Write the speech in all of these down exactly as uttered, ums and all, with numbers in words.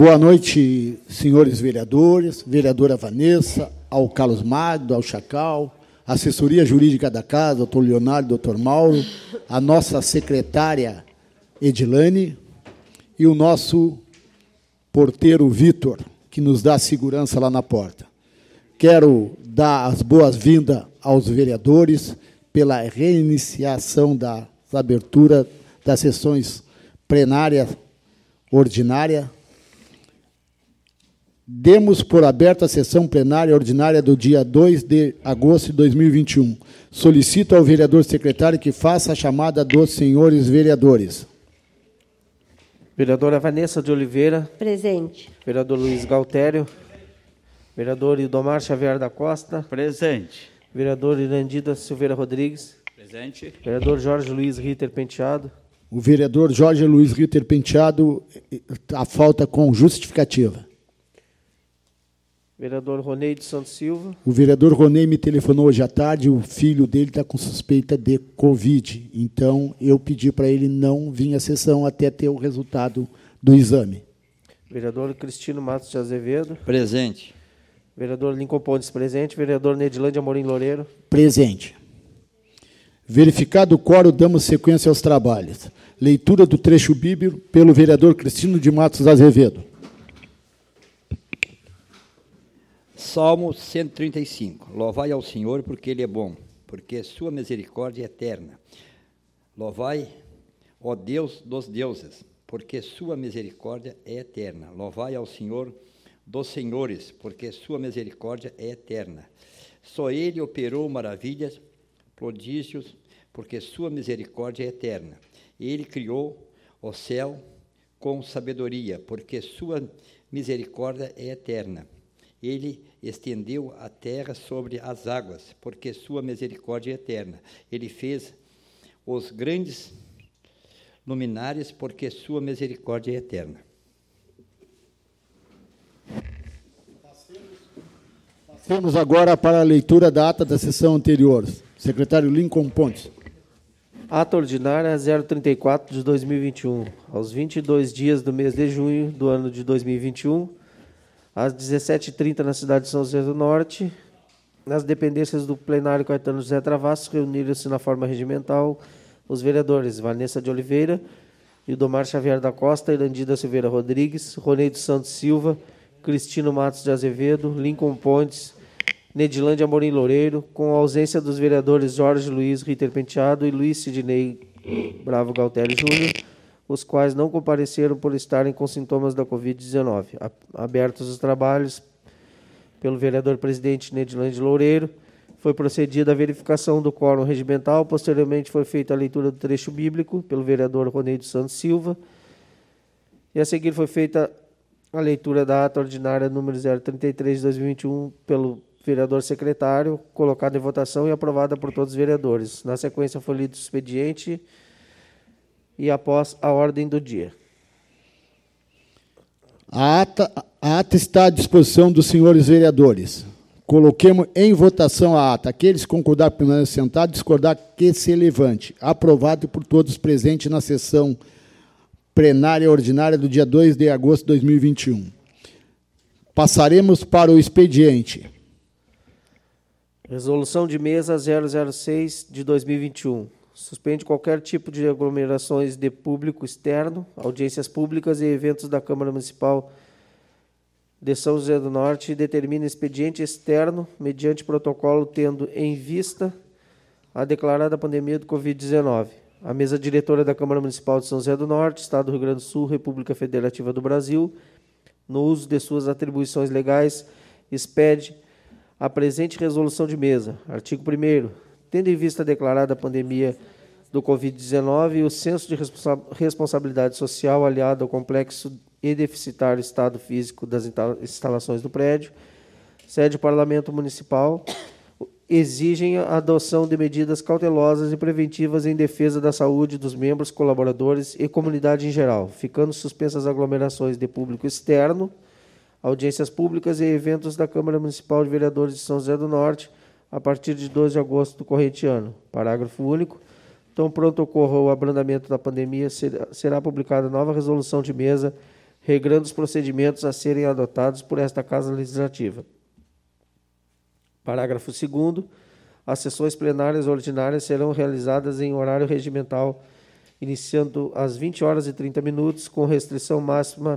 Boa noite, senhores vereadores, vereadora Vanessa, ao Carlos Magno, ao Chacal, assessoria jurídica da casa, doutor Leonardo, doutor Mauro, a nossa secretária Edilane e o nosso porteiro Vitor, que nos dá segurança lá na porta. Quero dar as boas-vindas aos vereadores pela reiniciação da abertura das sessões plenária ordinária. Demos por aberta a sessão plenária ordinária do dia dois de agosto de dois mil e vinte e um. Solicito ao vereador secretário que faça a chamada dos senhores vereadores. Vereadora Vanessa de Oliveira. Presente. Vereador Luiz Galtério. Vereador Ildomar Xavier da Costa. Presente. Vereador Irandida Silveira Rodrigues. Presente. Vereador Jorge Luiz Ritter Penteado. O vereador Jorge Luiz Ritter Penteado, a falta com justificativa. Vereador Ronei de Santos Silva. O vereador Ronei me telefonou hoje à tarde, o filho dele está com suspeita de Covid. Então, eu pedi para ele não vir à sessão até ter o resultado do exame. Vereador Cristino Matos de Azevedo. Presente. Vereador Lincoln Pontes, presente. Vereador Nedilândia Amorim Loureiro. Presente. Verificado o quórum, damos sequência aos trabalhos. Leitura do trecho bíblico pelo vereador Cristino de Matos Azevedo. Salmo cento e trinta e cinco. Louvai ao Senhor, porque Ele é bom, porque sua misericórdia é eterna. Louvai, ó Deus dos deuses, porque sua misericórdia é eterna. Louvai ao Senhor dos senhores, porque sua misericórdia é eterna. Só Ele operou maravilhas, prodígios, porque sua misericórdia é eterna. Ele criou o céu com sabedoria, porque sua misericórdia é eterna. Ele estendeu a terra sobre as águas, porque sua misericórdia é eterna. Ele fez os grandes luminares, porque sua misericórdia é eterna. Passemos agora para a leitura da ata da sessão anterior. Secretário Lincoln Pontes. Ata ordinária zero trinta e quatro de dois mil e vinte e um. Aos vinte e dois dias do mês de junho do ano de dois mil e vinte e um, às dezessete e trinta, na cidade de São José do Norte, nas dependências do plenário Caetano José Travassos, reuniram-se na forma regimental os vereadores Vanessa de Oliveira, Ildomar Xavier da Costa, Irandida Silveira Rodrigues, Ronei dos Santos Silva, Cristino Matos de Azevedo, Lincoln Pontes, Nedilândia Amorim Loureiro, com a ausência dos vereadores Jorge Luiz Ritter Penteado e Luiz Sidney Bravo Galtério Júnior, os quais não compareceram por estarem com sintomas da covid dezenove. Abertos os trabalhos pelo vereador presidente Nedilândia Loureiro, foi procedida a verificação do quórum regimental, posteriormente foi feita a leitura do trecho bíblico pelo vereador Ronei dos Santos Silva, e a seguir foi feita a leitura da ata ordinária número zero trinta e três de dois mil e vinte e um pelo vereador secretário, colocada em votação e aprovada por todos os vereadores. Na sequência foi lido o expediente e após a ordem do dia. A ata, a ata está à disposição dos senhores vereadores. Coloquemos em votação a ata. Aqueles que concordar permanecer sentado, discordar que se levante. Aprovado por todos presentes na sessão plenária ordinária do dia dois de agosto de dois mil e vinte e um. Passaremos para o expediente. Resolução de mesa zero zero seis de dois mil e vinte e um. Suspende qualquer tipo de aglomerações de público externo, audiências públicas e eventos da Câmara Municipal de São José do Norte e determina expediente externo mediante protocolo tendo em vista a declarada pandemia do covid dezenove. A mesa diretora da Câmara Municipal de São José do Norte, Estado do Rio Grande do Sul, República Federativa do Brasil, no uso de suas atribuições legais, expede a presente resolução de mesa. Artigo primeiro. Tendo em vista a declarada pandemia do covid dezenove e o senso de responsa- responsabilidade social aliado ao complexo e deficitário estado físico das instalações do prédio, sede do Parlamento Municipal exigem a adoção de medidas cautelosas e preventivas em defesa da saúde dos membros, colaboradores e comunidade em geral, ficando suspensas aglomerações de público externo, audiências públicas e eventos da Câmara Municipal de Vereadores de São José do Norte, a partir de dois de agosto do corrente ano. Parágrafo único. Tão pronto ocorra o abrandamento da pandemia, será, será publicada nova resolução de mesa regrando os procedimentos a serem adotados por esta Casa Legislativa. Parágrafo segundo. As sessões plenárias ordinárias serão realizadas em horário regimental, iniciando às vinte horas e trinta minutos, com restrição máxima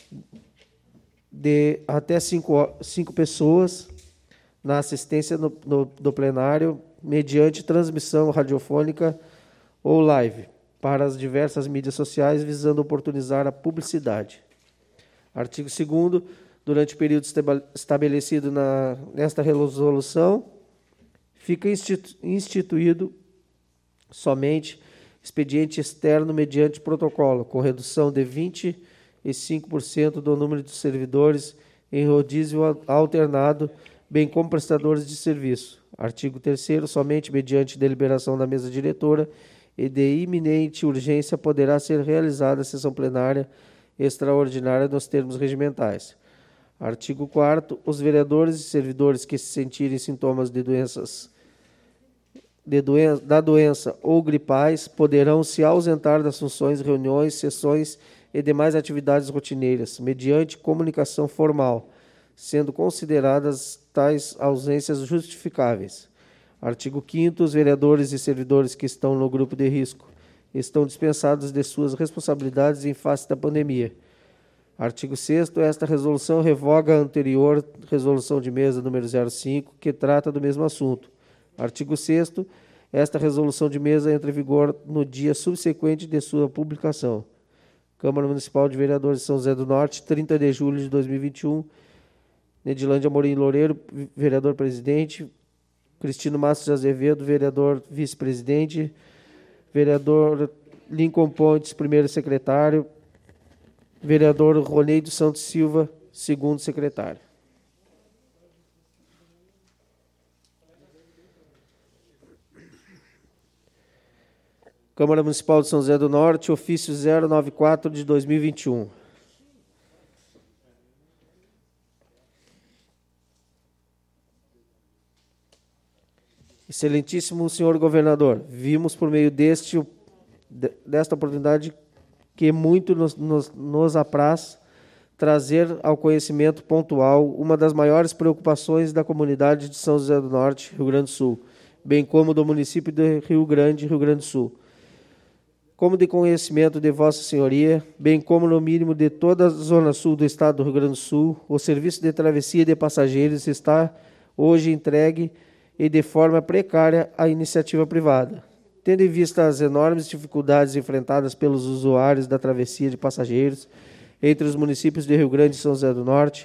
de até cinco, cinco pessoas na assistência no, no, do plenário, mediante transmissão radiofônica ou live, para as diversas mídias sociais, visando oportunizar a publicidade. Artigo segundo. Durante o período estabelecido na, nesta resolução, fica institu, instituído somente expediente externo mediante protocolo, com redução de vinte e cinco por cento do número de servidores em rodízio alternado, bem como prestadores de serviço. Artigo terceiro. Somente mediante deliberação da mesa diretora e de iminente urgência poderá ser realizada a sessão plenária extraordinária nos termos regimentais. Artigo quarto. Os vereadores e servidores que se sentirem sintomas de doenças de doen da doença ou gripais poderão se ausentar das funções, reuniões, sessões e demais atividades rotineiras, mediante comunicação formal, sendo consideradas tais ausências justificáveis. Artigo quinto. Os vereadores e servidores que estão no grupo de risco estão dispensados de suas responsabilidades em face da pandemia. Artigo sexto. Esta resolução revoga a anterior resolução de mesa número zero cinco, que trata do mesmo assunto. Artigo sexto. Esta resolução de mesa entra em vigor no dia subsequente de sua publicação. Câmara Municipal de Vereadores de São José do Norte, trinta de julho de dois mil e vinte e um. Nedilândia Amorim Loureiro, vereador-presidente. Cristino Mastro de Azevedo, vereador vice-presidente. Vereador Lincoln Pontes, primeiro secretário. Vereador Roneide Santos Silva, segundo secretário. Câmara Municipal de São José do Norte, ofício zero noventa e quatro de dois mil e vinte e um. Excelentíssimo senhor governador, vimos por meio deste, desta oportunidade que muito nos, nos, nos apraz trazer ao conhecimento pontual uma das maiores preocupações da comunidade de São José do Norte, Rio Grande do Sul, bem como do município de Rio Grande, Rio Grande do Sul. Como de conhecimento de Vossa Senhoria, bem como no mínimo de toda a zona sul do estado do Rio Grande do Sul, o serviço de travessia de passageiros está hoje entregue e de forma precária à iniciativa privada. Tendo em vista as enormes dificuldades enfrentadas pelos usuários da travessia de passageiros entre os municípios de Rio Grande e São José do Norte,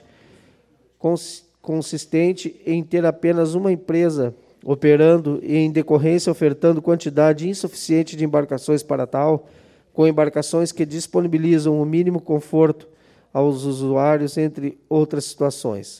consistente em ter apenas uma empresa operando e, em decorrência, ofertando quantidade insuficiente de embarcações para tal, com embarcações que disponibilizam o mínimo conforto aos usuários, entre outras situações.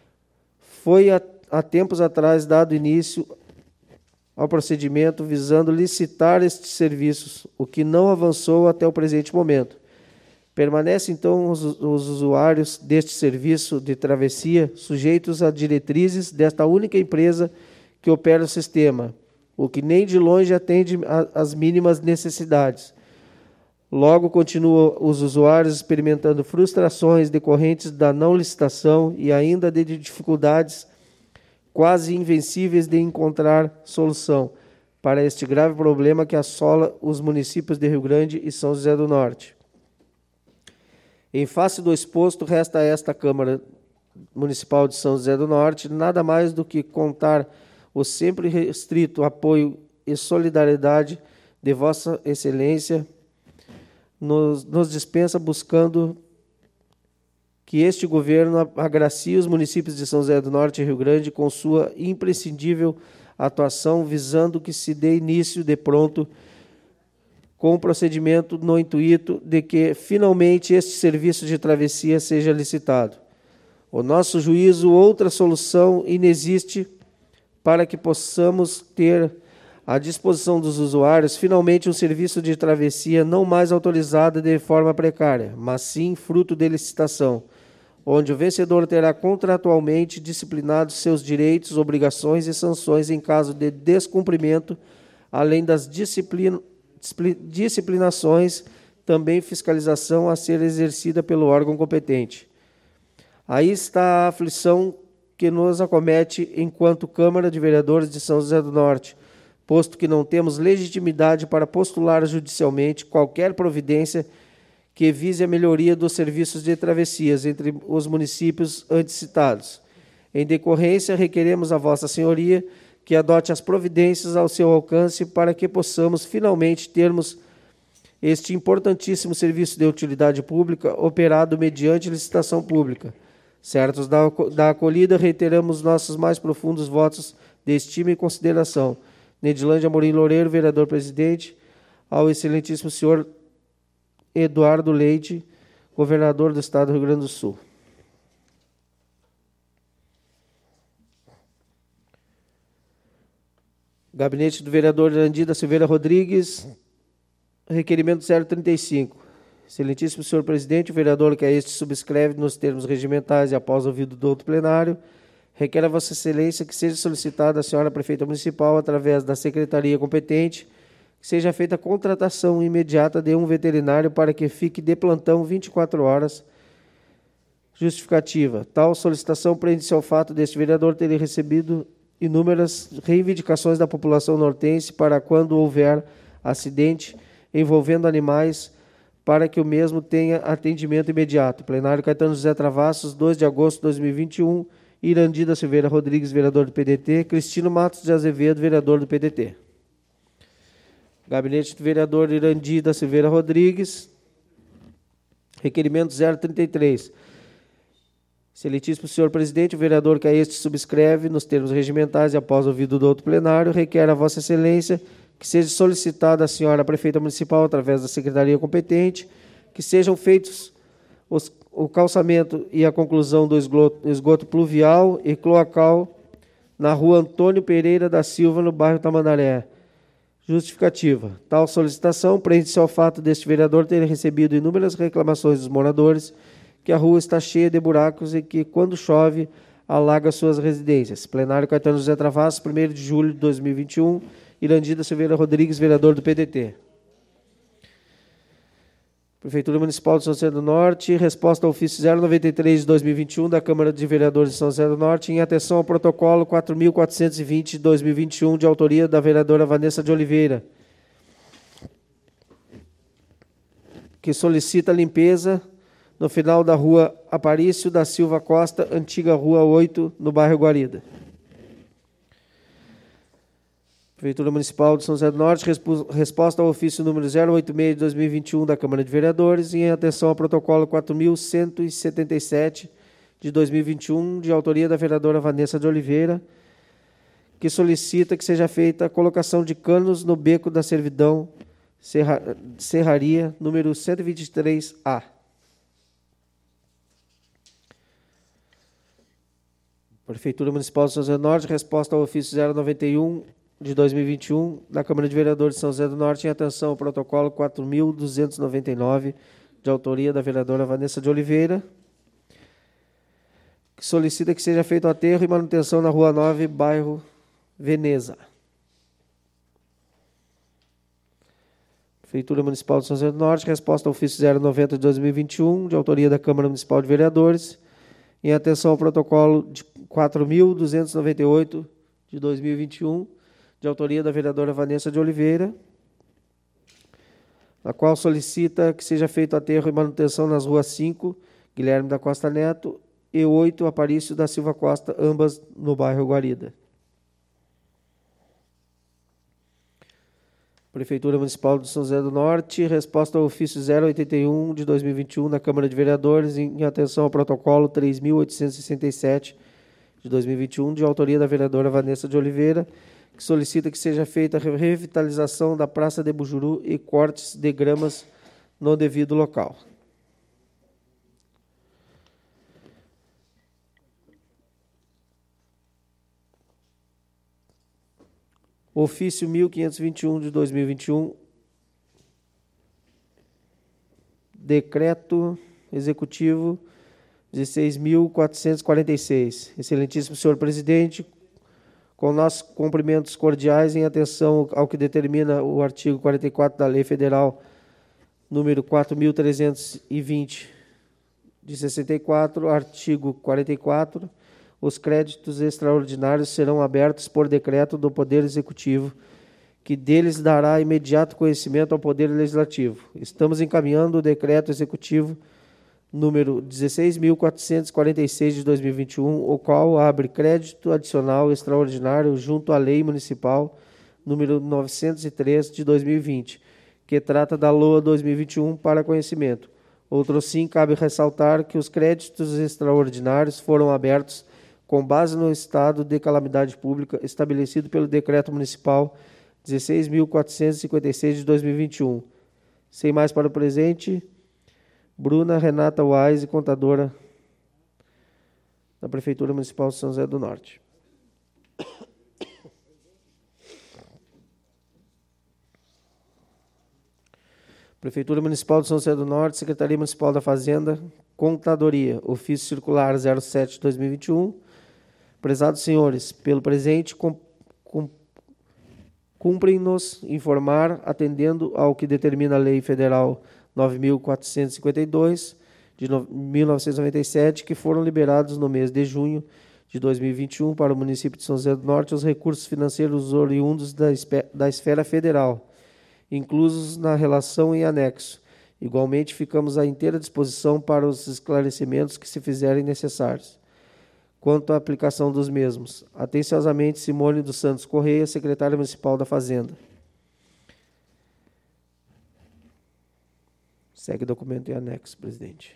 Foi há, há tempos atrás dado início ao procedimento visando licitar estes serviços, o que não avançou até o presente momento. Permanecem, então, os, os usuários deste serviço de travessia sujeitos a diretrizes desta única empresa que opera o sistema, o que nem de longe atende às mínimas necessidades. Logo, continuam os usuários experimentando frustrações decorrentes da não licitação e ainda de dificuldades quase invencíveis de encontrar solução para este grave problema que assola os municípios de Rio Grande e São José do Norte. Em face do exposto, resta a esta Câmara Municipal de São José do Norte nada mais do que contar o sempre restrito apoio e solidariedade de Vossa Excelência, nos, nos dispensa buscando que este governo agracie os municípios de São José do Norte e Rio Grande com sua imprescindível atuação, visando que se dê início de pronto com o procedimento no intuito de que, finalmente, este serviço de travessia seja licitado. O nosso juízo, outra solução inexiste para que possamos ter à disposição dos usuários, finalmente, um serviço de travessia não mais autorizado de forma precária, mas sim fruto de licitação, onde o vencedor terá contratualmente disciplinados seus direitos, obrigações e sanções em caso de descumprimento, além das disciplina, disciplinações também fiscalização a ser exercida pelo órgão competente. Aí está a aflição que nos acomete enquanto Câmara de Vereadores de São José do Norte, posto que não temos legitimidade para postular judicialmente qualquer providência que vise a melhoria dos serviços de travessias entre os municípios antes citados. Em decorrência, requeremos a Vossa Senhoria que adote as providências ao seu alcance para que possamos finalmente termos este importantíssimo serviço de utilidade pública operado mediante licitação pública. Certos da, da acolhida, reiteramos nossos mais profundos votos de estima e consideração. Nedilândia Amorim Loureiro, vereador-presidente, ao excelentíssimo senhor Eduardo Leite, governador do Estado do Rio Grande do Sul. Gabinete do vereador Irandi da Silveira Rodrigues, requerimento zero trinta e cinco. Excelentíssimo senhor presidente, o vereador que a este subscreve nos termos regimentais e após ouvido do outro plenário, requer a Vossa Excelência que seja solicitada à senhora prefeita municipal, através da secretaria competente, que seja feita a contratação imediata de um veterinário para que fique de plantão vinte e quatro horas. Justificativa. Tal solicitação prende-se ao fato deste vereador ter recebido inúmeras reivindicações da população nortense para quando houver acidente envolvendo animais, para que o mesmo tenha atendimento imediato. Plenário Caetano José Travassos, dois de agosto de dois mil e vinte e um, Irandi da Silveira Rodrigues, vereador do P D T, Cristino Matos de Azevedo, vereador do P D T. Gabinete do vereador Irandi da Silveira Rodrigues, requerimento zero trinta e três. Excelentíssimo senhor presidente, o vereador que a este subscreve, nos termos regimentais e após ouvido do outro plenário, requer a Vossa Excelência que seja solicitada à senhora prefeita municipal, através da secretaria competente, que sejam feitos os, o calçamento e a conclusão do esgoto, esgoto pluvial e cloacal na rua Antônio Pereira da Silva, no bairro Tamandaré. Justificativa. Tal solicitação prende-se ao fato deste vereador ter recebido inúmeras reclamações dos moradores que a rua está cheia de buracos e que, quando chove, alaga suas residências. Plenário Caetano José Travassos, primeiro de julho de dois mil e vinte e um, Irandi da Silveira Rodrigues, vereador do P D T. Prefeitura Municipal de São José do Norte, resposta ao ofício zero noventa e três de dois mil e vinte e um da Câmara de Vereadores de São José do Norte, em atenção ao protocolo quatro mil quatrocentos e vinte de dois mil e vinte e um, de autoria da vereadora Vanessa de Oliveira, que solicita limpeza no final da rua Aparício da Silva Costa, antiga rua oito, no bairro Guarida. Prefeitura Municipal de São José do Norte, resposta ao ofício número zero oitenta e seis de dois mil e vinte e um da Câmara de Vereadores, em atenção ao protocolo quatro mil cento e setenta e sete de dois mil e vinte e um, de autoria da vereadora Vanessa de Oliveira, que solicita que seja feita a colocação de canos no beco da Servidão Serra, Serraria, número cento e vinte e três A. Prefeitura Municipal de São José do Norte, resposta ao ofício zero noventa e um de dois mil e vinte e um, da Câmara de Vereadores de São José do Norte, em atenção ao protocolo quatro mil duzentos e noventa e nove, de autoria da vereadora Vanessa de Oliveira, que solicita que seja feito aterro e manutenção na Rua nove, bairro Veneza. Prefeitura Municipal de São José do Norte, resposta ao ofício zero noventa de dois mil e vinte e um, de autoria da Câmara Municipal de Vereadores, em atenção ao protocolo de quatro mil duzentos e noventa e oito, de dois mil e vinte e um, de autoria da vereadora Vanessa de Oliveira, a qual solicita que seja feito aterro e manutenção nas ruas cinco, Guilherme da Costa Neto, e oito, Aparício da Silva Costa, ambas no bairro Guarida. Prefeitura Municipal de São José do Norte, resposta ao ofício zero oitenta e um de dois mil e vinte e um da Câmara de Vereadores, em atenção ao protocolo três mil oitocentos e sessenta e sete de dois mil e vinte e um, de autoria da vereadora Vanessa de Oliveira, que solicita que seja feita a revitalização da Praça de Bujuru e cortes de gramas no devido local. Ofício mil quinhentos e vinte e um de dois mil e vinte e um, decreto executivo dezesseis mil quatrocentos e quarenta e seis. Excelentíssimo senhor presidente, com nossos cumprimentos cordiais em atenção ao que determina o artigo quarenta e quatro da Lei Federal número quatro mil trezentos e vinte, de sessenta e quatro, artigo quarenta e quatro, os créditos extraordinários serão abertos por decreto do Poder Executivo, que deles dará imediato conhecimento ao Poder Legislativo. Estamos encaminhando o decreto executivo número dezesseis mil quatrocentos e quarenta e seis de dois mil e vinte e um, o qual abre crédito adicional extraordinário junto à Lei Municipal número novecentos e três de dois mil e vinte, que trata da L O A dois mil e vinte e um para conhecimento. Outro sim, cabe ressaltar que os créditos extraordinários foram abertos com base no estado de calamidade pública estabelecido pelo Decreto Municipal dezesseis mil quatrocentos e cinquenta e seis de dois mil e vinte e um. Sem mais para o presente, Bruna Renata Wise, contadora da Prefeitura Municipal de São José do Norte. Prefeitura Municipal de São José do Norte, Secretaria Municipal da Fazenda, Contadoria, Ofício Circular zero sete de dois mil e vinte e um. Prezados senhores, pelo presente, com, com, cumprem-nos informar, atendendo ao que determina a Lei Federal nove mil quatrocentos e cinquenta e dois, de mil novecentos e noventa e sete, que foram liberados no mês de junho de dois mil e vinte e um para o município de São José do Norte os recursos financeiros oriundos da, da esfera federal, inclusos na relação em anexo. Igualmente, ficamos à inteira disposição para os esclarecimentos que se fizerem necessários. Quanto à aplicação dos mesmos, atenciosamente, Simone dos Santos Correia, secretária municipal da Fazenda. Segue o documento em anexo, presidente.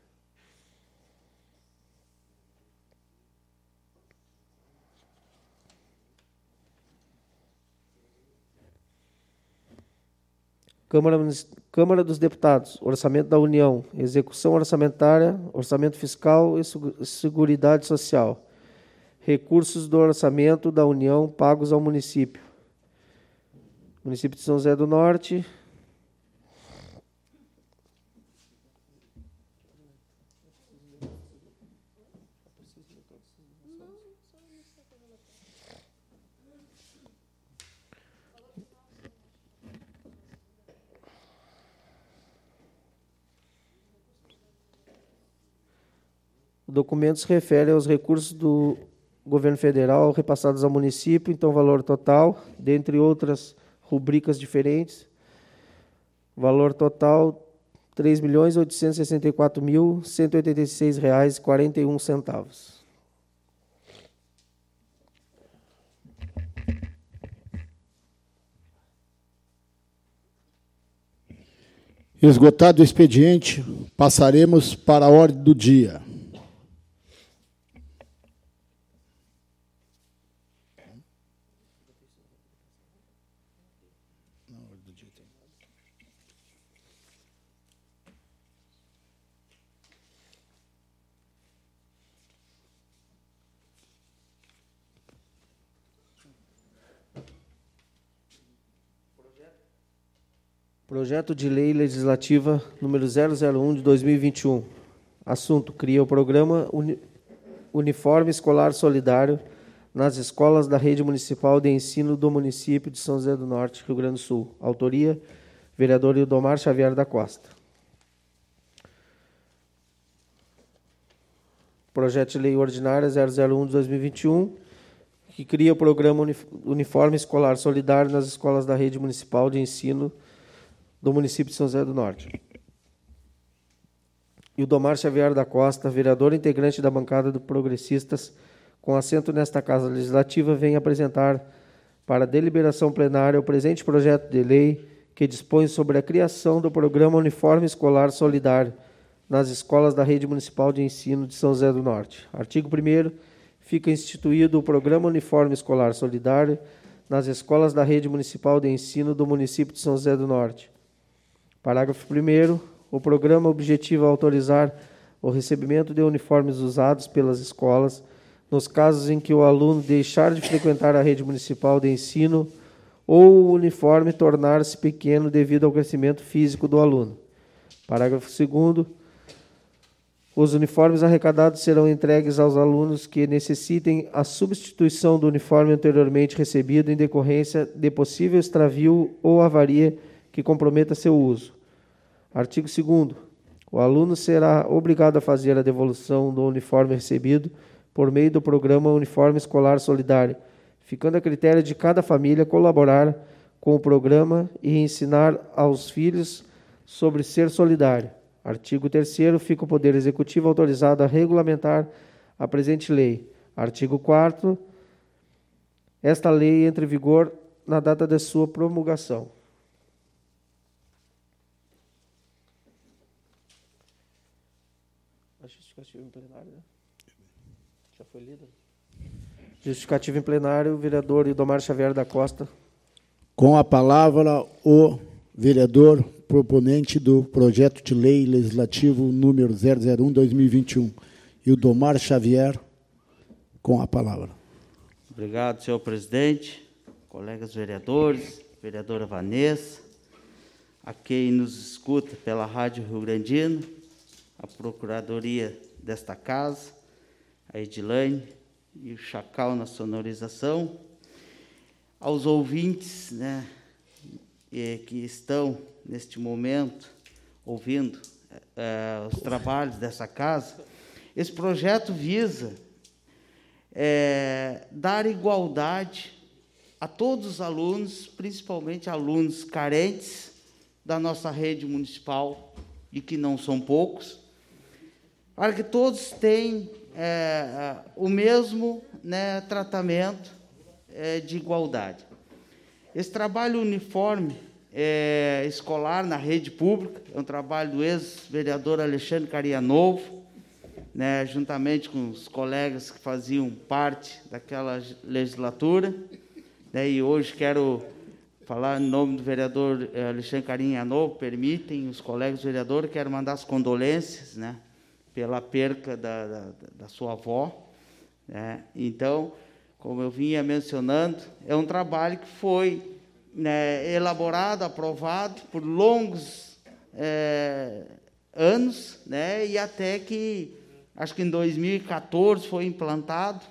Câmara, Câmara dos Deputados, Orçamento da União, Execução Orçamentária, Orçamento Fiscal e Seguridade Social. Recursos do Orçamento da União pagos ao município. Município de São José do Norte. O documento se refere aos recursos do governo federal repassados ao município, então valor total, dentre outras rubricas diferentes, valor total três milhões oitocentos e sessenta e quatro mil cento e oitenta e seis reais e quarenta e um centavos. Esgotado o expediente, passaremos para a ordem do dia. Projeto de Lei Legislativa número zero zero um de dois mil e vinte e um. Assunto: cria o programa Uni- Uniforme Escolar Solidário nas escolas da Rede Municipal de Ensino do município de São José do Norte, Rio Grande do Sul. Autoria: vereador Ildomar Xavier da Costa. Projeto de Lei Ordinária zero zero um de dois mil e vinte e um, que cria o programa Uniforme Escolar Solidário nas escolas da Rede Municipal de Ensino do município de São José do Norte. Ildomar Xavier da Costa, vereador integrante da bancada do Progressistas, com assento nesta Casa Legislativa, vem apresentar para deliberação plenária o presente projeto de lei que dispõe sobre a criação do Programa Uniforme Escolar Solidário nas escolas da Rede Municipal de Ensino de São José do Norte. Artigo primeiro. Fica instituído o Programa Uniforme Escolar Solidário nas escolas da Rede Municipal de Ensino do município de São José do Norte. Parágrafo primeiro. O programa objetiva autorizar o recebimento de uniformes usados pelas escolas nos casos em que o aluno deixar de frequentar a rede municipal de ensino ou o uniforme tornar-se pequeno devido ao crescimento físico do aluno. Parágrafo segundo. Os uniformes arrecadados serão entregues aos alunos que necessitem a substituição do uniforme anteriormente recebido em decorrência de possível extravio ou avaria que comprometa seu uso. Artigo segundo. O aluno será obrigado a fazer a devolução do uniforme recebido por meio do programa Uniforme Escolar Solidário, ficando a critério de cada família colaborar com o programa e ensinar aos filhos sobre ser solidário. Artigo terceiro. Fica o Poder Executivo autorizado a regulamentar a presente lei. Artigo quarto. Esta lei entra em vigor na data de sua promulgação. A justificativa em plenário, né? Já foi lida? Justificativa em plenário, o vereador Idomar Xavier da Costa. Com a palavra, o vereador proponente do projeto de lei legislativo número zero zero um barra dois mil e vinte e um, Idomar Xavier, com a palavra. Obrigado, senhor presidente, colegas vereadores, vereadora Vanessa, a quem nos escuta pela Rádio Rio Grandino, a Procuradoria desta casa, a Edilane e o Chacal na sonorização, aos ouvintes, né, que estão, neste momento, ouvindo eh, os trabalhos dessa casa. Esse projeto visa é, dar igualdade a todos os alunos, principalmente alunos carentes da nossa rede municipal, e que não são poucos, para que todos tenham é, o mesmo, né, tratamento é, de igualdade. Esse trabalho uniforme é, escolar na rede pública é um trabalho do ex-vereador Alexandre Carinha Novo, né, juntamente com os colegas que faziam parte daquela legislatura, né, e hoje quero falar em nome do vereador Alexandre Carinha Novo, permitem os colegas vereadores, quero mandar as condolências, né, pela perca da, da, da sua avó, né. Então, como eu vinha mencionando, é um trabalho que foi, né, elaborado, aprovado por longos é, anos, né, e até que, acho que em dois mil e quatorze foi implantado,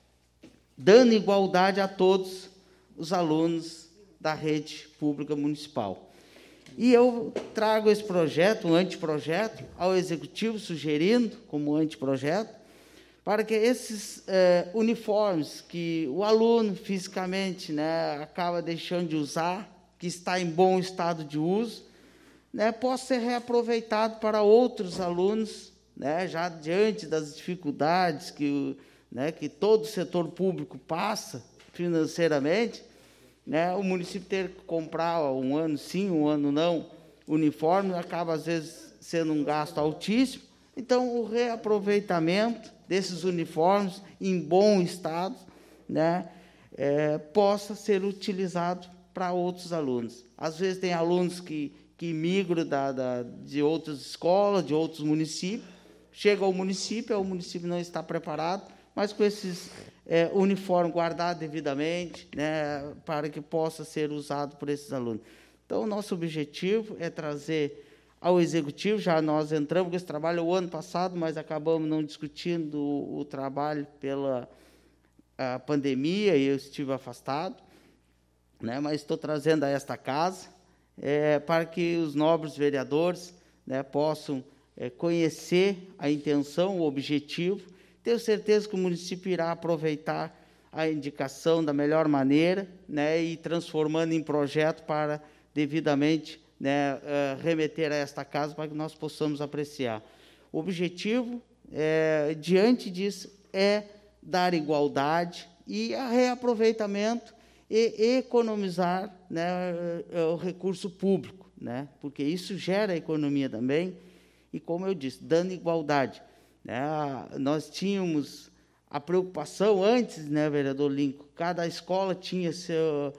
dando igualdade a todos os alunos da rede pública municipal. E eu trago esse projeto, um anteprojeto, ao Executivo, sugerindo, como anteprojeto, para que esses eh, uniformes que o aluno fisicamente, né, acaba deixando de usar, que está em bom estado de uso, né, possa ser reaproveitado para outros alunos, né, já diante das dificuldades que, né, que todo o setor público passa financeiramente, né, o município ter que comprar um ano sim, um ano não, uniforme, acaba, às vezes, sendo um gasto altíssimo. Então, o reaproveitamento desses uniformes em bom estado, né, é, possa ser utilizado para outros alunos. Às vezes, tem alunos que, que migram da, da, de outras escolas, de outros municípios, chega ao município, o município não está preparado, mas com esses é, uniformes guardados devidamente, né, para que possa ser usado por esses alunos. Então, o nosso objetivo é trazer ao Executivo, já nós entramos com esse trabalho o ano passado, mas acabamos não discutindo o, o trabalho pela a pandemia, e eu estive afastado, né, mas estou trazendo a esta casa, é, para que os nobres vereadores, né, possam é, conhecer a intenção, o objetivo. Tenho certeza que o município irá aproveitar a indicação da melhor maneira, né, e transformando em projeto para devidamente, né, uh, remeter a esta casa para que nós possamos apreciar. O objetivo, é, diante disso, é dar igualdade e a reaproveitamento e economizar, né, o recurso público, né, porque isso gera economia também, e, como eu disse, dando igualdade. Né, nós tínhamos a preocupação antes, né, vereador Lincoln, cada escola tinha seu...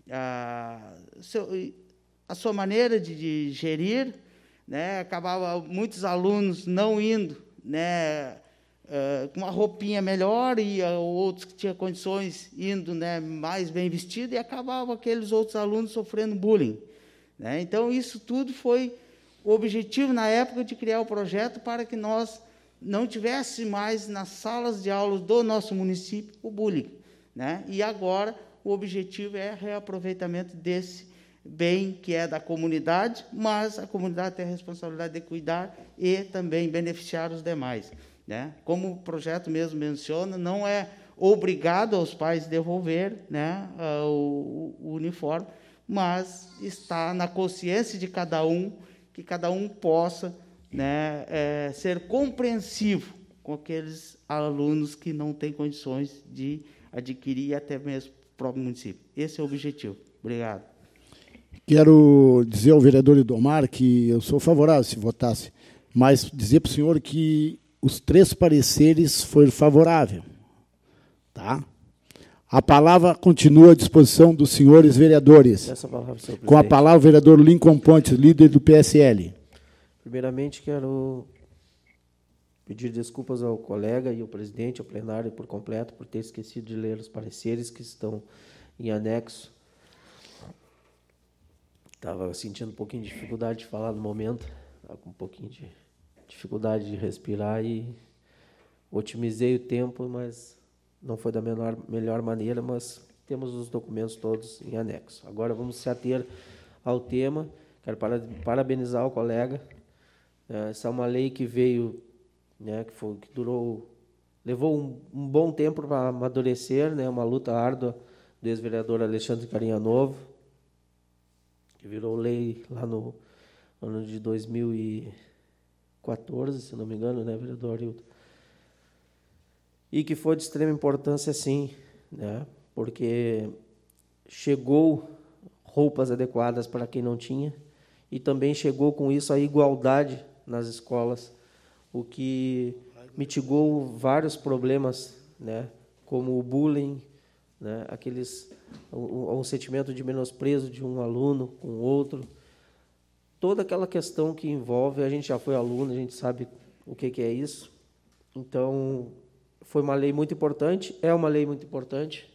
A, seu a sua maneira de, de gerir, né, acabava muitos alunos não indo, né, uh, com uma roupinha melhor, e uh, outros que tinham condições indo, né, mais bem vestidos, e acabavam aqueles outros alunos sofrendo bullying. Né. Então, isso tudo foi o objetivo, na época, de criar o projeto para que nós não tivesse mais nas salas de aula do nosso município o bullying. Né. E agora o objetivo é reaproveitamento desse bem que é da comunidade, mas a comunidade tem a responsabilidade de cuidar e também beneficiar os demais, né? Como o projeto mesmo menciona, não é obrigado aos pais devolver, né, o, o uniforme, mas está na consciência de cada um, que cada um possa, né, é, ser compreensivo com aqueles alunos que não têm condições de adquirir até mesmo o próprio município. Esse é o objetivo. Obrigado. Quero dizer ao vereador Idomar que eu sou favorável se votasse, mas dizer para o senhor que os três pareceres foram favoráveis. Tá? A palavra continua à disposição dos senhores vereadores. Essa palavra, senhor presidente. Com a palavra, o vereador Lincoln Pontes, líder do P S L. Primeiramente, quero pedir desculpas ao colega e ao presidente, ao plenário por completo, por ter esquecido de ler os pareceres que estão em anexo. Estava sentindo um pouquinho de dificuldade de falar no momento, estava com um pouquinho de dificuldade de respirar e otimizei o tempo, mas não foi da menor, melhor maneira, mas temos os documentos todos em anexo. Agora vamos se ater ao tema. Quero parabenizar o colega. Essa é uma lei que veio, né, que, foi, que durou, levou um, um bom tempo para amadurecer, né, uma luta árdua do ex-vereador Alexandre Carinha Novo, que virou lei lá no ano de dois mil e quatorze, se não me engano, né, vereador Hilton? E que foi de extrema importância, sim, né, porque chegou roupas adequadas para quem não tinha e também chegou com isso a igualdade nas escolas, o que mitigou vários problemas, né, como o bullying, né, aqueles, um, um sentimento de menosprezo de um aluno com o outro, toda aquela questão que envolve, a gente já foi aluno, a gente sabe o que, que é isso. Então, foi uma lei muito importante, é uma lei muito importante.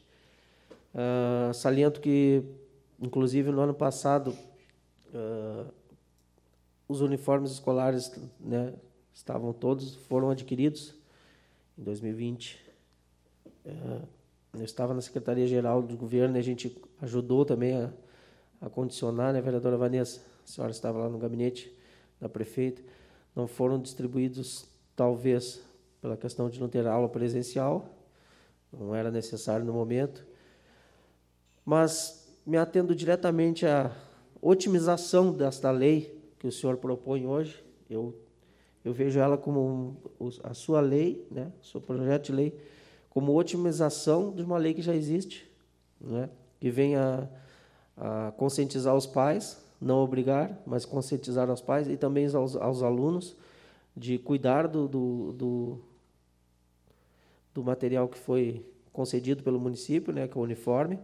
Uh, saliento que, inclusive, no ano passado, uh, os uniformes escolares, né, estavam todos, foram adquiridos em dois mil e vinte. Uh, eu estava na Secretaria-Geral do Governo e a gente ajudou também a, a condicionar, né, vereadora Vanessa? A senhora estava lá no gabinete da prefeita. Não foram distribuídos, talvez, pela questão de não ter aula presencial, não era necessário no momento, mas me atendo diretamente à otimização desta lei que o senhor propõe hoje. Eu, eu vejo ela como um, a sua lei, né, o seu projeto de lei, como otimização de uma lei que já existe, né, que vem a, a conscientizar os pais, não obrigar, mas conscientizar os pais e também aos, aos alunos de cuidar do, do, do, do material que foi concedido pelo município, né, que é o uniforme,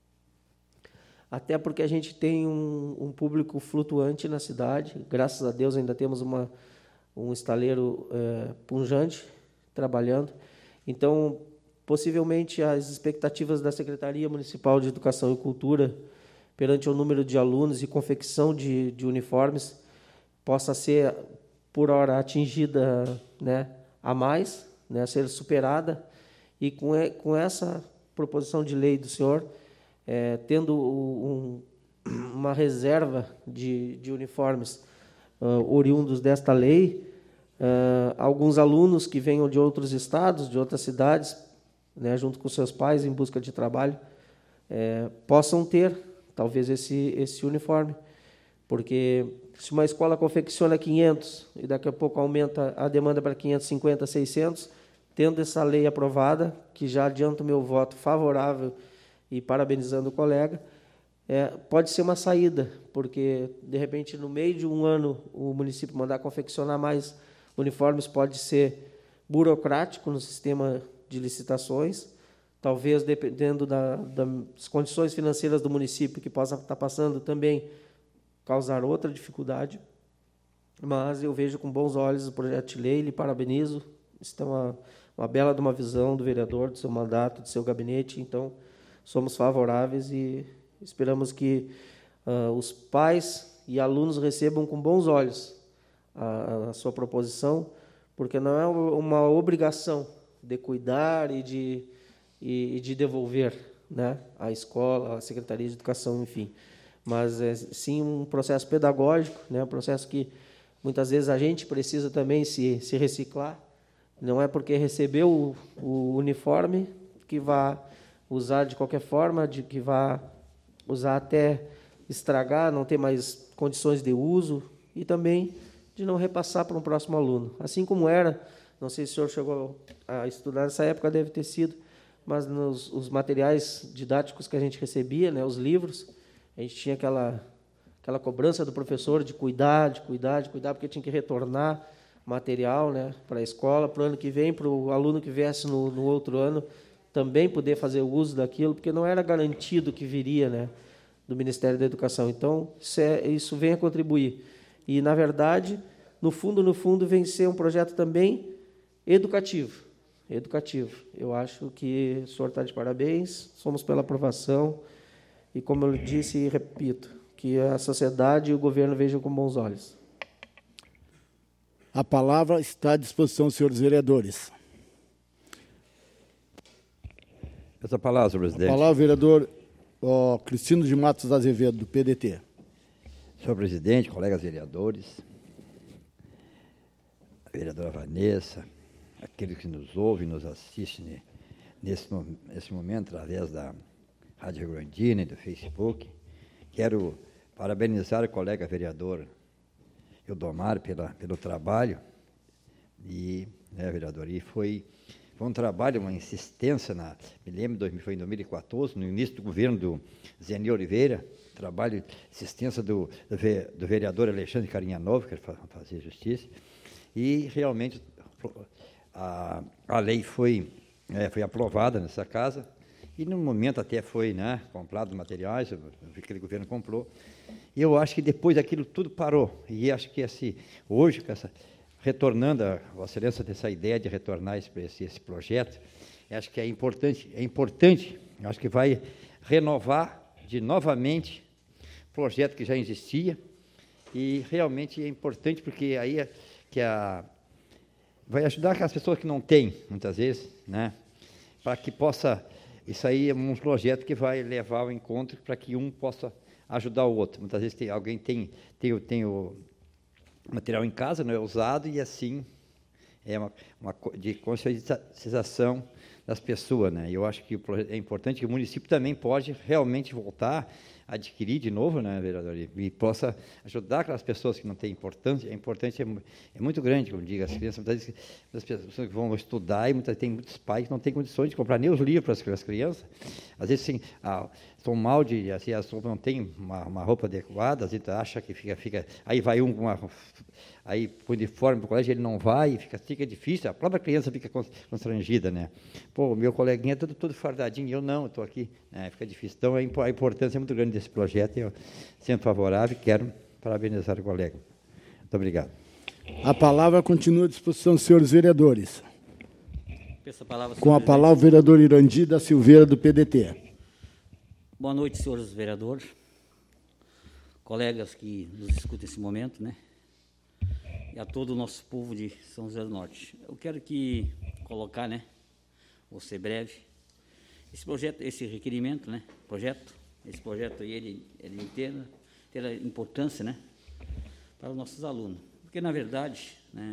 até porque a gente tem um, um público flutuante na cidade. Graças a Deus ainda temos uma, um estaleiro é, punjante trabalhando. Então, possivelmente, as expectativas da Secretaria Municipal de Educação e Cultura perante o número de alunos e confecção de, de uniformes possa ser, por hora, atingida, né, a mais, né, ser superada. E com, com essa proposição de lei do senhor, É, tendo um, uma reserva de, de uniformes uh, oriundos desta lei, uh, alguns alunos que venham de outros estados, de outras cidades, né, junto com seus pais em busca de trabalho, é, possam ter, talvez, esse, esse uniforme. Porque se uma escola confecciona quinhentos e daqui a pouco aumenta a demanda para quinhentos e cinquenta, seiscentos, tendo essa lei aprovada, que já adianto o meu voto favorável e parabenizando o colega, é, pode ser uma saída, porque, de repente, no meio de um ano, o município mandar confeccionar mais uniformes pode ser burocrático no sistema de licitações, talvez, dependendo da, das condições financeiras do município, que possa estar passando, também causar outra dificuldade, mas eu vejo com bons olhos o projeto de lei, lhe parabenizo, isso é uma, uma bela de uma visão do vereador, do seu mandato, do seu gabinete, então, somos favoráveis e esperamos que uh, os pais e alunos recebam com bons olhos a, a sua proposição, porque não é uma obrigação de cuidar e de, e, e de devolver, né, à escola, à Secretaria de Educação, enfim. mas é sim um processo pedagógico, né? Um processo que muitas vezes a gente precisa também se, se reciclar. Não é porque recebeu o, o uniforme que vai usar de qualquer forma, de que vai usar até estragar, não ter mais condições de uso, e também de não repassar para um próximo aluno. Assim como era, não sei se o senhor chegou a estudar nessa época, deve ter sido, mas nos os materiais didáticos que a gente recebia, né, os livros, a gente tinha aquela, aquela cobrança do professor de cuidar, de cuidar, de cuidar, porque tinha que retornar material, né, para a escola, para o ano que vem, para o aluno que viesse no, no outro ano, também poder fazer uso daquilo, porque não era garantido que viria, né, do Ministério da Educação. Então, isso, é, isso vem a contribuir. E, na verdade, no fundo, no fundo, vem ser um projeto também educativo. Educativo. Eu acho que o senhor está de parabéns, somos pela aprovação, e, como eu disse e repito, que a sociedade e o governo vejam com bons olhos. A palavra está à disposição, senhores vereadores. Essa palavra, senhor presidente. A palavra, vereador ó, Cristino de Matos Azevedo, do P D T. Senhor presidente, colegas vereadores, a vereadora Vanessa, aqueles que nos ouvem, nos assistem nesse, nesse momento, através da Rádio Rio Grandina e do Facebook, quero parabenizar o colega vereador Eudomar pela, pelo trabalho, e, né, vereador, e foi, foi um trabalho, uma insistência, na, me lembro, foi em dois mil e quatorze, no início do governo do Zeni Oliveira, trabalho, insistência do, do vereador Alexandre Carinha Novo, que fazia justiça, e realmente a, a lei foi, é, foi aprovada nessa casa, e no momento até foi, né, comprado materiais, aquele governo comprou, e eu acho que depois aquilo tudo parou, e acho que assim, hoje, com essa, retornando a Vossa Excelência dessa ideia de retornar esse, esse, esse projeto, acho que é importante, é importante, acho que vai renovar de novamente o projeto que já existia, e realmente é importante porque aí é, que a, vai ajudar aquelas pessoas que não têm, muitas vezes, né, para que possa, isso aí é um projeto que vai levar ao encontro para que um possa ajudar o outro. Muitas vezes tem, alguém tem, tem, tem o material em casa, não é usado, e assim é uma, uma de conscientização das pessoas, né? Eu acho que é importante que o município também pode realmente voltar a adquirir de novo, né, vereador, e, e possa ajudar aquelas pessoas que não têm importância. A importância é, é muito grande, como digo, as crianças, muitas vezes, as pessoas que vão estudar, e muitas, tem muitos pais que não têm condições de comprar nem os livros para as crianças. Às vezes, sim, ah, estão mal de, assim, as roupas não têm uma, uma roupa adequada, às vezes acha que fica, fica, aí vai um com uma, aí põe uniforme para o colégio, ele não vai, fica, fica difícil, a própria criança fica constrangida, né? Pô, meu coleguinha é tudo, tudo fardadinho, eu não, eu estou aqui, né? Fica difícil. Então, a importância é muito grande desse projeto, eu sendo favorável e quero parabenizar o colega. Muito obrigado. A palavra continua à disposição dos senhores vereadores. Peço a palavra, Com a palavra, o vereador Irandi da Silveira, do P D T. Boa noite, senhores vereadores, colegas que nos escutam nesse momento, né? E a todo o nosso povo de São José do Norte. Eu quero que colocar, né? Vou ser breve. Esse projeto, esse requerimento, né? Projeto, esse projeto aí, ele, ele tem ter a importância, né? Para os nossos alunos. Porque, na verdade, né?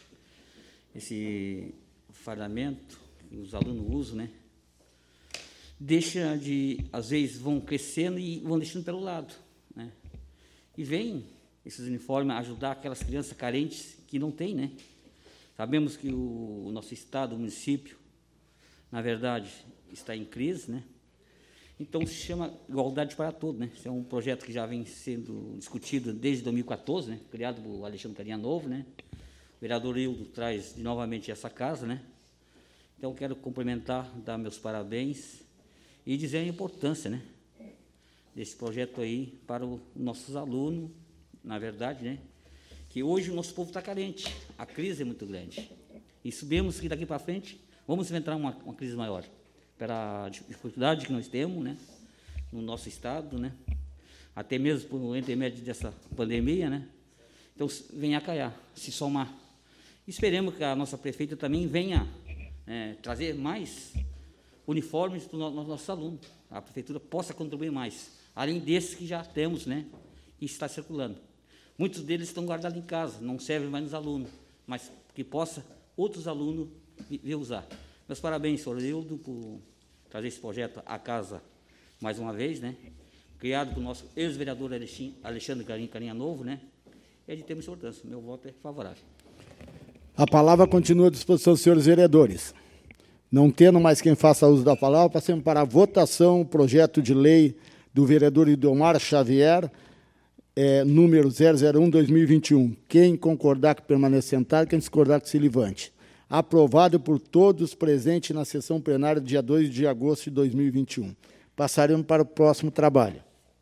Esse fardamento que os alunos usam, né? Deixa de, às vezes, vão crescendo e vão deixando pelo lado, né? E vem esses uniformes ajudar aquelas crianças carentes que não têm, né? Sabemos que o, o nosso estado, o município, na verdade, está em crise, né? Então, se chama Igualdade para Todos, né? Esse é um projeto que já vem sendo discutido desde dois mil e quatorze, né? Criado por Alexandre Carinha Novo, né? O vereador Hildo traz novamente essa casa, né? Então, quero cumprimentar, dar meus parabéns e dizer a importância, né, desse projeto aí para os nossos alunos, na verdade, né, que hoje o nosso povo está carente, a crise é muito grande, e sabemos que daqui para frente vamos enfrentar uma, uma crise maior, pela dificuldade que nós temos, né, no nosso estado, né, até mesmo por intermédio dessa pandemia, né, então venha a caiar, se somar. Esperemos que a nossa prefeita também venha é, trazer mais uniformes para os nossos alunos, a prefeitura possa contribuir mais. além desses que já temos, né, que está circulando. Muitos deles estão guardados em casa, não servem mais nos alunos, mas que possa outros alunos vir usar. Meus parabéns, senhor Hildo, por trazer esse projeto à casa mais uma vez, né, criado pelo nosso ex-vereador Alexandre Carinha, Carinha Novo, né, é de ter importância. Meu voto é favorável. A palavra continua à disposição dos senhores vereadores. Não tendo mais quem faça uso da palavra, passemos para a votação o projeto de lei do vereador Idomar Xavier, é, número zero zero um barra dois mil e vinte e um. Quem concordar que permaneça sentado, quem discordar que se levante. Aprovado por todos presentes na sessão plenária do dia dois de agosto de dois mil e vinte e um. Passaremos para o próximo trabalho.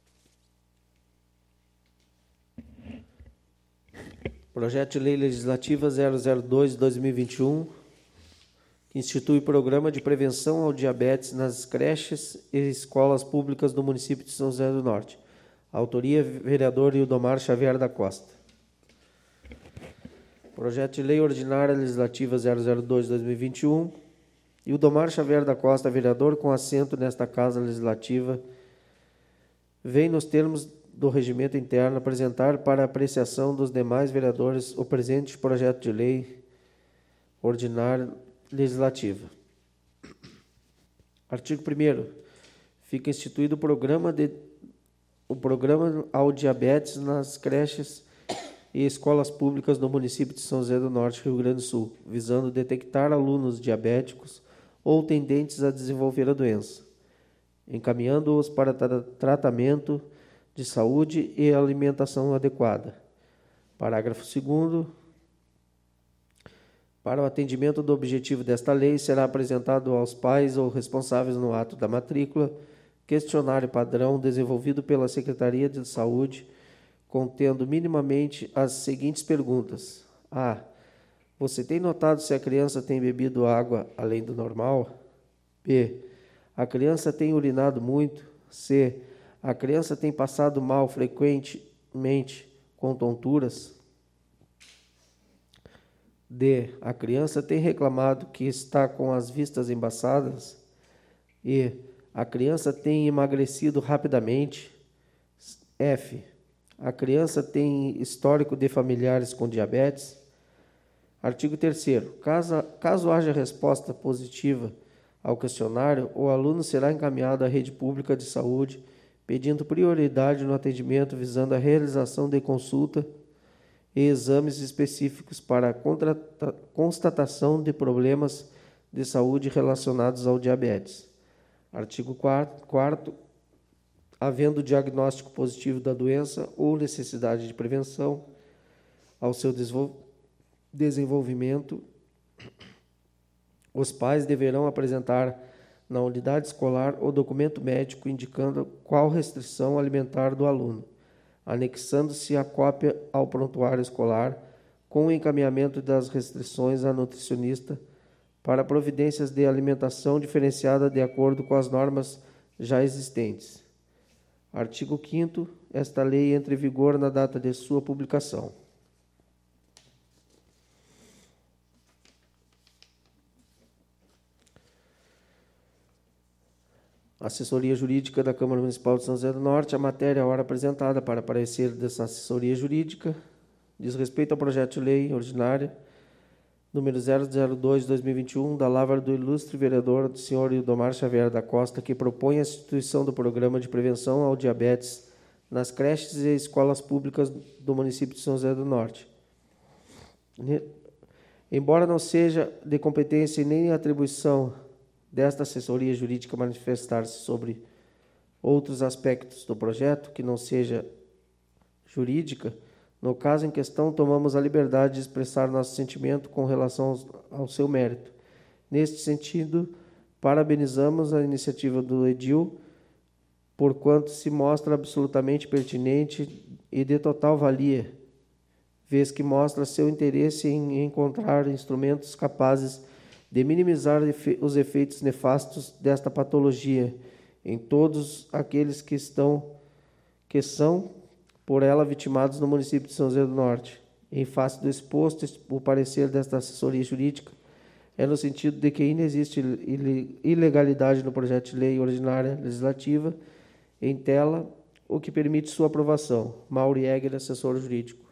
Projeto de Lei Legislativa zero zero dois de dois mil e vinte e um, que institui programa de prevenção ao diabetes nas creches e escolas públicas do município de São José do Norte. Autoria, vereador Ildomar Xavier da Costa. Projeto de Lei Ordinária Legislativa zero zero dois de dois mil e vinte e um. Ildomar Xavier da Costa, vereador com assento nesta Casa Legislativa, vem nos termos do regimento interno apresentar para apreciação dos demais vereadores o presente projeto de lei ordinária legislativa. Artigo primeiro. Fica instituído o programa, de, o programa ao diabetes nas creches e escolas públicas do município de São José do Norte, Rio Grande do Sul, visando detectar alunos diabéticos ou tendentes a desenvolver a doença, encaminhando-os para tra- tratamento de saúde e alimentação adequada. Parágrafo segundo. Para o atendimento do objetivo desta lei, será apresentado aos pais ou responsáveis no ato da matrícula questionário padrão desenvolvido pela Secretaria de Saúde, contendo minimamente as seguintes perguntas. A. Você tem notado se a criança tem bebido água além do normal? B. A criança tem urinado muito? C. A criança tem passado mal frequentemente com tonturas? D. A criança tem reclamado que está com as vistas embaçadas? E. A criança tem emagrecido rapidamente? F. A criança tem histórico de familiares com diabetes? Artigo terceiro. Caso, caso haja resposta positiva ao questionário, o aluno será encaminhado à rede pública de saúde, pedindo prioridade no atendimento visando a realização de consulta e exames específicos para a contrata- constatação de problemas de saúde relacionados ao diabetes. Artigo quarto. Havendo diagnóstico positivo da doença ou necessidade de prevenção ao seu desenvol- desenvolvimento, os pais deverão apresentar na unidade escolar o documento médico indicando qual restrição alimentar do aluno, anexando-se a cópia ao prontuário escolar com o encaminhamento das restrições à nutricionista para providências de alimentação diferenciada de acordo com as normas já existentes. Artigo quinto. Esta lei entra em vigor na data de sua publicação. Assessoria Jurídica da Câmara Municipal de São José do Norte. A matéria, a hora apresentada para parecer dessa assessoria jurídica, diz respeito ao projeto de lei ordinária número zero zero dois de dois mil e vinte e um, da lavra do ilustre vereador do senhor Ildomar Xavier da Costa, que propõe a instituição do programa de prevenção ao diabetes nas creches e escolas públicas do município de São José do Norte. Embora não seja de competência e nem atribuição desta assessoria jurídica manifestar-se sobre outros aspectos do projeto, que não seja jurídica, no caso em questão, tomamos a liberdade de expressar nosso sentimento com relação ao seu mérito. Neste sentido, parabenizamos a iniciativa do edil, porquanto se mostra absolutamente pertinente e de total valia, vez que mostra seu interesse em encontrar instrumentos capazes de minimizar os efeitos nefastos desta patologia em todos aqueles que estão, que são por ela vitimados no município de São José do Norte. Em face do exposto, o parecer desta assessoria jurídica é no sentido de que ainda existe ilegalidade no projeto de lei ordinária legislativa em tela o que permite sua aprovação. Mauro Jäger, assessor jurídico.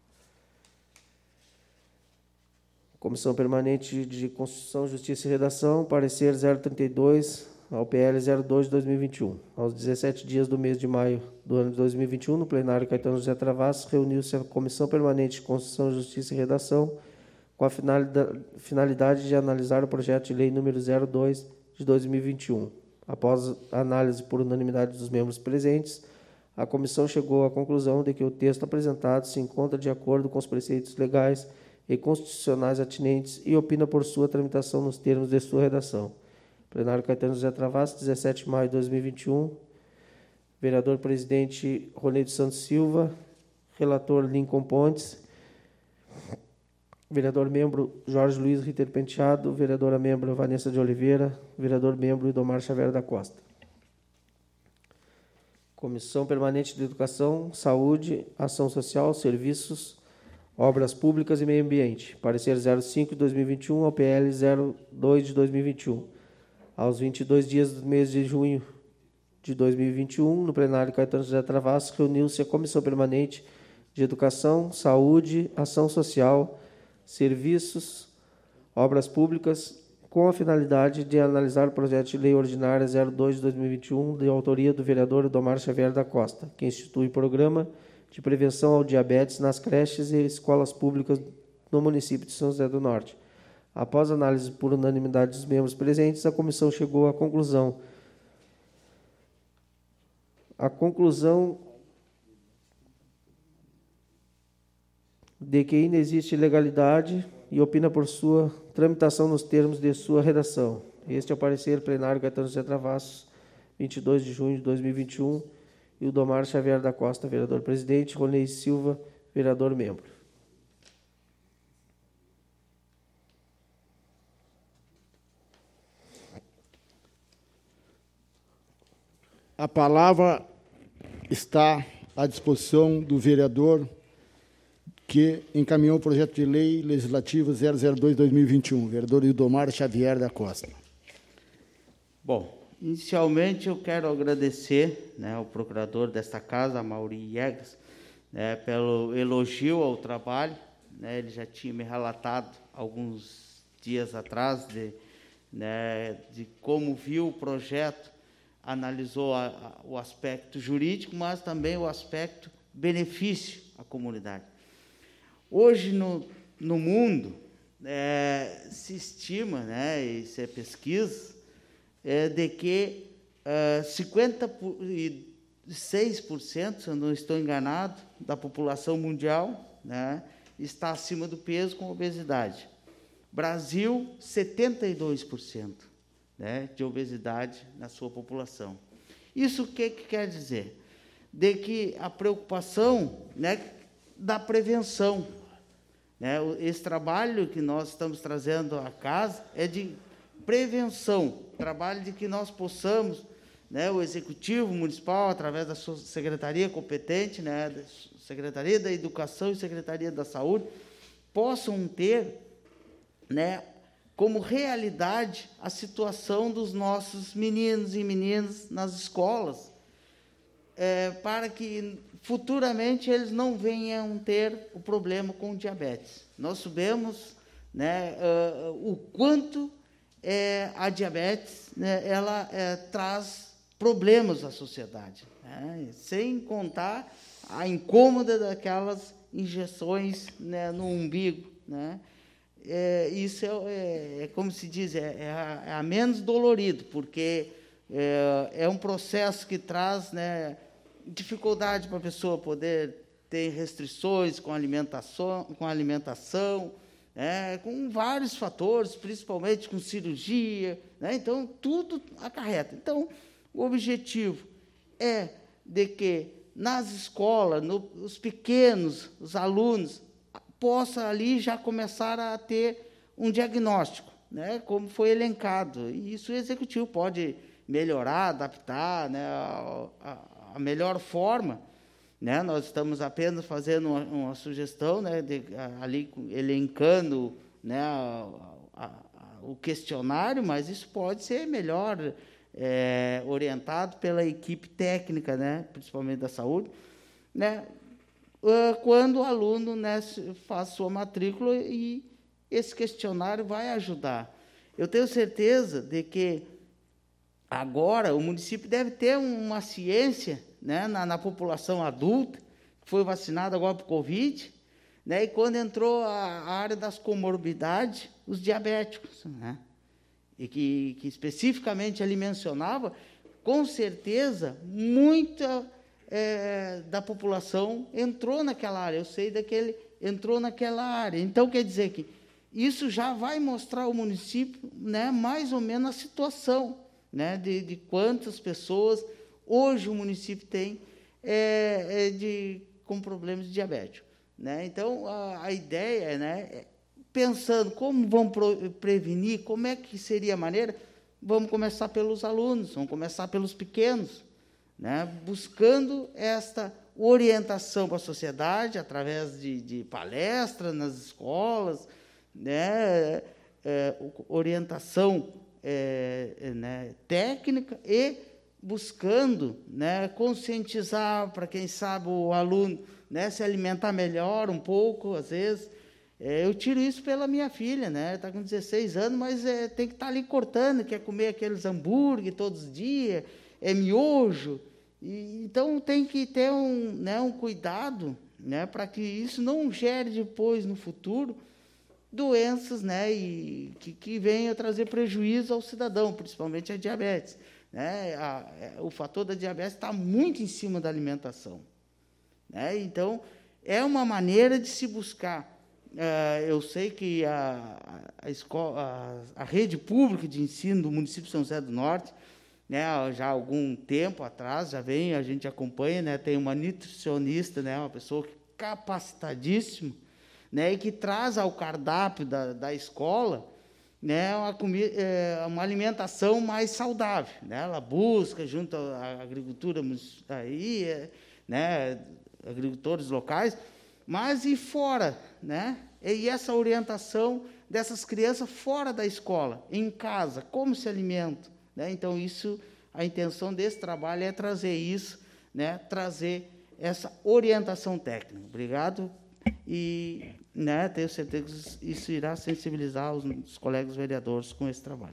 Comissão Permanente de Constituição, Justiça e Redação, parecer zero trinta e dois ao P L zero dois de dois mil e vinte e um. Aos dezessete dias do mês de maio do ano de dois mil e vinte e um, no plenário Caetano José Travassos, reuniu-se a Comissão Permanente de Constituição, Justiça e Redação com a finalidade de analisar o projeto de lei número zero dois de dois mil e vinte e um. Após a análise por unanimidade dos membros presentes, a comissão chegou à conclusão de que o texto apresentado se encontra de acordo com os preceitos legais e constitucionais atinentes e opina por sua tramitação nos termos de sua redação. Plenário Caetano José Travassos, dezessete de maio de dois mil e vinte e um. Vereador presidente Ronei dos Santos Silva. Relator Lincoln Pontes. Vereador membro Jorge Luiz Ritter Penteado. Vereadora membro Vanessa de Oliveira. Vereador membro Idomar Xavier da Costa. Comissão Permanente de Educação, Saúde, Ação Social, Serviços, Obras Públicas e Meio Ambiente. Parecer zero cinco de dois mil e vinte e um ao P L zero dois de dois mil e vinte e um. Aos vinte e dois dias do mês de junho de dois mil e vinte e um, no plenário Caetano José Travassos, reuniu-se a Comissão Permanente de Educação, Saúde, Ação Social, Serviços, Obras Públicas, com a finalidade de analisar o projeto de lei ordinária zero dois de dois mil e vinte e um, de autoria do vereador Idomar Xavier da Costa, que institui o programa de prevenção ao diabetes nas creches e escolas públicas no município de São José do Norte. Após análise por unanimidade dos membros presentes, a comissão chegou à conclusão. A conclusão de que inexiste ilegalidade e opina por sua tramitação nos termos de sua redação. Este é o parecer plenário Caetano José Travassos, vinte e dois de junho de dois mil e vinte e um, e o Domar Xavier da Costa, vereador presidente, Ronei Silva, vereador membro. A palavra está à disposição do vereador que encaminhou o projeto de lei legislativo zero zero dois de dois mil e vinte e um, vereador Idomar Xavier da Costa. Bom, inicialmente eu quero agradecer, né, ao procurador desta casa, Mauri Jäger, né, pelo elogio ao trabalho, né. Ele já tinha me relatado alguns dias atrás de, né, de como viu o projeto, analisou a, a, o aspecto jurídico, mas também o aspecto benefício à comunidade. Hoje, no, no mundo, é, se estima, né, e se é pesquisa, é, de que é, cinquenta e seis por cento, se eu não estou enganado, da população mundial, né, está acima do peso com obesidade. Brasil, setenta e dois por cento. Né, de obesidade na sua população. Isso o que, que quer dizer? De que a preocupação, né, da prevenção, né, esse trabalho que nós estamos trazendo à casa é de prevenção, trabalho de que nós possamos, né, o Executivo Municipal, através da sua secretaria competente, né, da Secretaria da Educação e Secretaria da Saúde, possam ter, né, como realidade a situação dos nossos meninos e meninas nas escolas, é, para que futuramente eles não venham ter o problema com o diabetes. Nós sabemos, né, uh, o quanto é, a diabetes, né, ela é, traz problemas à sociedade, né, sem contar a incômoda daquelas injeções, né, no umbigo, né. É, isso é, é, é, como se diz, é, é, a, é a menos dolorido, porque é, é um processo que traz, né, dificuldade para a pessoa poder ter restrições com alimentação, com alimentação, né, com vários fatores, principalmente com cirurgia, né, então tudo acarreta. Então, o objetivo é de que nas escolas, no, os pequenos, os alunos, possa ali já começar a ter um diagnóstico, né, como foi elencado. E isso o Executivo pode melhorar, adaptar, né, a, a, a melhor forma. Né, nós estamos apenas fazendo uma, uma sugestão, né, de, a, ali elencando, né, a, a, a, o questionário, mas isso pode ser melhor é, orientado pela equipe técnica, né, principalmente da saúde, né, quando o aluno, né, faz sua matrícula, e esse questionário vai ajudar. Eu tenho certeza de que agora o município deve ter uma ciência, né, na, na população adulta, que foi vacinada agora para o Covid, né, e quando entrou a, a área das comorbidades, os diabéticos, né, e que, que especificamente ele mencionava, com certeza, muita é, da população entrou naquela área. Eu sei daquele, entrou naquela área. Então, quer dizer que isso já vai mostrar ao município, né, mais ou menos a situação, né, de, de quantas pessoas hoje o município tem é, é de, com problemas de diabetes. Né? Então, a, a ideia, né, é, pensando como vamos prevenir, como é que seria a maneira, vamos começar pelos alunos, vamos começar pelos pequenos, né, buscando esta orientação para a sociedade, através de, de palestras nas escolas, né, é, orientação é, né, técnica, e buscando, né, conscientizar para, quem sabe, o aluno, né, se alimentar melhor um pouco, às vezes. É, eu tiro isso pela minha filha, né? Está com dezesseis anos, mas é, tem que estar ali cortando, quer comer aqueles hambúrguer todos os dias, é miojo. E, então, tem que ter um, né, um cuidado, né, para que isso não gere depois, no futuro, doenças, né, e que, que venham a trazer prejuízo ao cidadão, principalmente a diabetes. Né? A, a, o fator da diabetes está muito em cima da alimentação. Né? Então, é uma maneira de se buscar. Uh, eu sei que a, a, escola, a, a rede pública de ensino do município de São José do Norte, né, já há algum tempo atrás, já vem, a gente acompanha, né, tem uma nutricionista, né, uma pessoa capacitadíssima, né, e que traz ao cardápio da, da escola, né, uma, comida, é, uma alimentação mais saudável. Né, ela busca, junto à agricultura, aí, é, né, agricultores locais, mas e fora, né? E essa orientação dessas crianças fora da escola, em casa, como se alimentam, né? Então, isso, a intenção desse trabalho é trazer isso, né? Trazer essa orientação técnica. Obrigado. E, né, tenho certeza que isso irá sensibilizar os, os colegas vereadores com esse trabalho.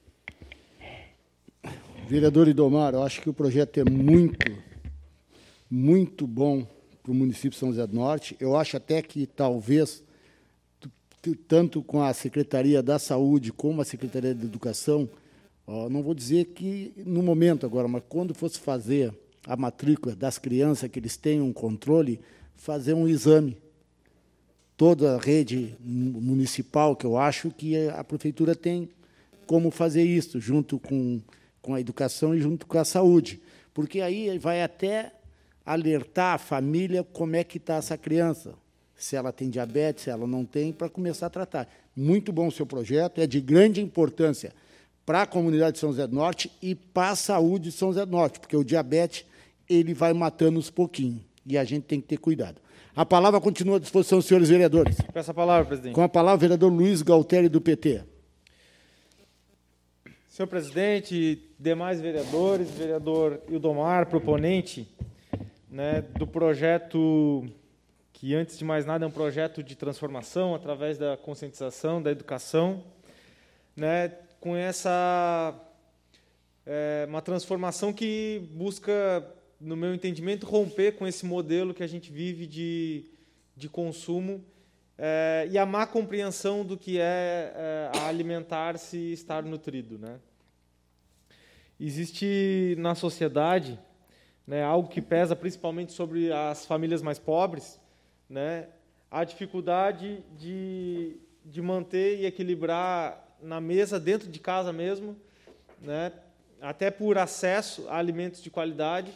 Vereador Idomar, eu acho que o projeto é muito, muito bom para o município de São José do Norte. Eu acho até que, talvez, tanto com a Secretaria da Saúde como a Secretaria da Educação, ó, não vou dizer que no momento agora, mas quando fosse fazer a matrícula das crianças, que eles tenham um controle, fazer um exame. Toda a rede municipal, que eu acho que a prefeitura tem como fazer isso, junto com, com a educação e junto com a saúde. Porque aí vai até alertar a família como é que está essa criança, se ela tem diabetes, se ela não tem, para começar a tratar. Muito bom o seu projeto, é de grande importância para a comunidade de São José do Norte e para a saúde de São José do Norte, porque o diabetes ele vai matando aos pouquinhos, e a gente tem que ter cuidado. A palavra continua à disposição dos senhores vereadores. Peço a palavra, presidente. Com a palavra, o vereador Luiz Galtelli, do P T. Senhor presidente, demais vereadores, vereador Ildomar, proponente, né, do projeto que, antes de mais nada, é um projeto de transformação através da conscientização, da educação, né, com essa é, uma transformação que busca, no meu entendimento, romper com esse modelo que a gente vive de, de consumo é, e a má compreensão do que é, é alimentar-se e estar nutrido. Né? Existe na sociedade, né, algo que pesa principalmente sobre as famílias mais pobres, né, a dificuldade de, de manter e equilibrar na mesa, dentro de casa mesmo, né, até por acesso a alimentos de qualidade.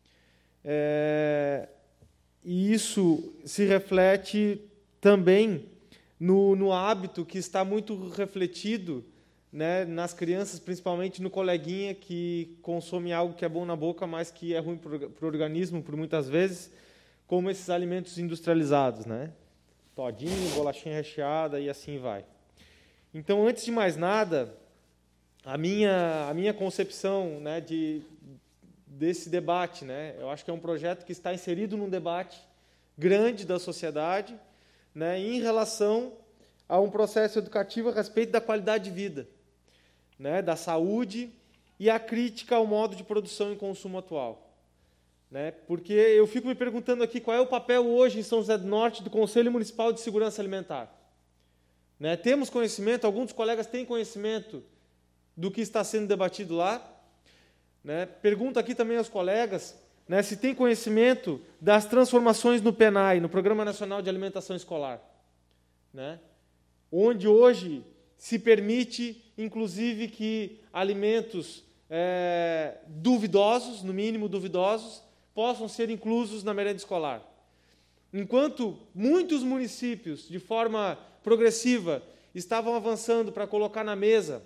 É, e isso se reflete também no, no hábito que está muito refletido, né, nas crianças, principalmente no coleguinha que consome algo que é bom na boca, mas que é ruim para o organismo, por muitas vezes, como esses alimentos industrializados, né? Todinho, bolachinha recheada e assim vai. Então, antes de mais nada, a minha, a minha concepção, né, de, desse debate, né, eu acho que é um projeto que está inserido num debate grande da sociedade, né, em relação a um processo educativo a respeito da qualidade de vida, né, da saúde e a crítica ao modo de produção e consumo atual. Né, porque eu fico me perguntando aqui qual é o papel hoje em São José do Norte do Conselho Municipal de Segurança Alimentar. Né, temos conhecimento, alguns dos colegas têm conhecimento do que está sendo debatido lá. Né, pergunto aqui também aos colegas, né, se tem conhecimento das transformações no P N A E, no Programa Nacional de Alimentação Escolar, né, onde hoje se permite, inclusive, que alimentos é, duvidosos, no mínimo duvidosos, possam ser inclusos na merenda escolar. Enquanto muitos municípios, de forma progressiva, estavam avançando para colocar na mesa,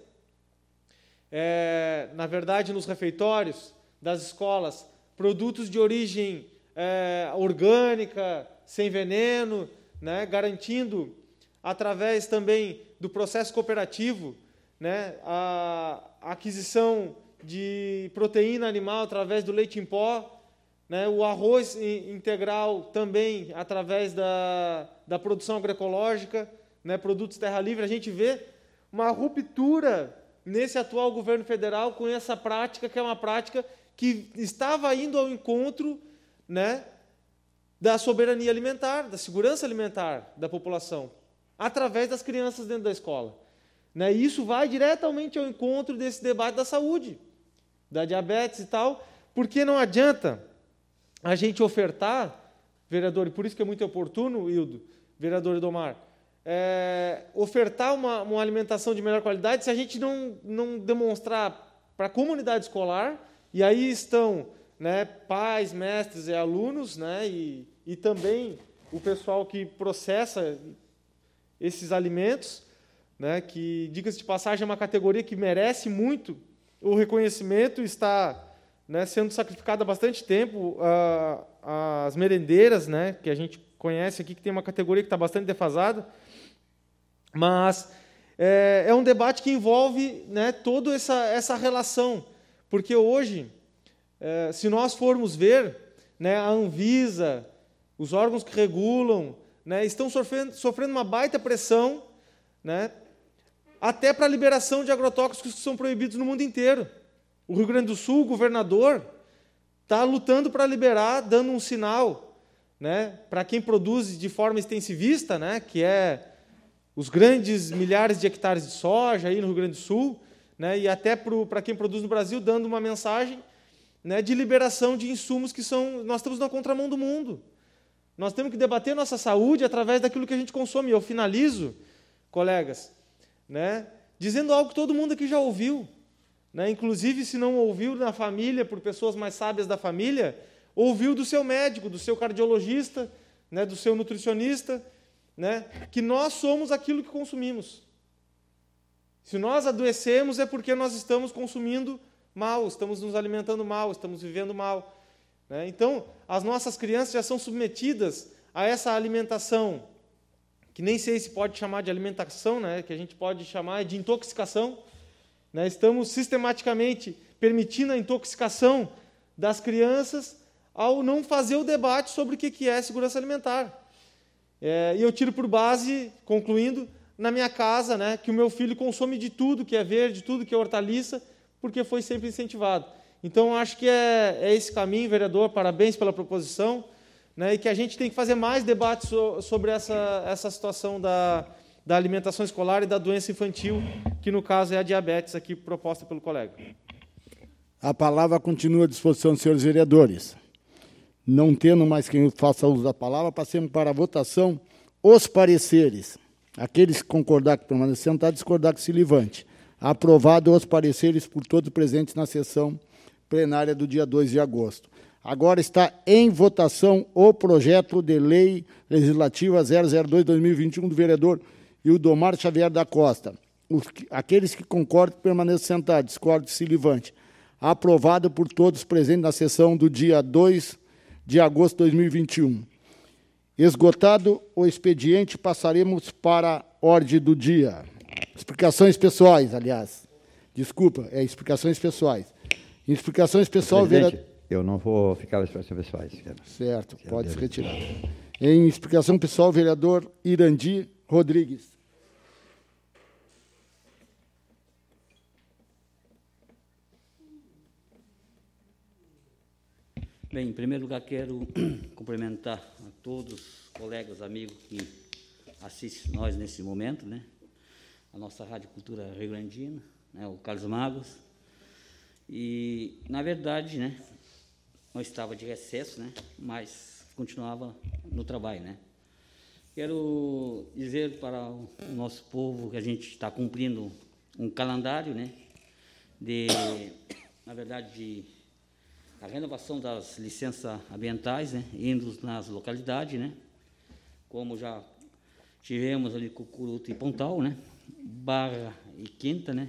é, na verdade, nos refeitórios das escolas, produtos de origem é, orgânica, sem veneno, né, garantindo, através também do processo cooperativo, né, a, a aquisição de proteína animal através do leite em pó, né, o arroz integral também através da, da produção agroecológica, né, produtos terra livre. A gente vê uma ruptura nesse atual governo federal com essa prática, que é uma prática que estava indo ao encontro, né, da soberania alimentar, da segurança alimentar da população, através das crianças dentro da escola. Né, e isso vai diretamente ao encontro desse debate da saúde, da diabetes e tal, porque não adianta a gente ofertar, vereador, e por isso que é muito oportuno, Hildo, vereador Idomar, é, ofertar uma, uma alimentação de melhor qualidade se a gente não, não demonstrar para a comunidade escolar, e aí estão, né, pais, mestres e alunos, né, e, e também o pessoal que processa esses alimentos, né, que, diga-se de passagem, é uma categoria que merece muito o reconhecimento, está, né, sendo sacrificada há bastante tempo. Uh, as merendeiras, né, que a gente conhece aqui, que tem uma categoria que está bastante defasada, mas é, é um debate que envolve, né, toda essa, essa relação, porque hoje, é, se nós formos ver, né, a Anvisa, os órgãos que regulam, né, estão sofrendo, sofrendo uma baita pressão, né, até para a liberação de agrotóxicos que são proibidos no mundo inteiro. O Rio Grande do Sul, o governador, está lutando para liberar, dando um sinal, né, para quem produz de forma extensivista, né, que é os grandes milhares de hectares de soja aí no Rio Grande do Sul, né, e até para quem produz no Brasil, dando uma mensagem, né, de liberação de insumos que são... Nós estamos na contramão do mundo. Nós temos que debater nossa saúde através daquilo que a gente consome. Eu finalizo, colegas, né, dizendo algo que todo mundo aqui já ouviu. Né, inclusive, se não ouviu na família, por pessoas mais sábias da família, ouviu do seu médico, do seu cardiologista, né, do seu nutricionista, né, que nós somos aquilo que consumimos. Se nós adoecemos é porque nós estamos consumindo mal, estamos nos alimentando mal, estamos vivendo mal. Né? Então, as nossas crianças já são submetidas a essa alimentação, que nem sei se pode chamar de alimentação, né, que a gente pode chamar de intoxicação. Né? Estamos sistematicamente permitindo a intoxicação das crianças ao não fazer o debate sobre o que é segurança alimentar. É, e eu tiro por base, concluindo, na minha casa, né, que o meu filho consome de tudo que é verde, tudo que é hortaliça, porque foi sempre incentivado. Então, acho que é, é esse caminho, vereador, parabéns pela proposição, né, e que a gente tem que fazer mais debates so, sobre essa, essa situação da, da alimentação escolar e da doença infantil, que no caso é a diabetes, aqui proposta pelo colega. A palavra continua à disposição dos senhores vereadores. Não tendo mais quem faça uso da palavra, passemos para a votação. Os pareceres. Aqueles que concordar que permanecer sentado, discordar que se levante. Aprovado os pareceres por todos presentes na sessão plenária do dia dois de agosto. Agora está em votação o projeto de lei legislativa zero zero dois barra dois mil e vinte e um do vereador Ildomar Xavier da Costa. Os, aqueles que concordam que permaneçam sentados, discordam que se levante. Aprovado por todos presentes na sessão do dia dois de agosto de dois mil e vinte e um. Esgotado o expediente, passaremos para a ordem do dia. Explicações pessoais, aliás. Desculpa, é explicações pessoais. Em explicações pessoais, Presidente, vereador... eu não vou ficar nas explicações pessoais. Quero. Certo, Quero pode se ver. retirar. Em explicação pessoal, vereador Irandi Rodrigues. Bem, em primeiro lugar, quero cumprimentar a todos os colegas, amigos que assistem nós nesse momento, né? A nossa Rádio Cultura Rio Grandina, né? O Carlos Magos. E, na verdade, né, não estava de recesso, né, mas continuava no trabalho, né. Quero dizer para o nosso povo que a gente está cumprindo um calendário, né, de, na verdade, de a renovação das licenças ambientais, né, indo nas localidades, né, como já tivemos ali Cucuruto e Pontal, né, Barra e Quinta, né,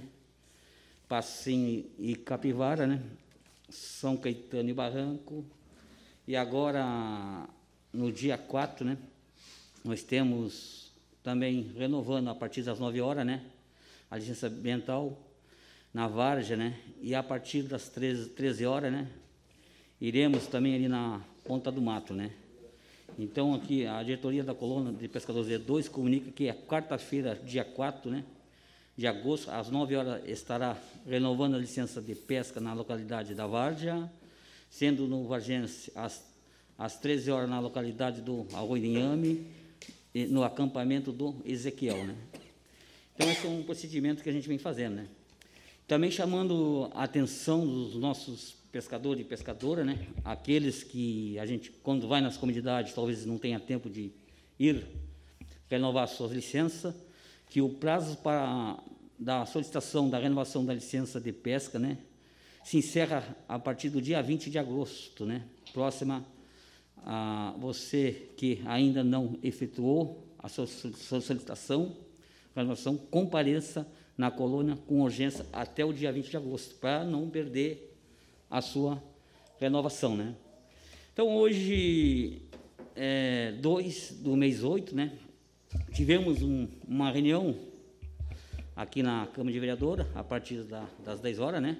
Passim e Capivara, né, São Caetano e Barranco, e agora, no dia quatro, né, nós temos também renovando a partir das nove horas, né, a licença ambiental na Várzea, né, e a partir das treze horas, né, iremos também ali na Ponta do Mato, né. Então, aqui, a diretoria da Colônia de Pescadores D dois comunica que a quarta-feira, dia quatro, né, de agosto, às nove horas, estará renovando a licença de pesca na localidade da Várzea, sendo no Vargense às, às treze horas na localidade do Arroio de Inhame, e no acampamento do Ezequiel, né. Então, esse é um procedimento que a gente vem fazendo, né. Também chamando a atenção dos nossos pescadores e pescadoras, né, aqueles que a gente, quando vai nas comunidades, talvez não tenha tempo de ir renovar suas licenças, que o prazo para da solicitação da renovação da licença de pesca, né, se encerra a partir do dia vinte de agosto, né, próxima a você que ainda não efetuou a sua solicitação, renovação, compareça na colônia com urgência até o dia vinte de agosto, para não perder a sua renovação, né. Então, hoje, é, dois do mês oito, né, tivemos um, uma reunião aqui na Câmara de Vereadora, a partir da, das dez horas, né?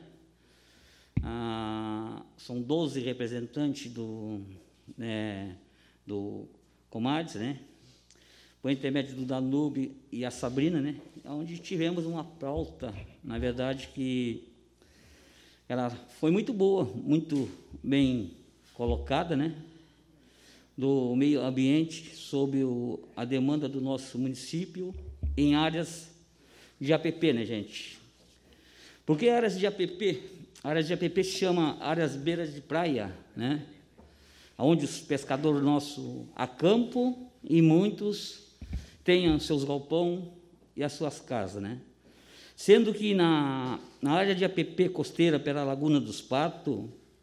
Ah, são doze representantes do, né, do Comades, né? Por intermédio do Danube e a Sabrina, né? Onde tivemos uma pauta, na verdade, que ela foi muito boa, muito bem colocada, né? Do meio ambiente, sob o, a demanda do nosso município, em áreas de A P P, né, gente? Por que áreas de A P P? Áreas de A P P se chama áreas beiras de praia, né? Onde os pescadores nossos acampam e muitos tenham seus galpão e as suas casas, né? Sendo que na, na área de A P P costeira pela Laguna dos Patos,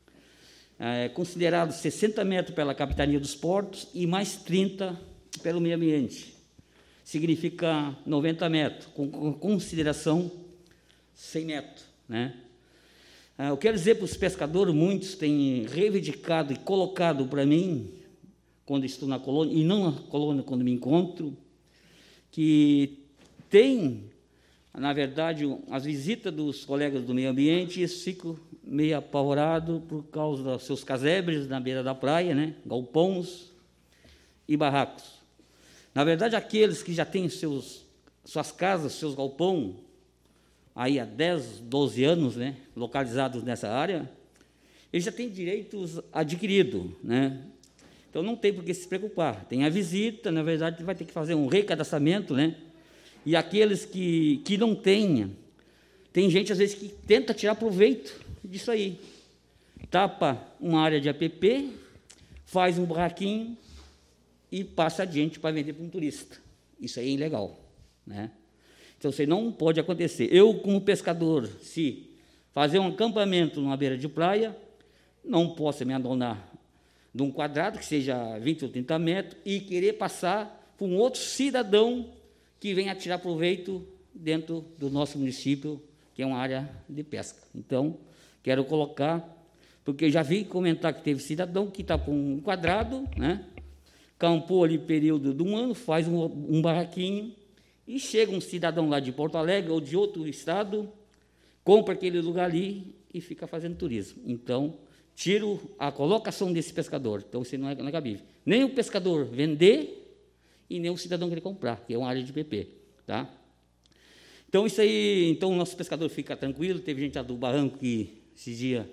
é considerado sessenta metros pela Capitania dos Portos e mais trinta pelo meio ambiente. Significa noventa metros, com, com consideração cem metros, né? Ah, eu quero dizer para os pescadores, muitos têm reivindicado e colocado para mim, quando estou na colônia, e não na colônia quando me encontro, que tem, na verdade, as visitas dos colegas do meio ambiente, e eu fico meio apavorado por causa dos seus casebres na beira da praia, né, galpões e barracos. Na verdade, aqueles que já têm seus, suas casas, seus galpões, aí há dez, doze anos, né, localizados nessa área, eles já têm direitos adquiridos, né? Então, não tem por que se preocupar. Tem a visita, na verdade, vai ter que fazer um recadastramento, né? E aqueles que, que não tenham, tem gente, às vezes, que tenta tirar proveito disso aí. Tapa uma área de A P P, faz um barraquinho e passa adiante para vender para um turista. Isso aí é ilegal, né? Então, isso aí não pode acontecer. Eu, como pescador, se fazer um acampamento numa beira de praia, não posso me adonar de um quadrado que seja vinte ou trinta metros e querer passar para um outro cidadão que venha tirar proveito dentro do nosso município, que é uma área de pesca. Então, quero colocar, porque eu já vi comentar que teve cidadão que está com um quadrado, né, campou ali período de um ano, faz um, um barraquinho, e chega um cidadão lá de Porto Alegre ou de outro estado, compra aquele lugar ali e fica fazendo turismo. Então, tiro a colocação desse pescador. Então, isso não é, não é cabível. Nem o pescador vender e nem o cidadão querer comprar, que é uma área de P P. Tá? Então, isso aí, então, o nosso pescador fica tranquilo. Teve gente lá do barranco que, esse dia,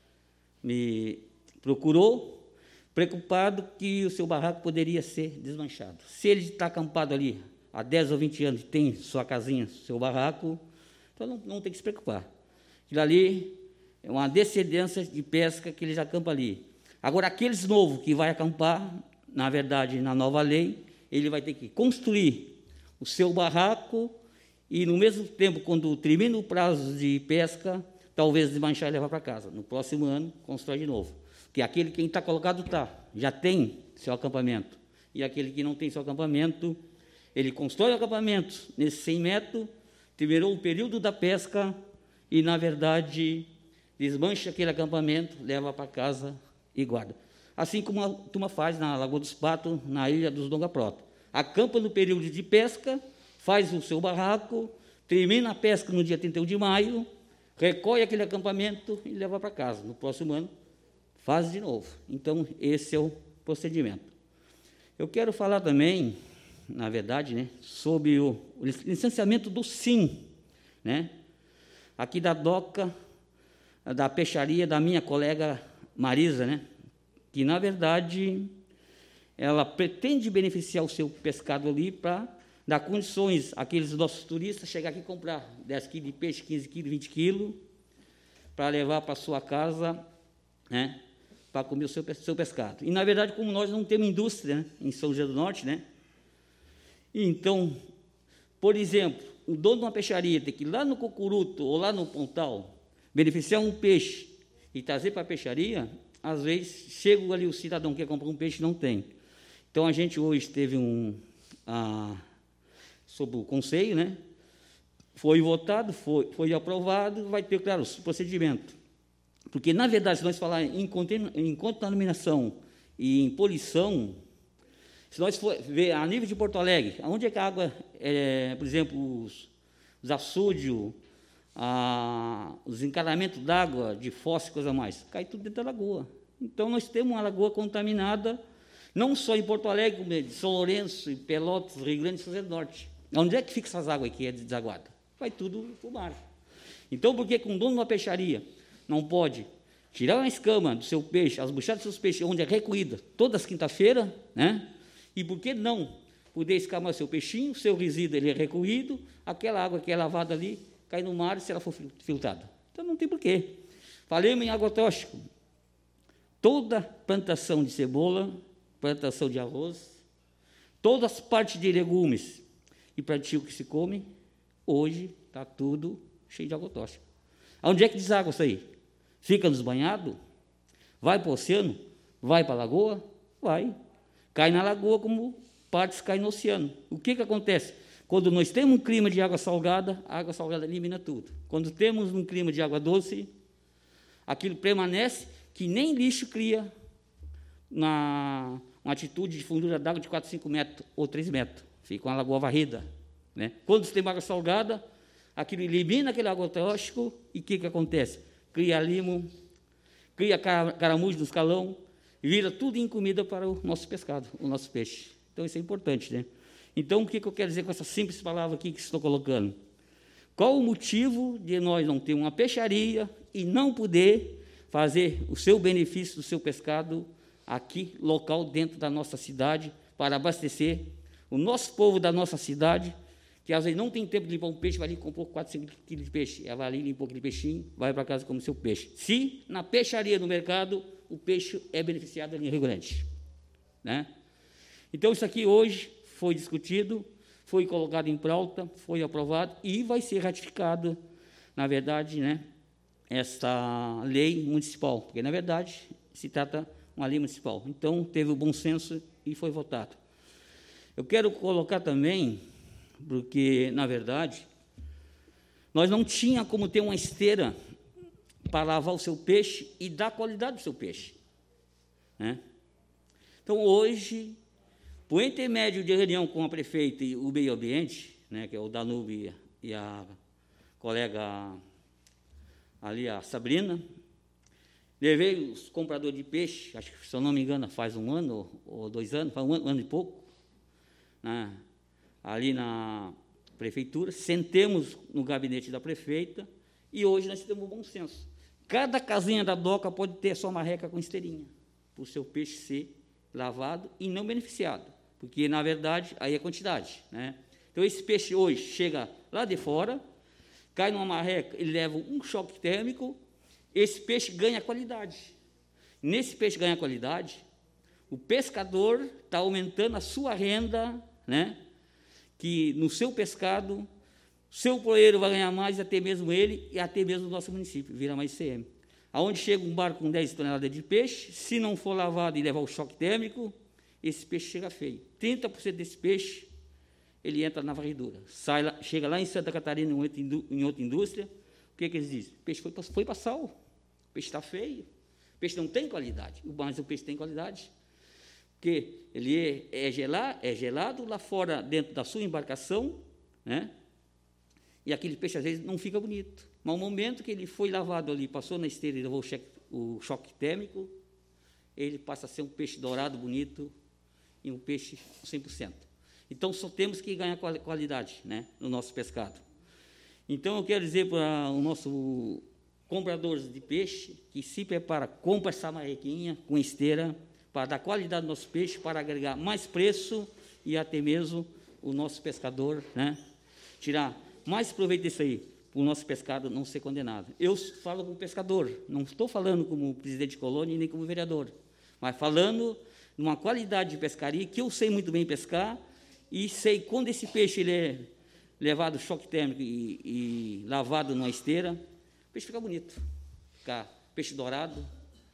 me procurou, preocupado que o seu barraco poderia ser desmanchado. Se ele está acampado ali há dez ou vinte anos, tem sua casinha, seu barraco, então não, não tem que se preocupar. Aquilo ali é uma descendência de pesca que ele já acampa ali. Agora, aqueles novos que vai acampar, na verdade, na nova lei, ele vai ter que construir o seu barraco e, no mesmo tempo, quando termina o prazo de pesca, talvez desmanchar e levar para casa. No próximo ano, constrói de novo. Porque aquele quem está colocado está, já tem seu acampamento. E aquele que não tem seu acampamento, ele constrói o acampamento nesses cem metros, terminou o período da pesca e, na verdade, desmancha aquele acampamento, leva para casa e guarda. Assim como a turma faz na Lagoa dos Patos, na Ilha dos Donga Prota. Acampa no período de pesca, faz o seu barraco, termina a pesca no dia trinta e um de maio, recolhe aquele acampamento e leva para casa. No próximo ano, faz de novo. Então, esse é o procedimento. Eu quero falar também, na verdade, né, sobre o, o licenciamento do SIM, né, aqui da DOCA, da peixaria da minha colega Marisa, né, que, na verdade, ela pretende beneficiar o seu pescado ali para dar condições àqueles nossos turistas chegar aqui e comprar dez quilos de peixe, quinze quilos, vinte quilos, para levar para a sua casa, né, para comer o seu, seu pescado. E, na verdade, como nós não temos indústria, né, em São José do Norte, né, então, por exemplo, o dono de uma peixaria tem que ir lá no Cucuruto ou lá no Pontal beneficiar um peixe e trazer para a peixaria, às vezes, chega ali o cidadão que quer comprar um peixe e não tem. Então, a gente hoje teve um... A, sobre o conselho, né, foi votado, foi, foi aprovado, vai ter, claro, o procedimento. Porque, na verdade, se nós falarmos em, em contaminação e em poluição, se nós for ver a nível de Porto Alegre, onde é que a água, é, por exemplo, os, os açudes, a, os encanamentos d'água de fósforo e coisa mais, cai tudo dentro da lagoa. Então, nós temos uma lagoa contaminada, não só em Porto Alegre, como em São Lourenço, em Pelotas, Rio Grande e São José do Norte. Onde é que fica essas águas aqui, é desaguada? Vai tudo para o mar. Então, por que um dono de uma peixaria não pode tirar uma escama do seu peixe, as buchadas dos seus peixes, onde é recolhida, todas as quinta-feiras, né? E por que não poder escamar seu peixinho, seu resíduo ele é recolhido, aquela água que é lavada ali, cai no mar se ela for filtrada. Então, não tem porquê. Falemos em agrotóxico. Toda plantação de cebola, plantação de arroz, todas as partes de legumes e plantio que se come, hoje está tudo cheio de agrotóxico. Onde é que deságua isso aí? Fica nos banhados? Vai para o oceano? Vai para a lagoa? Vai. Cai na lagoa como partes caem no oceano. O que, que acontece? Quando nós temos um clima de água salgada, a água salgada elimina tudo. Quando temos um clima de água doce, aquilo permanece que nem lixo cria na uma atitude de fundura d'água de quatro, cinco metros ou três metros. Fica uma lagoa varrida. Né? Quando você tem água salgada, aquilo elimina aquele agrotóxico e o que, que acontece? Cria limo, cria caramujo no escalão, vira tudo em comida para o nosso pescado, o nosso peixe. Então, isso é importante. Né? Então, o que, que eu quero dizer com essa simples palavra aqui que estou colocando? Qual o motivo de nós não ter uma peixaria e não poder fazer o seu benefício do seu pescado aqui, local, dentro da nossa cidade, para abastecer o nosso povo da nossa cidade, que às vezes não tem tempo de limpar um peixe, vai ali e comprou quatro, cinco quilos de peixe, ela vai ali, limpou aquele peixinho, vai para casa como seu peixe. Se na peixaria no mercado, o peixe é beneficiado ali em Rio Grande. Né? Então, isso aqui hoje foi discutido, foi colocado em pauta, foi aprovado e vai ser ratificado, na verdade, né, esta lei municipal, porque, na verdade, se trata uma lei municipal. Então, teve o bom senso e foi votado. Eu quero colocar também, porque, na verdade, nós não tínhamos como ter uma esteira para lavar o seu peixe e dar qualidade do seu peixe. Né? Então, hoje, por intermédio de reunião com a prefeita e o meio ambiente, né, que é o Danube e a colega ali a Sabrina. Levei os compradores de peixe, acho que, se eu não me engano, faz um ano ou dois anos, faz um ano, um ano e pouco, né, ali na prefeitura, sentemos no gabinete da prefeita e hoje nós temos um bom senso. Cada casinha da doca pode ter a sua marreca com esteirinha, para o seu peixe ser lavado e não beneficiado, porque, na verdade, aí é quantidade, né? Então, esse peixe hoje chega lá de fora, cai numa marreca, ele leva um choque térmico, esse peixe ganha qualidade. Nesse peixe ganha qualidade, o pescador está aumentando a sua renda, né? Que no seu pescado, seu poeiro vai ganhar mais, até mesmo ele, e até mesmo o nosso município, vira mais C M. Aonde chega um barco com dez toneladas de peixe, se não for lavado e levar o choque térmico, esse peixe chega feio. trinta por cento desse peixe, ele entra na varredura. Sai lá, chega lá em Santa Catarina, em outra, em outra indústria, o que, que eles dizem? O peixe foi para foi para sal, o peixe está feio, o peixe não tem qualidade, mas o peixe tem qualidade, porque ele é, é, gelado, é gelado lá fora, dentro da sua embarcação, né? E aquele peixe, às vezes, não fica bonito. Mas, no momento que ele foi lavado ali, passou na esteira e levou o, cheque, o choque térmico, ele passa a ser um peixe dourado, bonito, e um peixe cem por cento. Então, só temos que ganhar qualidade, né, no nosso pescado. Então, eu quero dizer para o nosso compradores de peixe que se prepara, compra essa marrequinha com esteira, para dar qualidade ao nosso peixe, para agregar mais preço e até mesmo o nosso pescador, né, tirar mais proveito disso aí, para o nosso pescado não ser condenado. Eu falo como pescador, não estou falando como presidente de colônia nem como vereador, mas falando de uma qualidade de pescaria que eu sei muito bem pescar e sei quando esse peixe ele é levado choque térmico e, e lavado numa esteira, o peixe fica bonito, fica peixe dourado,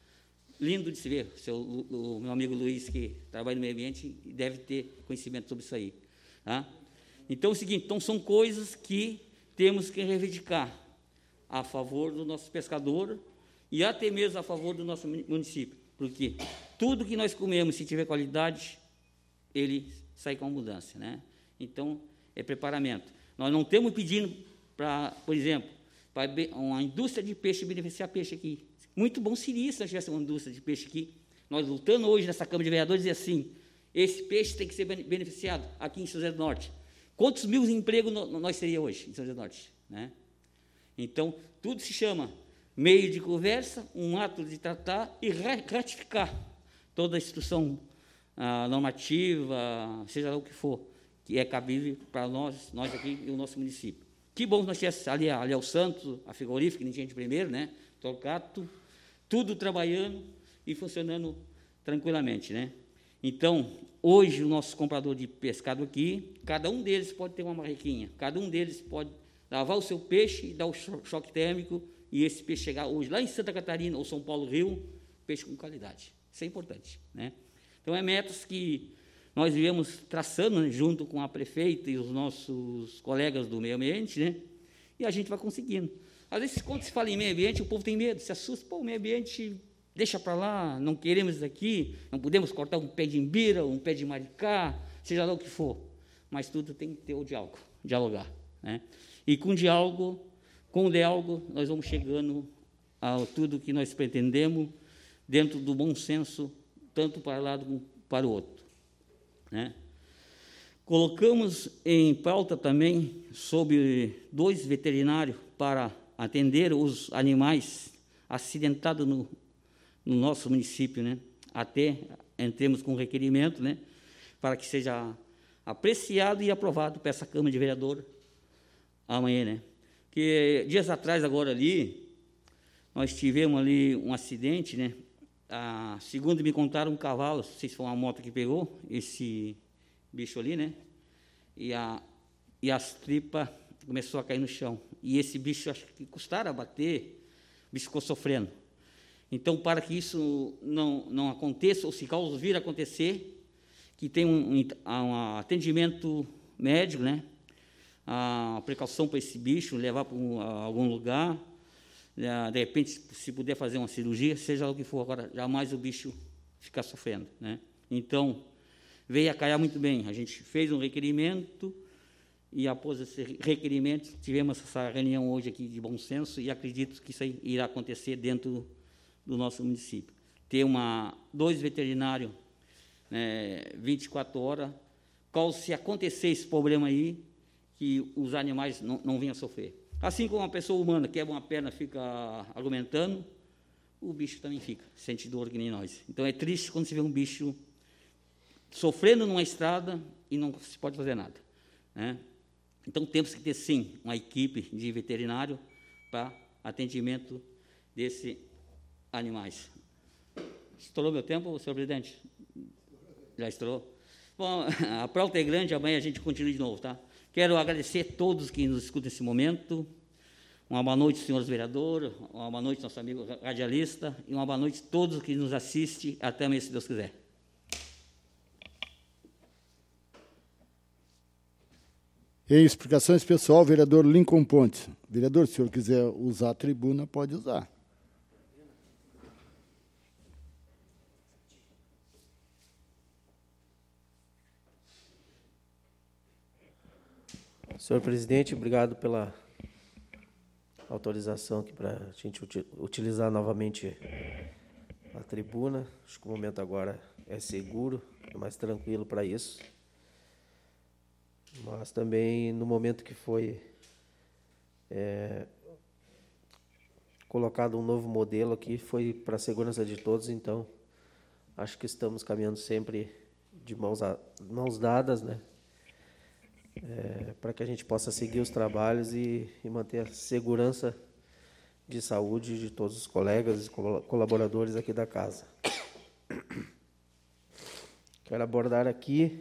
lindo de se ver. Seu, o, o meu amigo Luiz, que trabalha no meio ambiente, deve ter conhecimento sobre isso aí, tá? Então, é o seguinte, então, são coisas que temos que reivindicar a favor do nosso pescador e até mesmo a favor do nosso município, porque tudo que nós comemos, se tiver qualidade, ele sai com abundância, né? Então, é preparamento. Nós não estamos pedindo para, por exemplo, para uma indústria de peixe beneficiar peixe aqui. Muito bom seria se nós tivéssemos uma indústria de peixe aqui. Nós lutando hoje nessa Câmara de Vereadores dizer assim, esse peixe tem que ser beneficiado aqui em São José do Norte. Quantos mil empregos nós teríamos hoje em São José do Norte, né? Então, tudo se chama meio de conversa, um ato de tratar e ratificar toda a instrução ah, normativa, seja lá o que for, que é cabível para nós, nós aqui e o nosso município. Que bom que nós tivéssemos ali, ali ao Santos, a frigorífica, que nem tinha de primeiro, né? Torcato, tudo trabalhando e funcionando tranquilamente, né? Então, hoje, o nosso comprador de pescado aqui, cada um deles pode ter uma marrequinha, cada um deles pode lavar o seu peixe e dar o choque térmico, e esse peixe chegar hoje lá em Santa Catarina ou São Paulo, Rio, peixe com qualidade. Isso é importante, né? Então, é metas que nós viemos traçando, né, junto com a prefeita e os nossos colegas do meio ambiente, né? E a gente vai conseguindo. Às vezes, quando se fala em meio ambiente, o povo tem medo, se assusta, pô, o meio ambiente... Deixa para lá, não queremos isso aqui, não podemos cortar um pé de imbira, um pé de maricá, seja lá o que for. Mas tudo tem que ter o diálogo, dialogar, né? E com o diálogo, com o diálogo, nós vamos chegando a tudo que nós pretendemos, dentro do bom senso, tanto para um lado como para o outro, né? Colocamos em pauta também sobre dois veterinários para atender os animais acidentados no no nosso município, né? Até entremos com requerimento, né? Para que seja apreciado e aprovado para essa Câmara de Vereador amanhã, né? Que dias atrás, agora ali, nós tivemos ali um acidente, né? Ah, segundo me contaram, um cavalo, não sei se foi uma moto que pegou esse bicho ali, né? E, a, e as tripas começou a cair no chão. E esse bicho, acho que custaram a bater, o bicho ficou sofrendo. Então, para que isso não, não aconteça, ou se caso vir a acontecer, que tem um, um atendimento médico, né? A precaução para esse bicho, levar para um, algum lugar, de repente, se puder fazer uma cirurgia, seja o que for, agora, jamais o bicho ficar sofrendo, né? Então, veio a calhar muito bem. A gente fez um requerimento e após esse requerimento, tivemos essa reunião hoje aqui de bom senso e acredito que isso aí irá acontecer dentro do nosso município. Ter uma, dois veterinários, né, vinte e quatro horas, qual se acontecer esse problema aí, que os animais não, não venham a sofrer. Assim como uma pessoa humana quebra uma perna, fica argumentando, o bicho também fica, sente dor que nem nós. Então é triste quando se vê um bicho sofrendo numa estrada e não se pode fazer nada, né? Então temos que ter sim uma equipe de veterinário para atendimento desses animais. Estourou meu tempo, senhor presidente? Já estourou? Bom, a pauta é grande, amanhã a gente continua de novo, tá? Quero agradecer a todos que nos escutam nesse momento. Uma boa noite, senhores vereadores, uma boa noite, nosso amigo radialista, e uma boa noite a todos que nos assistem. Até amanhã, se Deus quiser. Em explicações pessoal, vereador Lincoln Pontes. Vereador, se o senhor quiser usar a tribuna, pode usar. Senhor presidente, obrigado pela autorização aqui para a gente uti- utilizar novamente a tribuna. Acho que o momento agora é seguro, é mais tranquilo para isso. Mas também no momento que foi é, colocado um novo modelo aqui, foi para a segurança de todos, então acho que estamos caminhando sempre de mãos, a, mãos dadas, né? É, para que a gente possa seguir os trabalhos e, e manter a segurança de saúde de todos os colegas e colaboradores aqui da casa. Quero abordar aqui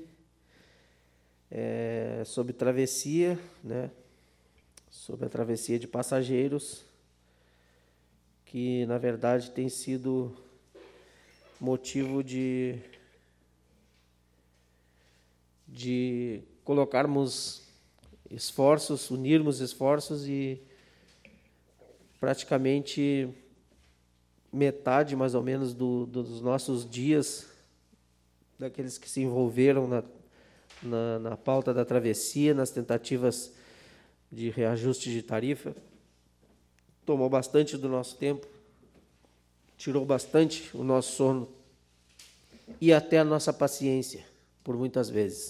é, sobre travessia, né? Sobre a travessia de passageiros, que, na verdade, tem sido motivo de, de colocarmos esforços, unirmos esforços e praticamente metade, mais ou menos, do, dos nossos dias, daqueles que se envolveram na, na, na pauta da travessia, nas tentativas de reajuste de tarifa, tomou bastante do nosso tempo, tirou bastante o nosso sono e até a nossa paciência, por muitas vezes.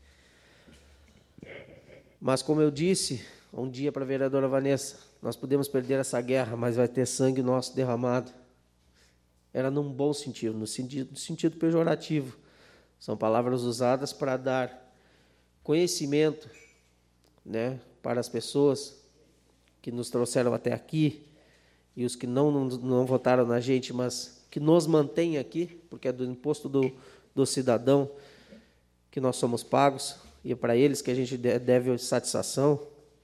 Mas, como eu disse um dia para a vereadora Vanessa, nós podemos perder essa guerra, mas vai ter sangue nosso derramado. Era num bom sentido, no sentido, no sentido pejorativo. São palavras usadas para dar conhecimento, né, para as pessoas que nos trouxeram até aqui e os que não, não, não votaram na gente, mas que nos mantêm aqui, porque é do imposto do, do cidadão que nós somos pagos, e é para eles que a gente deve satisfação.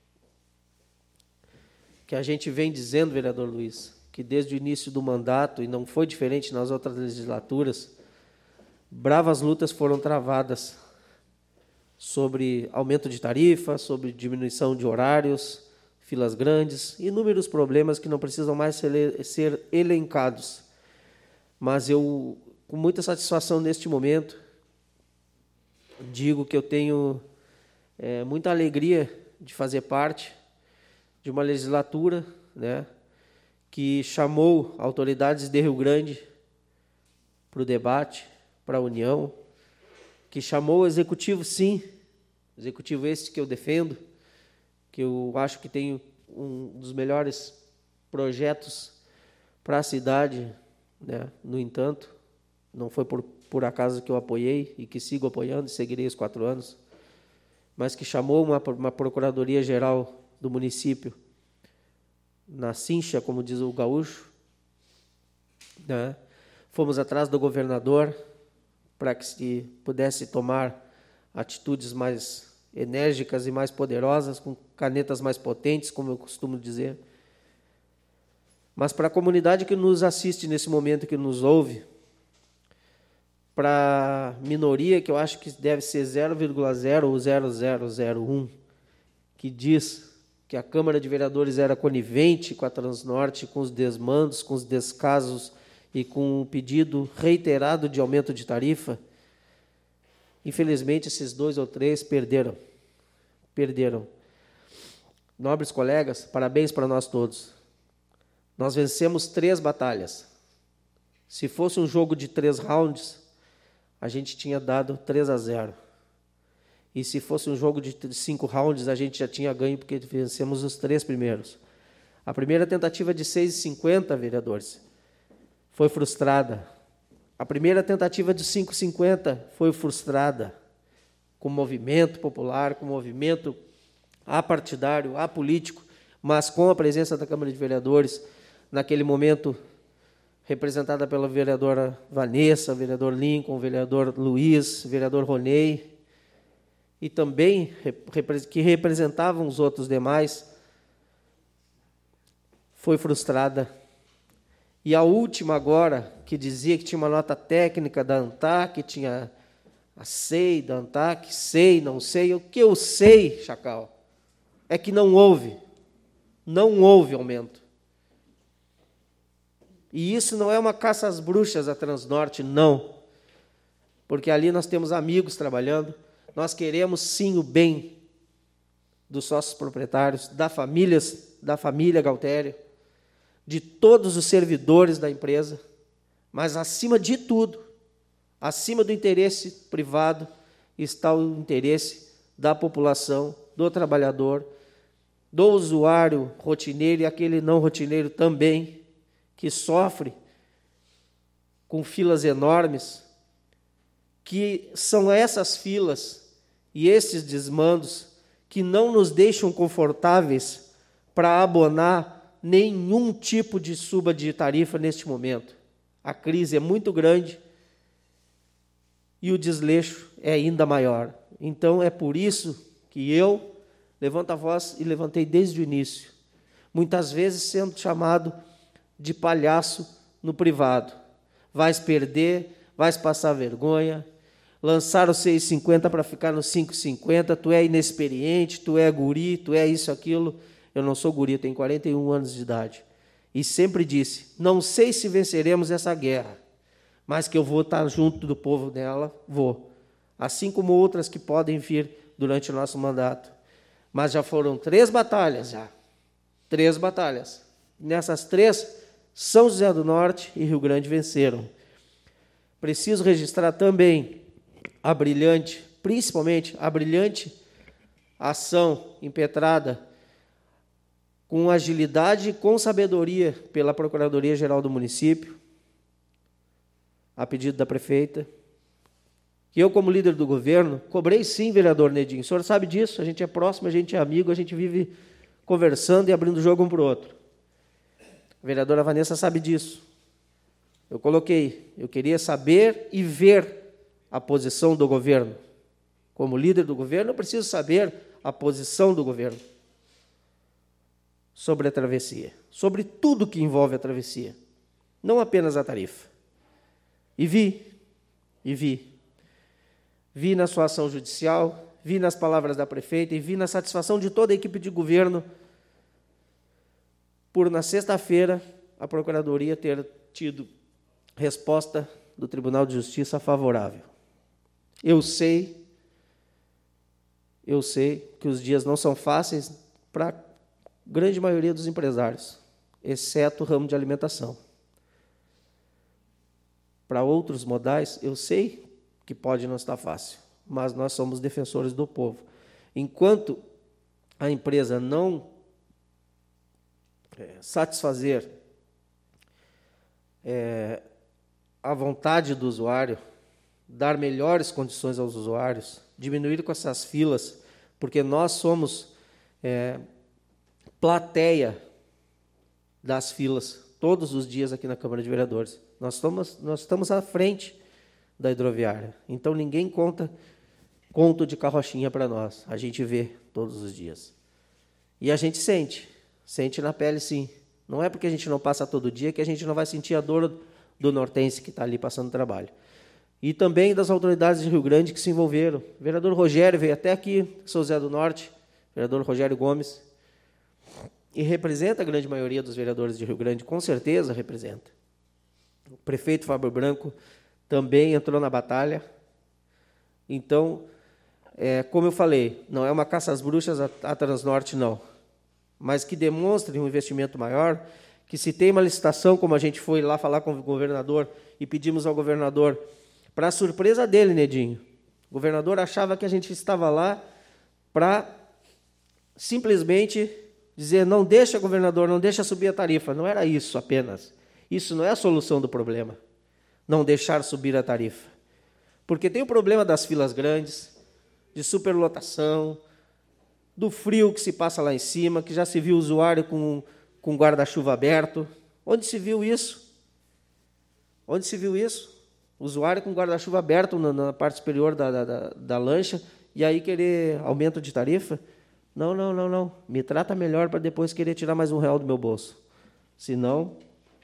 Que a gente vem dizendo, vereador Luiz, que desde o início do mandato, e não foi diferente nas outras legislaturas, bravas lutas foram travadas sobre aumento de tarifa, sobre diminuição de horários, filas grandes, inúmeros problemas que não precisam mais ser, ser elencados. Mas eu, com muita satisfação neste momento, digo que eu tenho é, muita alegria de fazer parte de uma legislatura, né, que chamou autoridades de Rio Grande para o debate, para a união, que chamou o executivo, sim, executivo esse que eu defendo, que eu acho que tem um dos melhores projetos para a cidade, né? No entanto, não foi por, por acaso que eu apoiei e que sigo apoiando e seguirei os quatro anos, mas que chamou uma, uma Procuradoria-Geral do município na cincha, como diz o gaúcho, né? Fomos atrás do governador para que se pudesse tomar atitudes mais enérgicas e mais poderosas, com canetas mais potentes, como eu costumo dizer. Mas para a comunidade que nos assiste nesse momento, que nos ouve, para a minoria, que eu acho que deve ser zero vírgula zero ou zero vírgula zero zero um, que diz que a Câmara de Vereadores era conivente com a Transnorte, com os desmandos, com os descasos e com o pedido reiterado de aumento de tarifa, infelizmente esses dois ou três perderam. perderam. Nobres colegas, parabéns para nós todos. Nós vencemos três batalhas. Se fosse um jogo de três rounds, a gente tinha dado três a zero. E se fosse um jogo de cinco rounds, a gente já tinha ganho, porque vencemos os três primeiros. A primeira tentativa de seis e cinquenta, vereadores, foi frustrada. A primeira tentativa de cinco e cinquenta foi frustrada, com movimento popular, com movimento apartidário, apolítico, mas com a presença da Câmara de Vereadores, naquele momento representada pela vereadora Vanessa, vereador Lincoln, vereador Luiz, vereador Ronei, e também que representavam os outros demais, foi frustrada. E a última agora, que dizia que tinha uma nota técnica da ANTAC, tinha a SEI da ANTAC, sei, não sei, o que eu sei, Chacal, é que não houve, não houve aumento. E isso não é uma caça às bruxas, a Transnorte, não. Porque ali nós temos amigos trabalhando, nós queremos sim o bem dos sócios proprietários, da, famílias, da família Galtério, de todos os servidores da empresa, mas acima de tudo, acima do interesse privado, está o interesse da população, do trabalhador, do usuário rotineiro e aquele não rotineiro também, que sofre com filas enormes, que são essas filas e esses desmandos que não nos deixam confortáveis para abonar nenhum tipo de suba de tarifa neste momento. A crise é muito grande e o desleixo é ainda maior. Então, é por isso que eu levanto a voz e levantei desde o início, muitas vezes sendo chamado de palhaço no privado. Vais perder, vais passar vergonha, lançar o seis e cinquenta para ficar no cinco e cinquenta, tu é inexperiente, tu é guri, tu é isso, aquilo. Eu não sou guri, eu tenho quarenta e um anos de idade. E sempre disse, não sei se venceremos essa guerra, mas que eu vou estar junto do povo dela, vou. Assim como outras que podem vir durante o nosso mandato. Mas já foram três batalhas, já. Três batalhas. Nessas três, São José do Norte e Rio Grande venceram. Preciso registrar também a brilhante, principalmente a brilhante ação impetrada com agilidade e com sabedoria pela Procuradoria-Geral do Município, a pedido da prefeita, que eu, como líder do governo, cobrei sim, vereador Nedinho. O senhor sabe disso, a gente é próximo, a gente é amigo, a gente vive conversando e abrindo o jogo um para o outro. A vereadora Vanessa sabe disso. Eu coloquei, eu queria saber e ver a posição do governo. Como líder do governo, eu preciso saber a posição do governo sobre a travessia, sobre tudo que envolve a travessia, não apenas a tarifa. E vi, e vi. Vi na sua ação judicial, vi nas palavras da prefeita e vi na satisfação de toda a equipe de governo por, na sexta-feira, a Procuradoria ter tido resposta do Tribunal de Justiça favorável. Eu sei, eu sei que os dias não são fáceis para a grande maioria dos empresários, exceto o ramo de alimentação. Para outros modais, eu sei que pode não estar fácil, mas nós somos defensores do povo. Enquanto a empresa não é, satisfazer é, a vontade do usuário, dar melhores condições aos usuários, diminuir com essas filas, porque nós somos é, plateia das filas todos os dias aqui na Câmara de Vereadores. Nós estamos, nós estamos à frente da hidroviária. Então, ninguém conta conto de carrochinha para nós. A gente vê todos os dias. E a gente sente. Sente na pele, sim. Não é porque a gente não passa todo dia que a gente não vai sentir a dor do nortense que está ali passando trabalho. E também das autoridades de Rio Grande que se envolveram. O vereador Rogério veio até aqui, São José do Norte, vereador Rogério Gomes, e representa a grande maioria dos vereadores de Rio Grande, com certeza representa. O prefeito Fábio Branco também entrou na batalha. Então, é, como eu falei, não é uma caça às bruxas a, a Transnorte, não, mas que demonstre um investimento maior, que se tem uma licitação, como a gente foi lá falar com o governador e pedimos ao governador, para surpresa dele, Nedinho, o governador achava que a gente estava lá para simplesmente dizer, não deixa, governador, não deixa subir a tarifa. Não era isso apenas. Isso não é a solução do problema, não deixar subir a tarifa. Porque tem o problema das filas grandes, de superlotação, do frio que se passa lá em cima, que já se viu o usuário com, com guarda-chuva aberto. Onde se viu isso? Onde se viu isso? O usuário com guarda-chuva aberto na, na parte superior da, da, da, da lancha, e aí querer aumento de tarifa? Não, não, não, não. Me trata melhor para depois querer tirar mais um real do meu bolso. Se não,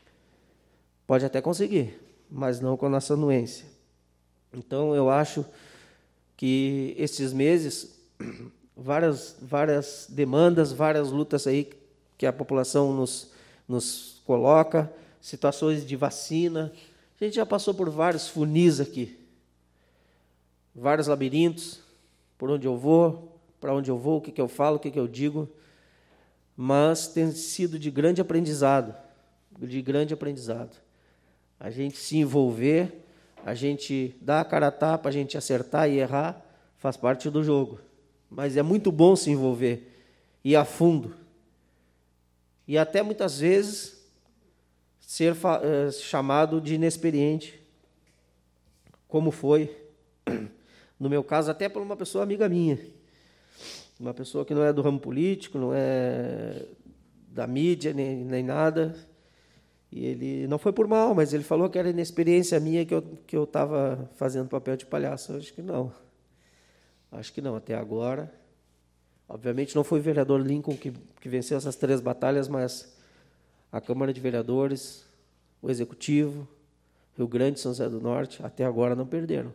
pode até conseguir, mas não com a nossa anuência. Então, eu acho que esses meses, várias, várias demandas, várias lutas aí que a população nos, nos coloca, situações de vacina. A gente já passou por vários funis aqui, vários labirintos, por onde eu vou, para onde eu vou, o que, que eu falo, o que, que eu digo, mas tem sido de grande aprendizado, de grande aprendizado. A gente se envolver, a gente dar a cara a tapa, a gente acertar e errar, faz parte do jogo. Mas é muito bom se envolver, ir a fundo. E até muitas vezes ser uh, chamado de inexperiente, como foi, no meu caso, até por uma pessoa amiga minha. Uma pessoa que não é do ramo político, não é da mídia, nem, nem nada. E ele não foi por mal, mas ele falou que era inexperiência minha que eu que eu estava fazendo papel de palhaço. Eu acho que não. Acho que não, até agora. Obviamente não foi o vereador Lincoln que, que venceu essas três batalhas, mas a Câmara de Vereadores, o Executivo, Rio Grande e São José do Norte, até agora não perderam.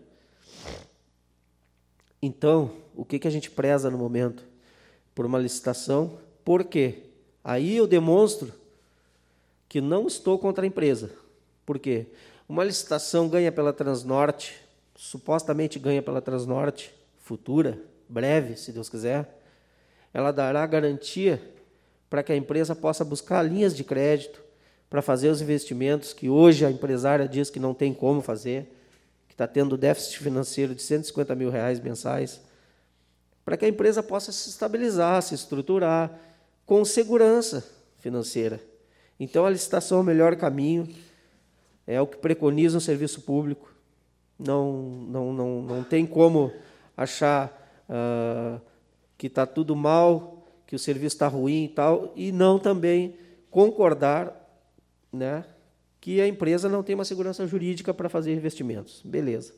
Então, o que, que a gente preza no momento? Por uma licitação. Por quê? Aí eu demonstro que não estou contra a empresa. Por quê? Uma licitação ganha pela Transnorte, supostamente ganha pela Transnorte, futura, breve, se Deus quiser, ela dará garantia para que a empresa possa buscar linhas de crédito para fazer os investimentos que hoje a empresária diz que não tem como fazer, que está tendo déficit financeiro de cento e cinquenta mil reais mensais, para que a empresa possa se estabilizar, se estruturar com segurança financeira. Então, a licitação é o melhor caminho, é o que preconiza o serviço público. Não, não, não, não tem como achar uh, que está tudo mal, que o serviço está ruim e tal, e não também concordar, né, que a empresa não tem uma segurança jurídica para fazer investimentos. Beleza.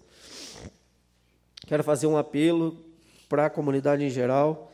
Quero fazer um apelo para a comunidade em geral,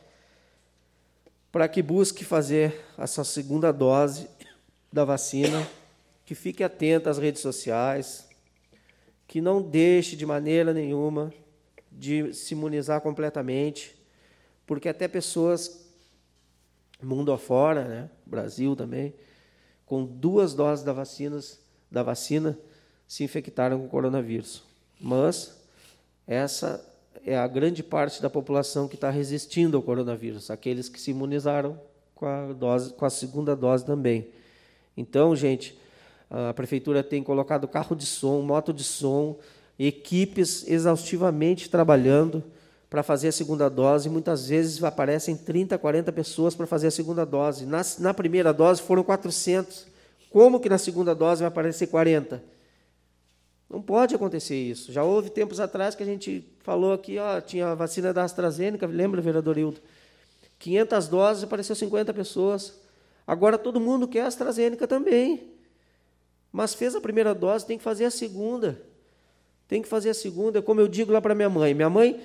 para que busque fazer essa segunda dose da vacina, que fique atento às redes sociais, que não deixe de maneira nenhuma de se imunizar completamente, porque até pessoas, mundo afora, né, Brasil também, com duas doses da, vacinas, da vacina, se infectaram com coronavírus. Mas essa é a grande parte da população que está resistindo ao coronavírus, aqueles que se imunizaram com a, dose, com a segunda dose também. Então, gente, a prefeitura tem colocado carro de som, moto de som, equipes exaustivamente trabalhando para fazer a segunda dose. Muitas vezes aparecem trinta, quarenta pessoas para fazer a segunda dose. Na, na primeira dose foram quatrocentos. Como que na segunda dose vai aparecer quarenta? Não pode acontecer isso. Já houve tempos atrás que a gente falou aqui, ó, tinha a vacina da AstraZeneca, lembra, vereador Hildo? quinhentas doses, apareceu cinquenta pessoas. Agora todo mundo quer a AstraZeneca também. Mas fez a primeira dose, tem que fazer a segunda. Tem que fazer a segunda. Como eu digo lá para minha mãe. Minha mãe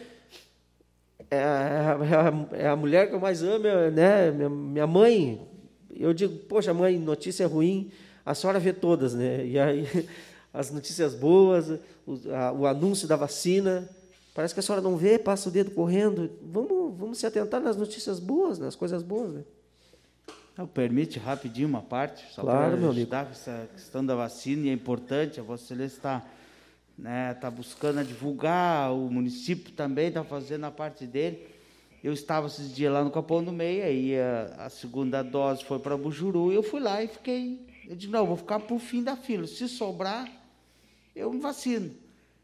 é a, é a mulher que eu mais amo, né? Minha mãe, eu digo, poxa, mãe, notícia ruim, a senhora vê todas, né? E aí, as notícias boas, o, a, o anúncio da vacina, parece que a senhora não vê, passa o dedo correndo. Vamos, vamos se atentar nas notícias boas, nas coisas boas, né? Não, permite rapidinho uma parte, só claro, para meu ajudar essa questão da vacina, e é importante, a Vossa Excelência está né, está buscando divulgar, o município também está fazendo a parte dele. Eu estava esses dias lá no Capão do Meio, aí a, a segunda dose foi para Bujuru, e eu fui lá e fiquei, eu disse, não, eu vou ficar por fim da fila, se sobrar, eu me vacino.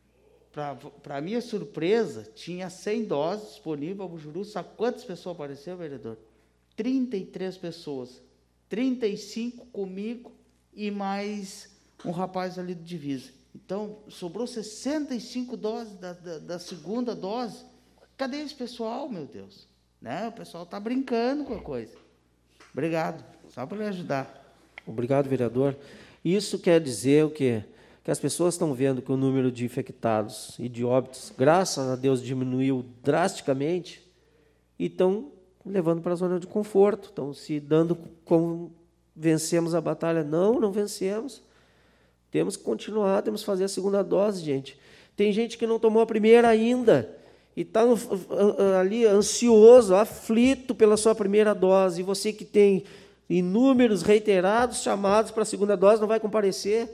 Para minha surpresa, tinha cem doses disponíveis para Bujuru, sabe quantas pessoas apareceram, vereador? trinta e três pessoas, trinta e cinco comigo e mais um rapaz ali do Divisa. Então, sobrou sessenta e cinco doses da, da, da segunda dose. Cadê esse pessoal, meu Deus? Né? O pessoal está brincando com a coisa. Obrigado, só para me ajudar. Obrigado, vereador. Isso quer dizer o quê? Que as pessoas estão vendo que o número de infectados e de óbitos, graças a Deus, diminuiu drasticamente e estão levando para a zona de conforto, estão se dando como vencemos a batalha. Não, não vencemos. Temos que continuar, temos que fazer a segunda dose, gente. Tem gente que não tomou a primeira ainda e está ali ansioso, aflito pela sua primeira dose. E você que tem inúmeros reiterados chamados para a segunda dose não vai comparecer?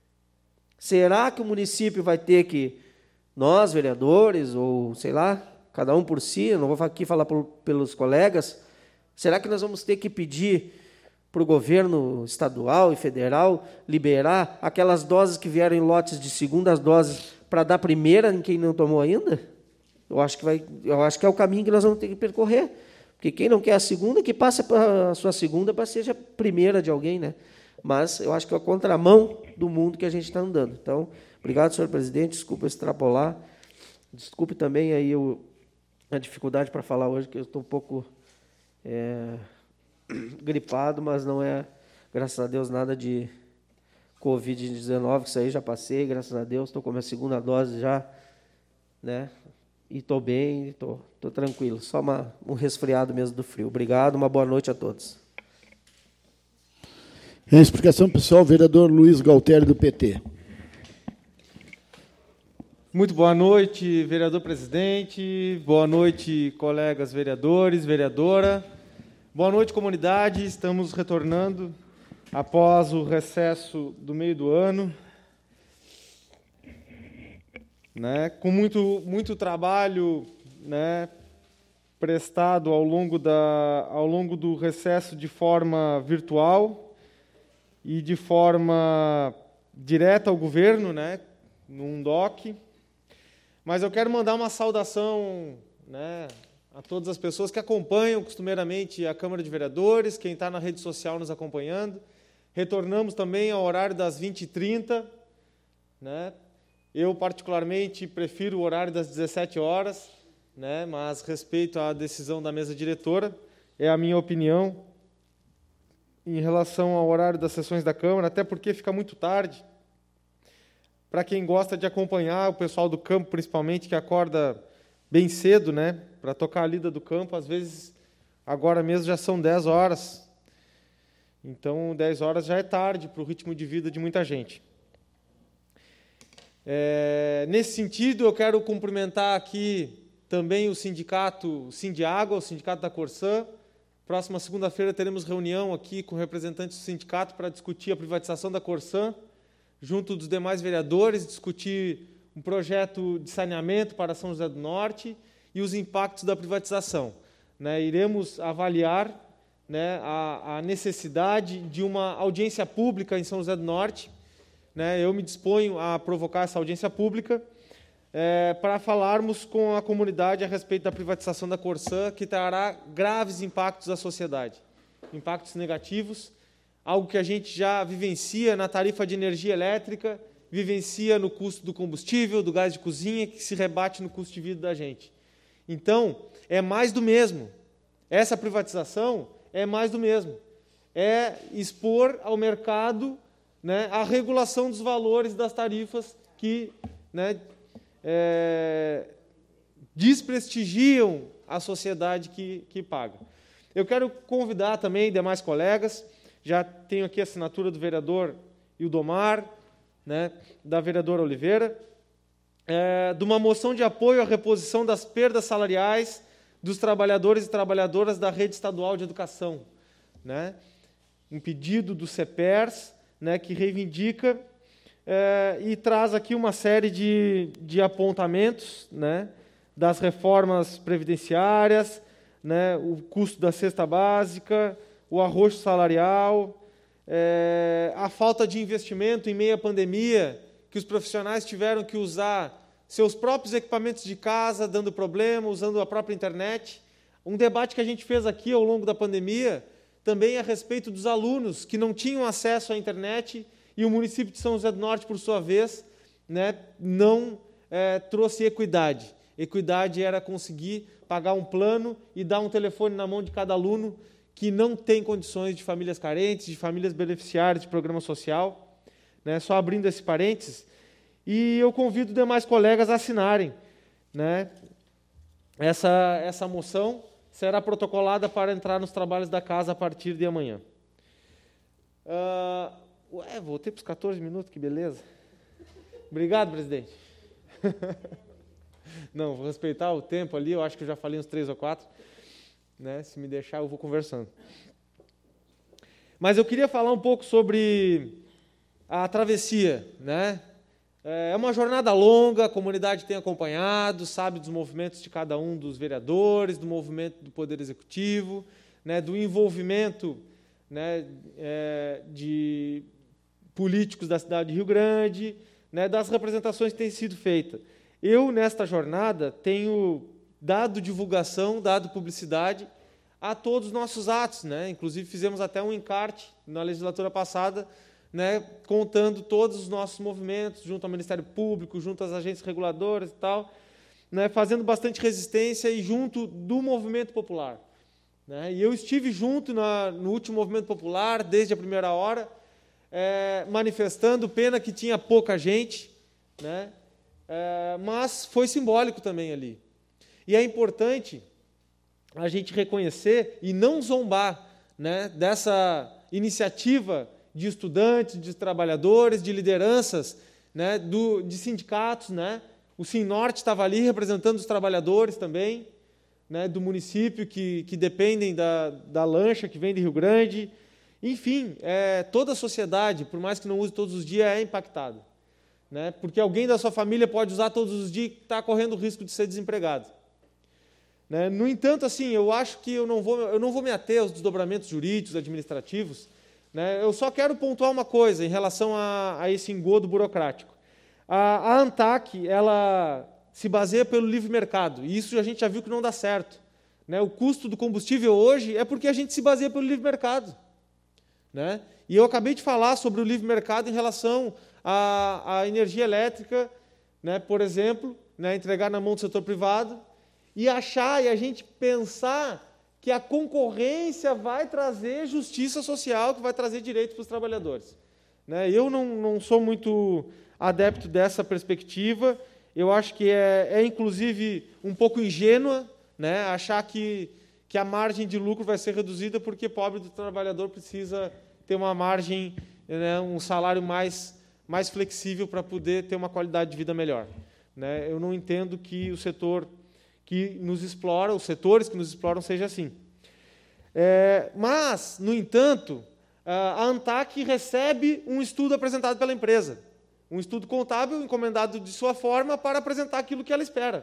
Será que o município vai ter que, nós, vereadores, ou sei lá, cada um por si, não vou aqui falar por, pelos colegas, será que nós vamos ter que pedir para o governo estadual e federal liberar aquelas doses que vieram em lotes de segundas doses para dar primeira em quem não tomou ainda? Eu acho que vai, eu acho que é o caminho que nós vamos ter que percorrer. Porque quem não quer a segunda, que passe para a sua segunda para seja a primeira de alguém, né? Mas eu acho que é a contramão do mundo que a gente está andando. Então, obrigado, senhor presidente, desculpa extrapolar. Desculpe também aí o, a dificuldade para falar hoje, que eu estou um pouco é, gripado, mas não é, graças a Deus, nada de covid dezenove, que isso aí já passei, graças a Deus, estou com a minha segunda dose já, né? E estou bem, estou tranquilo. Só uma, um resfriado mesmo do frio. Obrigado, uma boa noite a todos. Em explicação pessoal, vereador Luiz Galtério, do P T. Muito boa noite, vereador presidente. Boa noite, colegas vereadores, vereadora. Boa noite, comunidade. Estamos retornando após o recesso do meio do ano, né, com muito, muito trabalho, né, prestado ao longo, da, ao longo do recesso de forma virtual e de forma direta ao governo, né, num D O C. Mas eu quero mandar uma saudação, né, a todas as pessoas que acompanham costumeiramente a Câmara de Vereadores, quem está na rede social nos acompanhando. Retornamos também ao horário das vinte e trinta, né? Eu, particularmente, prefiro o horário das dezessete horas, né, mas respeito à decisão da mesa diretora, é a minha opinião em relação ao horário das sessões da Câmara, até porque fica muito tarde. Para quem gosta de acompanhar, o pessoal do campo, principalmente, que acorda bem cedo, né, para tocar a lida do campo, às vezes, agora mesmo já são dez horas. Então, dez horas já é tarde para o ritmo de vida de muita gente. É, nesse sentido, eu quero cumprimentar aqui também o sindicato, o Sindiágua, o sindicato da Corsã. Próxima segunda-feira teremos reunião aqui com representantes do sindicato para discutir a privatização da Corsã, junto dos demais vereadores, discutir um projeto de saneamento para São José do Norte e os impactos da privatização. Né, iremos avaliar, né, a, a necessidade de uma audiência pública em São José do Norte. Né, eu me disponho a provocar essa audiência pública é, para falarmos com a comunidade a respeito da privatização da Corsã, que trará graves impactos à sociedade, impactos negativos, algo que a gente já vivencia na tarifa de energia elétrica, vivencia no custo do combustível, do gás de cozinha, que se rebate no custo de vida da gente. Então, é mais do mesmo. Essa privatização é mais do mesmo. É expor ao mercado, né, a regulação dos valores das tarifas que, né, é, desprestigiam a sociedade que, que paga. Eu quero convidar também demais colegas, já tenho aqui a assinatura do vereador Ildomar, né, da vereadora Oliveira, é, de uma moção de apoio à reposição das perdas salariais dos trabalhadores e trabalhadoras da rede estadual de educação. Né, um pedido do CEPERS, né, que reivindica é, e traz aqui uma série de, de apontamentos, né, das reformas previdenciárias, né, o custo da cesta básica, o arroxo salarial, é, a falta de investimento em meio à pandemia, que os profissionais tiveram que usar seus próprios equipamentos de casa, dando problema, usando a própria internet. Um debate que a gente fez aqui ao longo da pandemia, também a respeito dos alunos que não tinham acesso à internet, e o município de São José do Norte, por sua vez, né, não é, trouxe equidade. Equidade era conseguir pagar um plano e dar um telefone na mão de cada aluno que não tem condições, de famílias carentes, de famílias beneficiárias de programa social. Né, só abrindo esse parênteses. E eu convido demais colegas a assinarem. Né, essa, essa moção será protocolada para entrar nos trabalhos da casa a partir de amanhã. Uh, ué, voltei para os quatorze minutos, que beleza. Obrigado, presidente. Não, vou respeitar o tempo ali, eu acho que eu já falei uns três ou quatro. Né, se me deixar, eu vou conversando. Mas eu queria falar um pouco sobre a travessia. Né? É uma jornada longa, a comunidade tem acompanhado, sabe dos movimentos de cada um dos vereadores, do movimento do Poder Executivo, né, do envolvimento, né, é, de políticos da cidade de Rio Grande, né, das representações que têm sido feitas. Eu, nesta jornada, tenho dado divulgação, dado publicidade a todos os nossos atos. Né? Inclusive, fizemos até um encarte na legislatura passada, né, contando todos os nossos movimentos, junto ao Ministério Público, junto às agências reguladoras e tal, né, fazendo bastante resistência e junto do movimento popular. Né? E eu estive junto na, no último movimento popular, desde a primeira hora, é, manifestando, pena que tinha pouca gente, né, é, mas foi simbólico também ali. E é importante a gente reconhecer e não zombar, né, dessa iniciativa de estudantes, de trabalhadores, de lideranças, né, do, de sindicatos. Né? O Sinorte estava ali representando os trabalhadores também, né, do município, que, que dependem da, da lancha que vem de Rio Grande. Enfim, é, toda a sociedade, por mais que não use todos os dias, é impactada. Né? Porque alguém da sua família pode usar todos os dias e está correndo o risco de ser desempregado. Né? No entanto, assim, eu acho que eu não vou, eu não vou me ater aos desdobramentos jurídicos, administrativos. Né? Eu só quero pontuar uma coisa em relação a, a esse engodo burocrático. A, a ANTAC, ela se baseia pelo livre mercado, e isso a gente já viu que não dá certo. Né? O custo do combustível hoje é porque a gente se baseia pelo livre mercado. Né? E eu acabei de falar sobre o livre mercado em relação à, à energia elétrica, né, por exemplo, né, entregar na mão do setor privado, e achar e a gente pensar que a concorrência vai trazer justiça social, que vai trazer direito para os trabalhadores. Né? Eu não, não sou muito adepto dessa perspectiva, eu acho que é, é inclusive, um pouco ingênua, né, achar que, que a margem de lucro vai ser reduzida porque pobre do trabalhador precisa ter uma margem, né, um salário mais, mais flexível para poder ter uma qualidade de vida melhor. Né? Eu não entendo que o setor que nos explora, os setores que nos exploram, seja assim. É, mas, no entanto, a ANTAC recebe um estudo apresentado pela empresa, um estudo contábil encomendado de sua forma para apresentar aquilo que ela espera.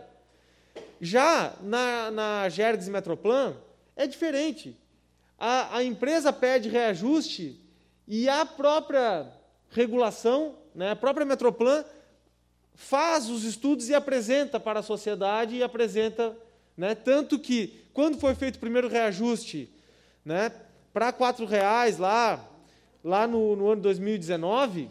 Já na, na Gergs Metroplan, é diferente. A, a empresa pede reajuste e a própria regulação, né, a própria Metroplan, faz os estudos e apresenta para a sociedade, e apresenta, né, tanto que, quando foi feito o primeiro reajuste, né, para quatro reais lá, lá no, no ano dois mil e dezenove,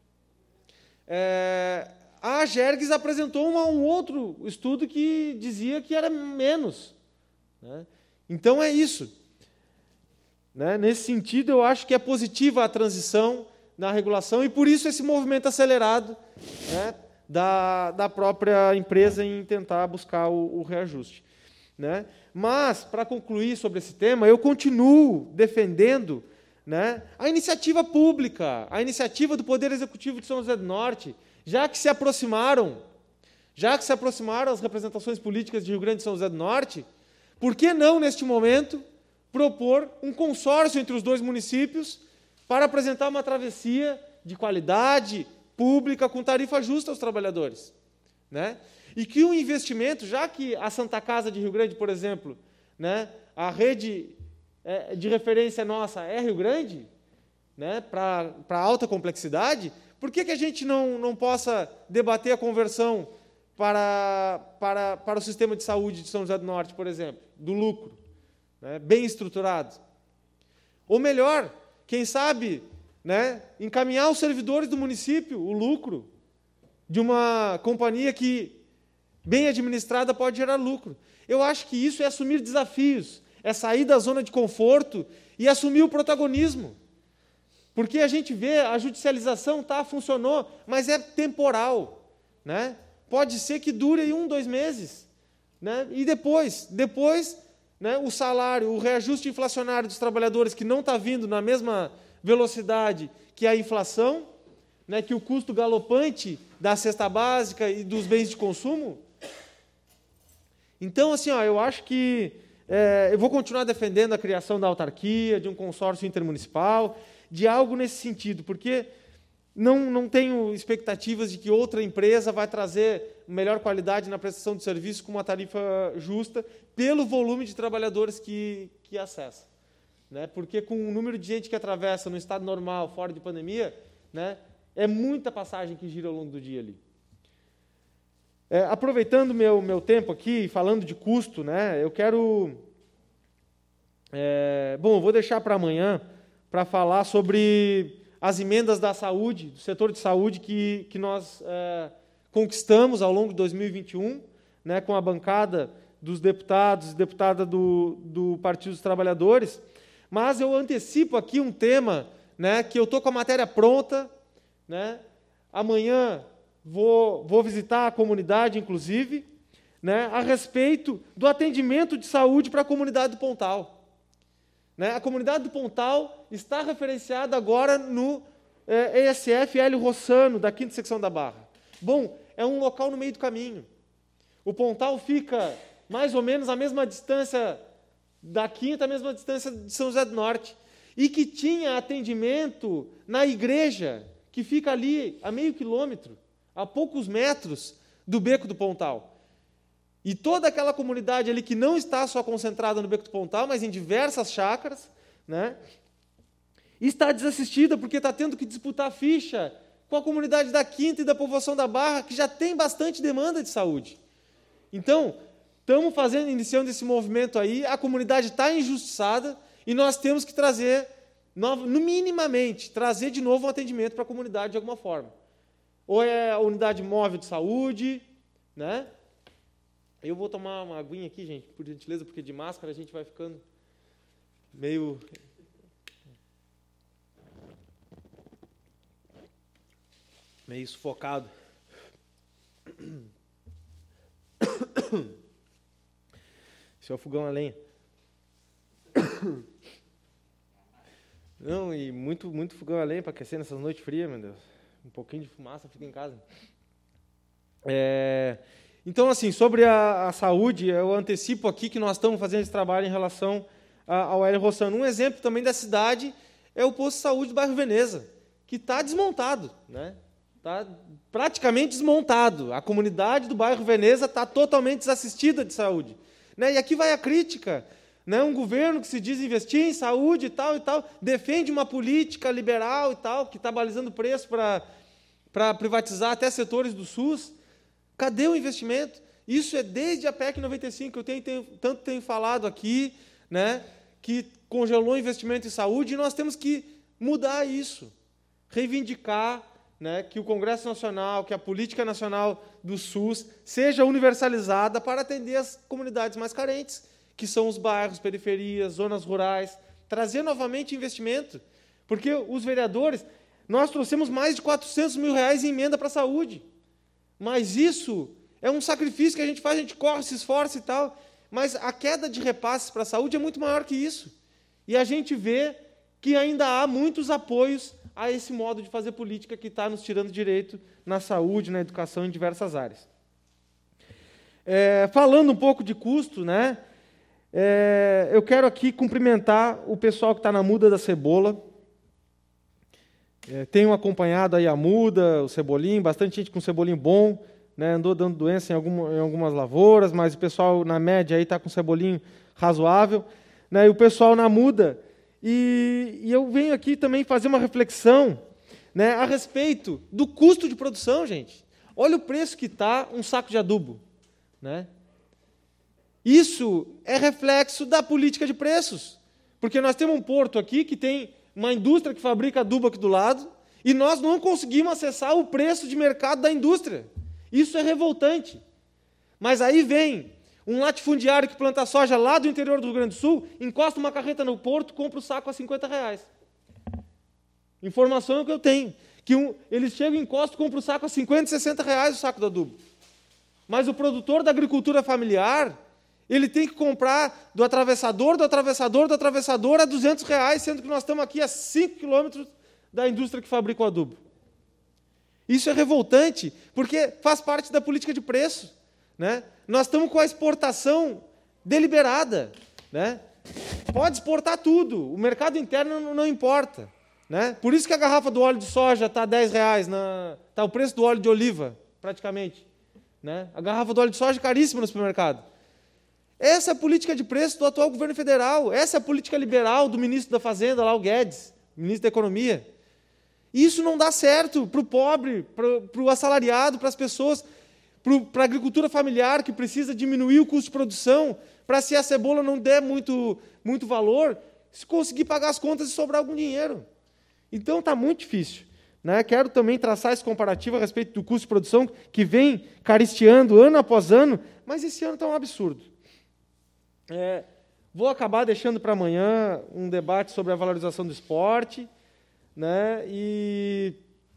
é, a Gergs apresentou uma, um outro estudo que dizia que era menos. Né? Então, é isso. Né? Nesse sentido, eu acho que é positiva a transição na regulação, e por isso esse movimento acelerado, né, Da, da própria empresa em tentar buscar o, o reajuste. Né? Mas, para concluir sobre esse tema, eu continuo defendendo, né, a iniciativa pública, a iniciativa do Poder Executivo de São José do Norte, já que se aproximaram, já que se aproximaram as representações políticas de Rio Grande e São José do Norte, por que não, neste momento, propor um consórcio entre os dois municípios para apresentar uma travessia de qualidade, pública com tarifa justa aos trabalhadores, né? E que o investimento, já que a Santa Casa de Rio Grande, por exemplo, né, a rede é, de referência nossa é Rio Grande, né, para alta complexidade, por que, que a gente não, não possa debater a conversão para, para, para o sistema de saúde de São José do Norte, por exemplo, do lucro, né, bem estruturado? Ou melhor, quem sabe, né, encaminhar os servidores do município, o lucro de uma companhia que, bem administrada, pode gerar lucro. Eu acho que isso é assumir desafios, é sair da zona de conforto e assumir o protagonismo. Porque a gente vê, a judicialização tá, funcionou, mas é temporal, né? Pode ser que dure um, dois meses, né? E depois, depois, né, o salário, o reajuste inflacionário dos trabalhadores, que não está vindo na mesma velocidade que a inflação, né, que o custo galopante da cesta básica e dos bens de consumo. Então, assim, ó, eu acho que é, eu vou continuar defendendo a criação da autarquia, de um consórcio intermunicipal, de algo nesse sentido, porque não, não tenho expectativas de que outra empresa vai trazer melhor qualidade na prestação de serviço com uma tarifa justa, pelo volume de trabalhadores que, que acessa. Né? Porque com o número de gente que atravessa no estado normal, fora de pandemia, né, é muita passagem que gira ao longo do dia ali. É, aproveitando meu meu tempo aqui, falando de custo, né, eu quero... É, bom, eu vou deixar para amanhã para falar sobre as emendas da saúde, do setor de saúde, que, que nós é, conquistamos ao longo de dois mil e vinte e um, né, com a bancada dos deputados e deputada do, do Partido dos Trabalhadores. Mas eu antecipo aqui um tema, né, que eu estou com a matéria pronta, né, amanhã vou, vou visitar a comunidade, inclusive, né, a respeito do atendimento de saúde para a comunidade do Pontal. Né, a comunidade do Pontal está referenciada agora no é, E S F Hélio Rossano, da quinta secção da Barra. Bom, é um local no meio do caminho. O Pontal fica mais ou menos à mesma distância da quinta, à mesma distância de São José do Norte, e que tinha atendimento na igreja, que fica ali a meio quilômetro, a poucos metros do Beco do Pontal. E toda aquela comunidade ali que não está só concentrada no Beco do Pontal, mas em diversas chácaras, né, está desassistida porque está tendo que disputar ficha com a comunidade da Quinta e da povoação da Barra, que já tem bastante demanda de saúde. Então, estamos fazendo, iniciando esse movimento aí, a comunidade está injustiçada e nós temos que trazer, no, minimamente, trazer de novo um atendimento para a comunidade de alguma forma. Ou é a unidade móvel de saúde, né? Eu vou tomar uma aguinha aqui, gente, por gentileza, porque de máscara a gente vai ficando meio... meio sufocado. Esse é o fogão a lenha. Não, e muito, muito fogão a lenha para aquecer nessas noites frias, meu Deus. Um pouquinho de fumaça fica em casa. É... Então, assim, sobre a, a saúde, eu antecipo aqui que nós estamos fazendo esse trabalho em relação a, ao Hélio Rossano. Um exemplo também da cidade é o posto de saúde do bairro Veneza, que está desmontado, né? Está praticamente desmontado. A comunidade do bairro Veneza está totalmente desassistida de saúde. Né? E aqui vai a crítica. Né? Um governo que se diz investir em saúde e tal, e tal, defende uma política liberal e tal, que está balizando preço para para privatizar até setores do SUS. Cadê o investimento? Isso é desde a P E C noventa e cinco, que eu tenho, tenho, tanto tenho falado aqui, né, que congelou o investimento em saúde, e nós temos que mudar isso, reivindicar, né, que o Congresso Nacional, que a política nacional do SUS seja universalizada para atender as comunidades mais carentes, que são os bairros, periferias, zonas rurais, trazer novamente investimento, porque os vereadores, nós trouxemos mais de quatrocentos mil reais em emenda para a saúde, mas isso é um sacrifício que a gente faz, a gente corre, se esforça e tal, mas a queda de repasses para a saúde é muito maior que isso. E a gente vê que ainda há muitos apoios a esse modo de fazer política que está nos tirando direito na saúde, na educação, em diversas áreas. É, falando um pouco de custo, né, é, eu quero aqui cumprimentar o pessoal que está na Muda da Cebola, é, tenho acompanhado aí a muda, o cebolinho, bastante gente com cebolinho bom, né, andou dando doença em, alguma, em algumas lavouras, mas o pessoal, na média, aí está com cebolinho razoável, né, e o pessoal na muda. E, e eu venho aqui também fazer uma reflexão, né, a respeito do custo de produção, gente. Olha o preço que está um saco de adubo. Né? Isso é reflexo da política de preços, porque nós temos um porto aqui que tem uma indústria que fabrica adubo aqui do lado, e nós não conseguimos acessar o preço de mercado da indústria. Isso é revoltante. Mas aí vem um latifundiário que planta soja lá do interior do Rio Grande do Sul, encosta uma carreta no porto, compra o saco a cinquenta reais. Informação que eu tenho, que um, eles chegam e encostam, compram o saco a cinquenta, sessenta reais o saco do adubo. Mas o produtor da agricultura familiar, ele tem que comprar do atravessador, do atravessador, do atravessador a duzentos reais, sendo que nós estamos aqui a cinco quilômetros da indústria que fabrica o adubo. Isso é revoltante, porque faz parte da política de preço. Né? Nós estamos com a exportação deliberada. Né? Pode exportar tudo, o mercado interno não, não importa. Né? Por isso que a garrafa do óleo de soja está a dez reais, está o preço do óleo de oliva, praticamente. Né? A garrafa do óleo de soja é caríssima no supermercado. Essa é a política de preço do atual governo federal, essa é a política liberal do ministro da Fazenda, lá o Guedes, ministro da Economia. Isso não dá certo para o pobre, para o assalariado, para as pessoas, para a agricultura familiar, que precisa diminuir o custo de produção, para se a cebola não der muito, muito valor, se conseguir pagar as contas e sobrar algum dinheiro. Então está muito difícil. Né? Quero também traçar esse comparativo a respeito do custo de produção, que vem caristeando ano após ano, mas esse ano está um absurdo. É, vou acabar deixando para amanhã um debate sobre a valorização do esporte, né? E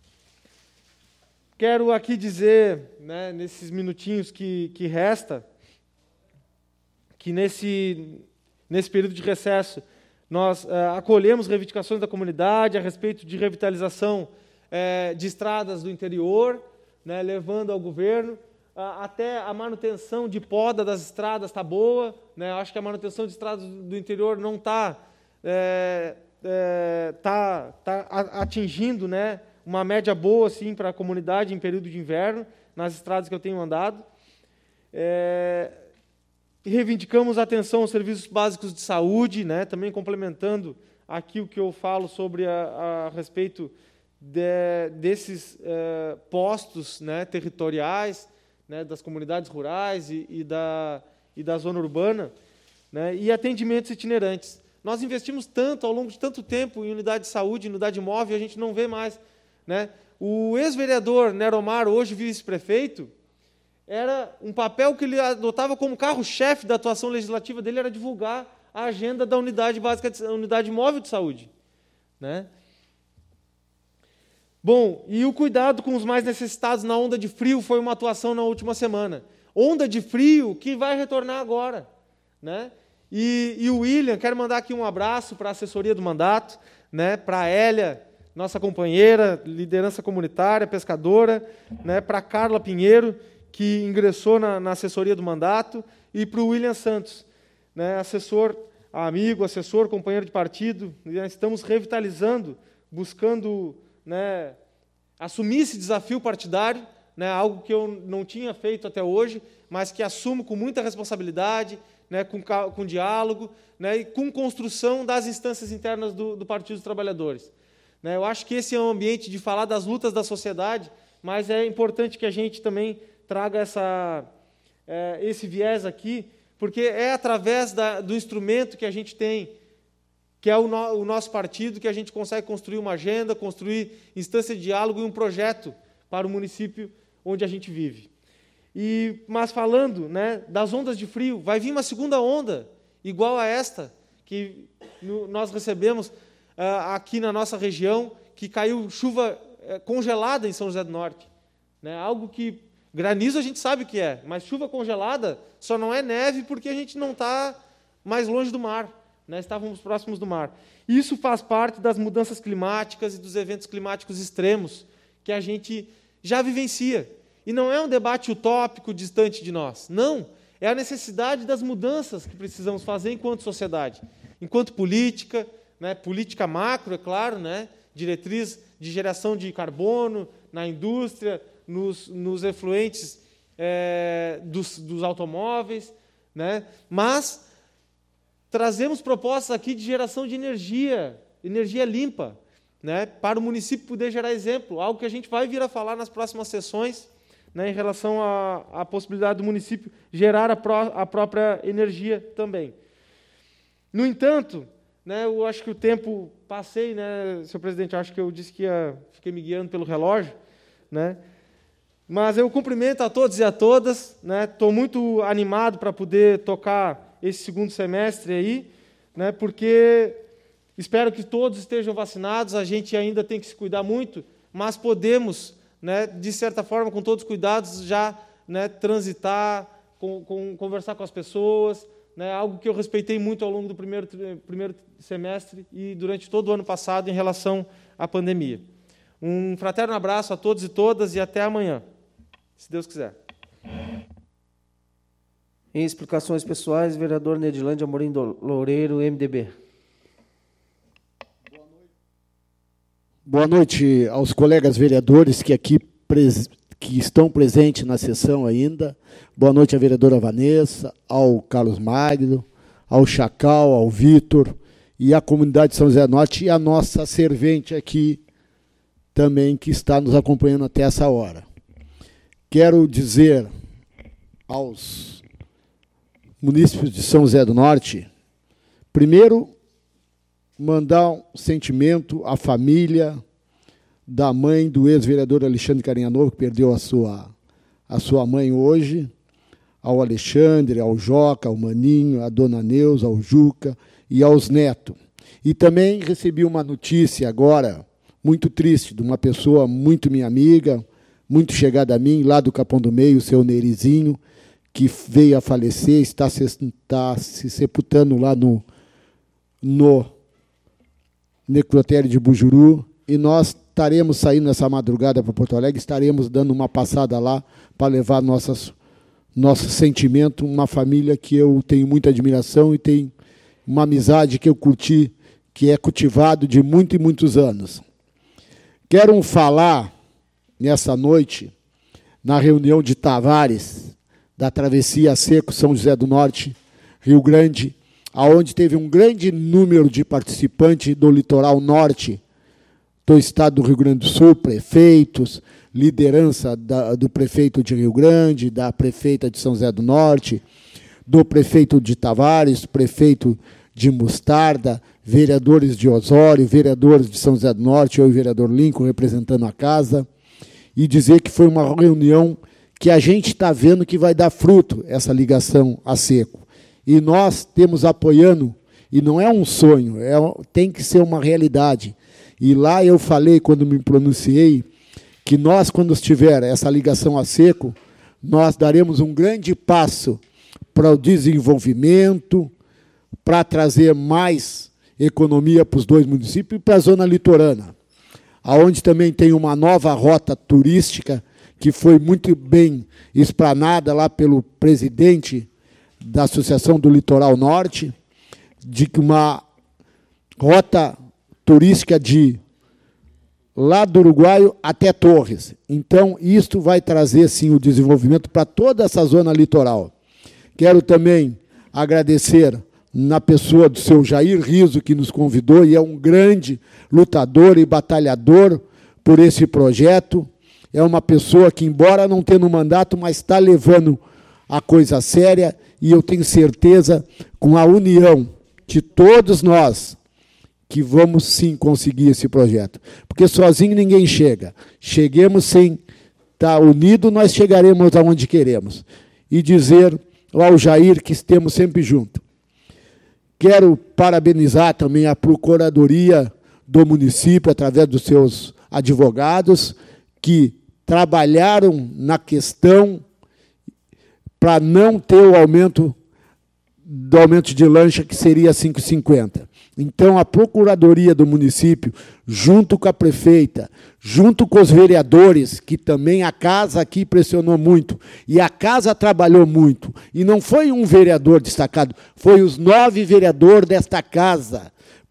quero aqui dizer, né, nesses minutinhos que, que resta, que nesse, nesse período de recesso nós é, acolhemos reivindicações da comunidade a respeito de revitalização é, de estradas do interior, né, levando ao governo. Até a manutenção de poda das estradas está boa. Né? Acho que a manutenção de estradas do interior não está é, é, tá, tá atingindo, né, uma média boa assim, para a comunidade em período de inverno, nas estradas que eu tenho andado. É, reivindicamos atenção aos serviços básicos de saúde, né, também complementando aqui o que eu falo sobre a, a respeito de, desses é, postos, né, territoriais, né, das comunidades rurais e, e, da, e da zona urbana, né, e atendimentos itinerantes. Nós investimos tanto, ao longo de tanto tempo, em unidade de saúde, em unidade móvel, a gente não vê mais. Né? O ex-vereador Neromar, hoje vice-prefeito, era um papel que ele adotava como carro-chefe da atuação legislativa dele, era divulgar a agenda da unidade básica, de, unidade móvel de saúde. Né? Bom, e o cuidado com os mais necessitados na onda de frio foi uma atuação na última semana. Onda de frio que vai retornar agora. Né? E, e o William, quero mandar aqui um abraço para a assessoria do mandato, né, para a Hélia, nossa companheira, liderança comunitária, pescadora, né, para a Carla Pinheiro, que ingressou na, na assessoria do mandato, e para o William Santos, né, assessor, amigo, assessor, companheiro de partido. Estamos revitalizando, buscando... Né, assumir esse desafio partidário, né, algo que eu não tinha feito até hoje, mas que assumo com muita responsabilidade, né, com, com diálogo, né, e com construção das instâncias internas do, do Partido dos Trabalhadores. Né, eu acho que esse é um ambiente de falar das lutas da sociedade, mas é importante que a gente também traga essa, é, esse viés aqui, porque é através da, do instrumento que a gente tem, que é o, no, o nosso partido, que a gente consegue construir uma agenda, construir instância de diálogo e um projeto para o município onde a gente vive. E, mas falando, né, das ondas de frio, vai vir uma segunda onda, igual a esta, que no, nós recebemos uh, aqui na nossa região, que caiu chuva uh, congelada em São José do Norte. Né, algo que, granizo a gente sabe o que é, mas chuva congelada só não é neve porque a gente não está mais longe do mar. Né, estávamos próximos do mar. Isso faz parte das mudanças climáticas e dos eventos climáticos extremos que a gente já vivencia. E não é um debate utópico distante de nós. Não. É a necessidade das mudanças que precisamos fazer enquanto sociedade, enquanto política, né, política macro, é claro, né, diretriz de geração de carbono na indústria, nos, nos efluentes é, dos, dos automóveis, né? Mas trazemos propostas aqui de geração de energia, energia limpa, né? Para o município poder gerar exemplo, algo que a gente vai vir a falar nas próximas sessões, né, em relação à, à possibilidade do município gerar a, pró, a própria energia também. No entanto, né, eu acho que o tempo passei, né, senhor presidente, eu acho que eu disse que ia, fiquei me guiando pelo relógio, né, mas eu cumprimento a todos e a todas, né, estou muito animado para poder tocar esse segundo semestre aí, né, porque espero que todos estejam vacinados, a gente ainda tem que se cuidar muito, mas podemos, né, de certa forma, com todos os cuidados, já, né, transitar, com, com, conversar com as pessoas, né, algo que eu respeitei muito ao longo do primeiro, primeiro semestre e durante todo o ano passado em relação à pandemia. Um fraterno abraço a todos e todas e até amanhã, se Deus quiser. Em explicações pessoais, vereador Nedilândia Amorim Loureiro, M D B. Boa noite aos colegas vereadores que aqui pres... que estão presentes na sessão ainda. Boa noite à vereadora Vanessa, ao Carlos Magno, ao Chacal, ao Vitor e à comunidade de São José do Norte e a nossa servente aqui também que está nos acompanhando até essa hora. Quero dizer aos munícipes de São José do Norte, primeiro, mandar um sentimento à família da mãe do ex-vereador Alexandre Carinha Novo, que perdeu a sua, a sua mãe hoje, ao Alexandre, ao Joca, ao Maninho, à dona Neuza, ao Juca e aos netos. E também recebi uma notícia agora, muito triste, de uma pessoa muito minha amiga, muito chegada a mim, lá do Capão do Meio, o seu Nerizinho, que veio a falecer, está se, está se sepultando lá no, no necrotério de Bujuru, e nós estaremos saindo nessa madrugada para Porto Alegre, estaremos dando uma passada lá para levar nossas, nosso sentimento, uma família que eu tenho muita admiração e tem uma amizade que eu curti, que é cultivado de muitos e muitos anos. Quero falar, nessa noite, na reunião de Tavares, da Travessia Seco, São José do Norte, Rio Grande, aonde teve um grande número de participantes do litoral norte do estado do Rio Grande do Sul, prefeitos, liderança da, do prefeito de Rio Grande, da prefeita de São José do Norte, do prefeito de Tavares, prefeito de Mostarda, vereadores de Osório, vereadores de São José do Norte, eu e o vereador Lincoln representando a casa, e dizer que foi uma reunião que a gente está vendo que vai dar fruto, essa ligação a seco. E nós temos apoiando, e não é um sonho, é, tem que ser uma realidade. E lá eu falei, quando me pronunciei, que nós, quando estiver essa ligação a seco, nós daremos um grande passo para o desenvolvimento, para trazer mais economia para os dois municípios e para a zona litorânea, aonde também tem uma nova rota turística, que foi muito bem explanada lá pelo presidente da Associação do Litoral Norte, de que uma rota turística de lá do Uruguaio até Torres. Então, isto vai trazer, sim, o desenvolvimento para toda essa zona litoral. Quero também agradecer na pessoa do seu Jair Riso, que nos convidou, e é um grande lutador e batalhador por esse projeto. É uma pessoa que, embora não tenha um mandato, mas está levando a coisa séria, e eu tenho certeza, com a união de todos nós, que vamos sim conseguir esse projeto. Porque sozinho ninguém chega. Cheguemos sem estar unido, nós chegaremos aonde queremos. E dizer ao Jair que estamos sempre juntos. Quero parabenizar também a Procuradoria do município, através dos seus advogados, que trabalharam na questão para não ter o aumento do aumento de lancha, que seria cinco reais e cinquenta centavos. Então, a Procuradoria do município, junto com a prefeita, junto com os vereadores, que também a casa aqui pressionou muito, e a casa trabalhou muito, e não foi um vereador destacado, foi os nove vereadores desta casa,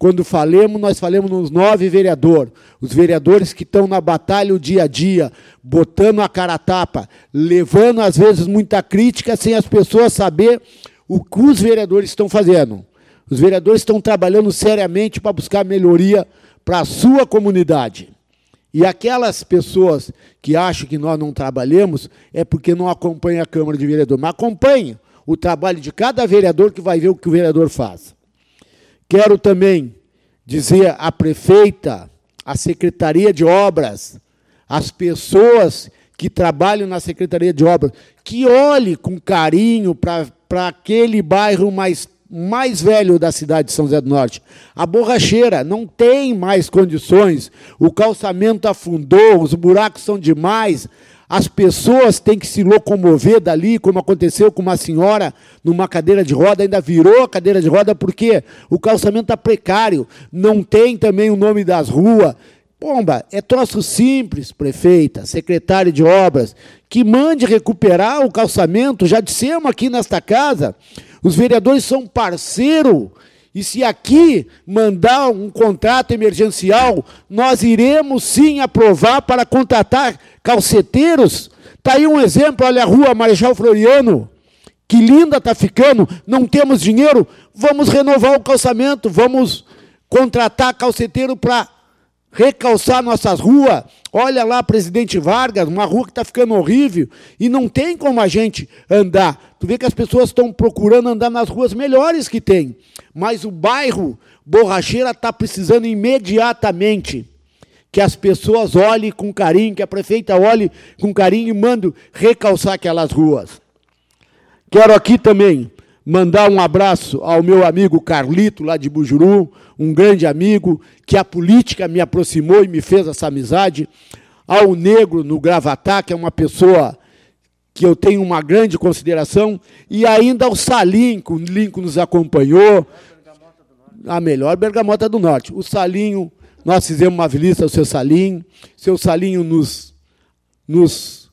Quando falemos, nós falemos nos nove vereadores, os vereadores que estão na batalha o dia a dia, botando a cara a tapa, levando, às vezes, muita crítica, sem as pessoas saber o que os vereadores estão fazendo. Os vereadores estão trabalhando seriamente para buscar melhoria para a sua comunidade. E aquelas pessoas que acham que nós não trabalhamos é porque não acompanham a Câmara de Vereadores. Mas acompanhem o trabalho de cada vereador, que vai ver o que o vereador faz. Quero também dizer à prefeita, à Secretaria de Obras, às pessoas que trabalham na Secretaria de Obras, que olhe com carinho para aquele bairro mais, mais velho da cidade de São José do Norte. A borracheira não tem mais condições, o calçamento afundou, os buracos são demais, as pessoas têm que se locomover dali, como aconteceu com uma senhora numa cadeira de roda, ainda virou a cadeira de roda porque o calçamento está precário, não tem também o nome das ruas. Pomba, é troço simples, prefeita, secretário de obras, que mande recuperar o calçamento. Já dissemos aqui nesta casa, os vereadores são parceiros, e se aqui mandar um contrato emergencial, nós iremos sim aprovar para contratar calceteiros. Está aí um exemplo, olha a rua Marechal Floriano, que linda está ficando, não temos dinheiro, vamos renovar o calçamento, vamos contratar calceteiro para recalçar nossas ruas. Olha lá, Presidente Vargas, uma rua que está ficando horrível, e não tem como a gente andar. Tu vê que as pessoas estão procurando andar nas ruas melhores que tem, mas o bairro Borracheira está precisando imediatamente que as pessoas olhem com carinho, que a prefeita olhe com carinho e mande recalçar aquelas ruas. Quero aqui também mandar um abraço ao meu amigo Carlito, lá de Bujuru, um grande amigo, que a política me aproximou e me fez essa amizade. Ao Negro, no Gravatá, que é uma pessoa que eu tenho uma grande consideração, e ainda ao Salim, que o Lincoln nos acompanhou, a melhor bergamota do Norte. O Salinho, nós fizemos uma visita ao seu Salinho, seu Salinho nos, nos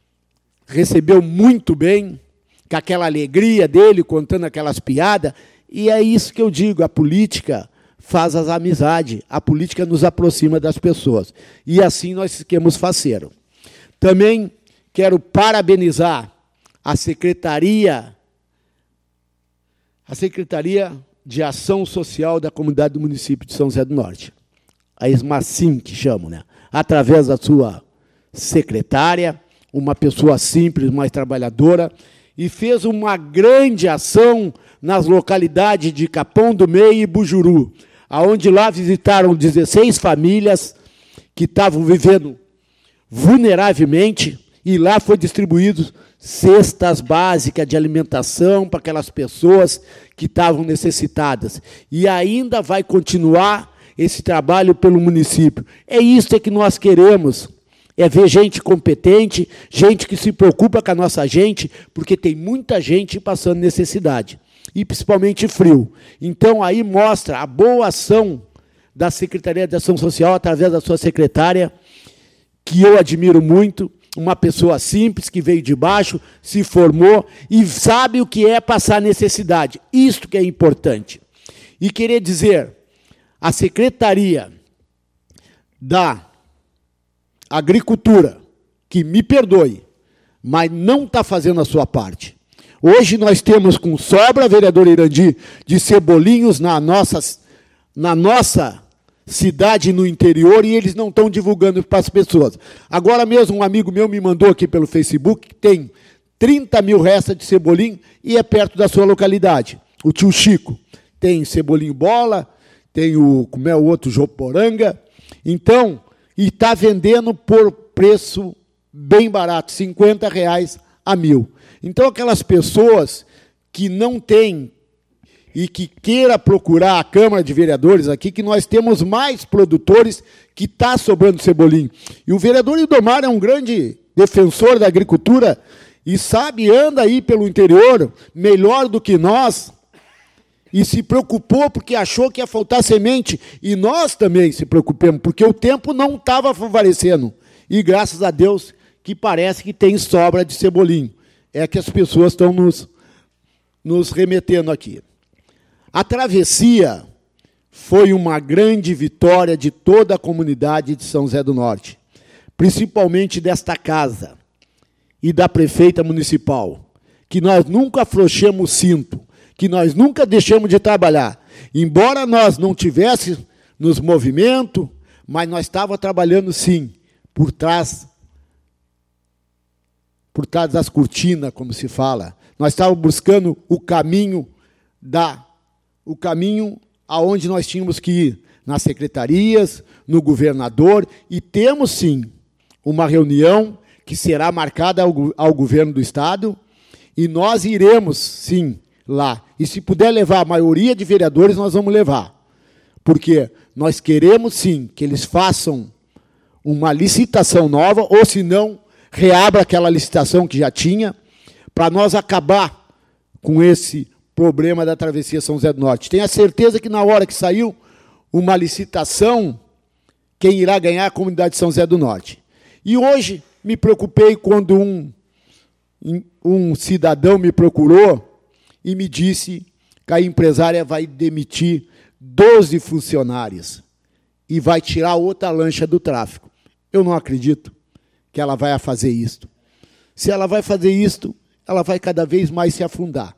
recebeu muito bem, com aquela alegria dele, contando aquelas piadas, e é isso que eu digo, a política faz as amizades, a política nos aproxima das pessoas, e assim nós fiquemos faceiros. Também quero parabenizar a Secretaria, a Secretaria de Ação Social da Comunidade do Município de São José do Norte, a ESMACIM, que chamam, né? Através da sua secretária, uma pessoa simples, mais trabalhadora, e fez uma grande ação nas localidades de Capão do Meio e Bujuru, aonde lá visitaram dezesseis famílias que estavam vivendo vulneravelmente, e lá foi distribuído cestas básicas de alimentação para aquelas pessoas que estavam necessitadas. E ainda vai continuar esse trabalho pelo município. É isso que nós queremos, é ver gente competente, gente que se preocupa com a nossa gente, porque tem muita gente passando necessidade, e principalmente frio. Então, aí mostra a boa ação da Secretaria de Ação Social, através da sua secretária, que eu admiro muito, uma pessoa simples, que veio de baixo, se formou e sabe o que é passar necessidade. Isto que é importante. E querer dizer, a Secretaria da Agricultura, que me perdoe, mas não está fazendo a sua parte. Hoje nós temos com sobra, vereador Irandi, de cebolinhos na nossa, na nossa cidade no interior, e eles não estão divulgando para as pessoas. Agora mesmo um amigo meu me mandou aqui pelo Facebook que tem trinta mil restas de cebolinho e é perto da sua localidade. O tio Chico tem cebolinho bola, tem o, como é o outro, joporanga. Então, e está vendendo por preço bem barato, cinquenta reais a mil. Então, aquelas pessoas que não têm e que queira procurar a Câmara de Vereadores aqui, que nós temos mais produtores que está sobrando cebolinho. E o vereador Ildomar é um grande defensor da agricultura e sabe, anda aí pelo interior melhor do que nós, e se preocupou porque achou que ia faltar semente, e nós também se preocupamos, porque o tempo não estava favorecendo. E graças a Deus que parece que tem sobra de cebolinho. É que as pessoas estão nos, nos remetendo aqui. A travessia foi uma grande vitória de toda a comunidade de São José do Norte, principalmente desta casa e da prefeita municipal, que nós nunca afrouxemos o cinto, que nós nunca deixamos de trabalhar. Embora nós não tivéssemos nos movimento, mas nós estávamos trabalhando, sim, por trás, por trás das cortinas, como se fala. Nós estávamos buscando o caminho, da, o caminho aonde nós tínhamos que ir, nas secretarias, no governador, e temos, sim, uma reunião que será marcada ao, ao governo do Estado, e nós iremos, sim, lá. E se puder levar a maioria de vereadores, nós vamos levar. Porque nós queremos, sim, que eles façam uma licitação nova, ou, se não, reabra aquela licitação que já tinha, para nós acabar com esse problema da travessia São José do Norte. Tenho a certeza que, na hora que saiu uma licitação, quem irá ganhar é a comunidade de São José do Norte. E hoje me preocupei quando um, um cidadão me procurou e me disse que a empresária vai demitir doze funcionários e vai tirar outra lancha do tráfico. Eu não acredito que ela vai fazer isto. Se ela vai fazer isto, ela vai cada vez mais se afundar.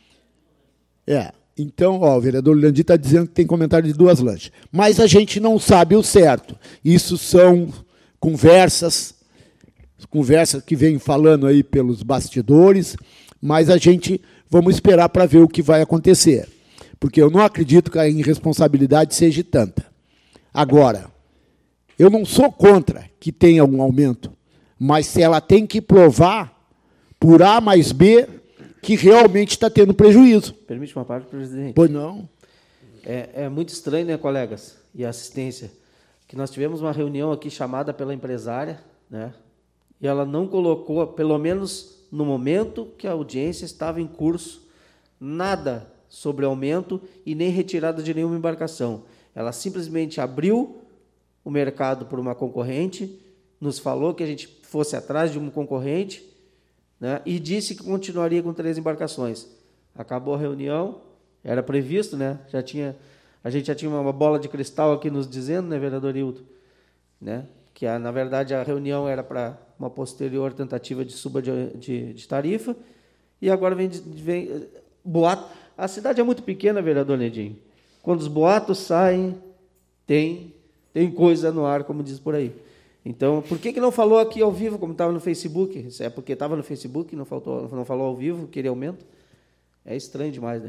É, então, ó, o vereador Leandro está dizendo que tem comentário de duas lanchas. Mas a gente não sabe o certo. Isso são conversas, conversas que vêm falando aí pelos bastidores, mas a gente vamos esperar para ver o que vai acontecer. Porque eu não acredito que a irresponsabilidade seja tanta. Agora, eu não sou contra que tenha algum aumento, mas se ela tem que provar, por A mais B, que realmente está tendo prejuízo. Permite uma parte, presidente? Pois não. É, é muito estranho, né, colegas, e assistência, que nós tivemos uma reunião aqui chamada pela empresária, né, e ela não colocou, pelo menos no momento que a audiência estava em curso, nada sobre aumento e nem retirada de nenhuma embarcação. Ela simplesmente abriu o mercado por uma concorrente, nos falou que a gente fosse atrás de um concorrente, né, e disse que continuaria com três embarcações. Acabou a reunião, era previsto, né, já tinha, a gente já tinha uma bola de cristal aqui nos dizendo, né, vereador Hilton, né, que, a, na verdade, a reunião era para uma posterior tentativa de suba de, de, de tarifa, e agora vem, vem boato. A cidade é muito pequena, vereador Nedinho. Quando os boatos saem, tem, tem coisa no ar, como diz por aí. Então, por que, que não falou aqui ao vivo, como estava no Facebook? Isso é porque estava no Facebook e não, faltou, não falou ao vivo, queria aumento? É estranho demais, né?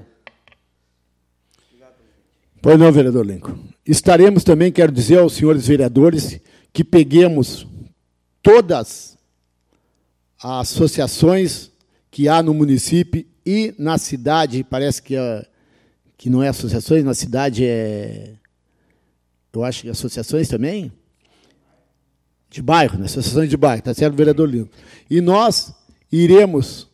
Pois não, vereador Lincoln. Estaremos também, quero dizer aos senhores vereadores, que peguemos todas as associações que há no município e na cidade, parece que, é, que não é associações, na cidade é... Eu acho que associações também... de bairro, né? Associações de bairro, está certo, vereador Lincoln. E nós iremos,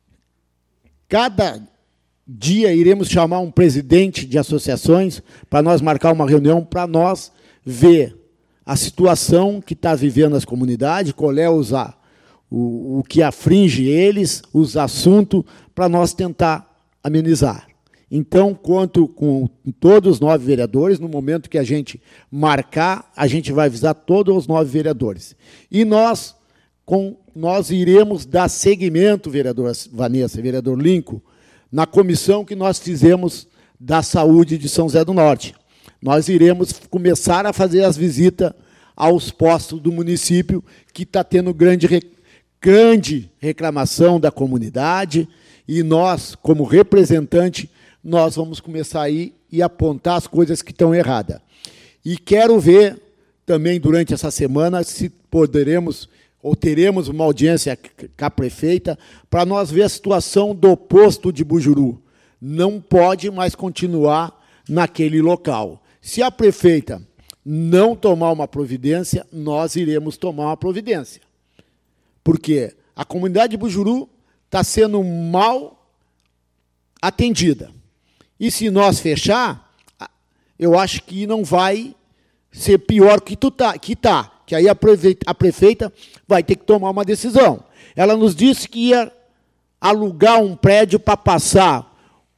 cada dia, iremos chamar um presidente de associações para nós marcar uma reunião, para nós ver a situação que está vivendo as comunidades, qual é os, o, o que aflige eles, os assuntos, para nós tentar amenizar. Então, conto com todos os nove vereadores, no momento que a gente marcar, a gente vai avisar todos os nove vereadores. E nós, com, nós iremos dar seguimento, vereadora Vanessa, vereador Lincoln, na comissão que nós fizemos da saúde de São José do Norte. Nós iremos começar a fazer as visitas aos postos do município, que está tendo grande, grande reclamação da comunidade, e nós, como representante, nós vamos começar aí e apontar as coisas que estão erradas. E quero ver também, durante essa semana, se poderemos ou teremos uma audiência com a prefeita para nós ver a situação do posto de Bujuru. Não pode mais continuar naquele local. Se a prefeita não tomar uma providência, nós iremos tomar uma providência. Porque a comunidade de Bujuru está sendo mal atendida. E se nós fechar, eu acho que não vai ser pior que tu tá, que tá, que aí a prefeita, a prefeita vai ter que tomar uma decisão. Ela nos disse que ia alugar um prédio para passar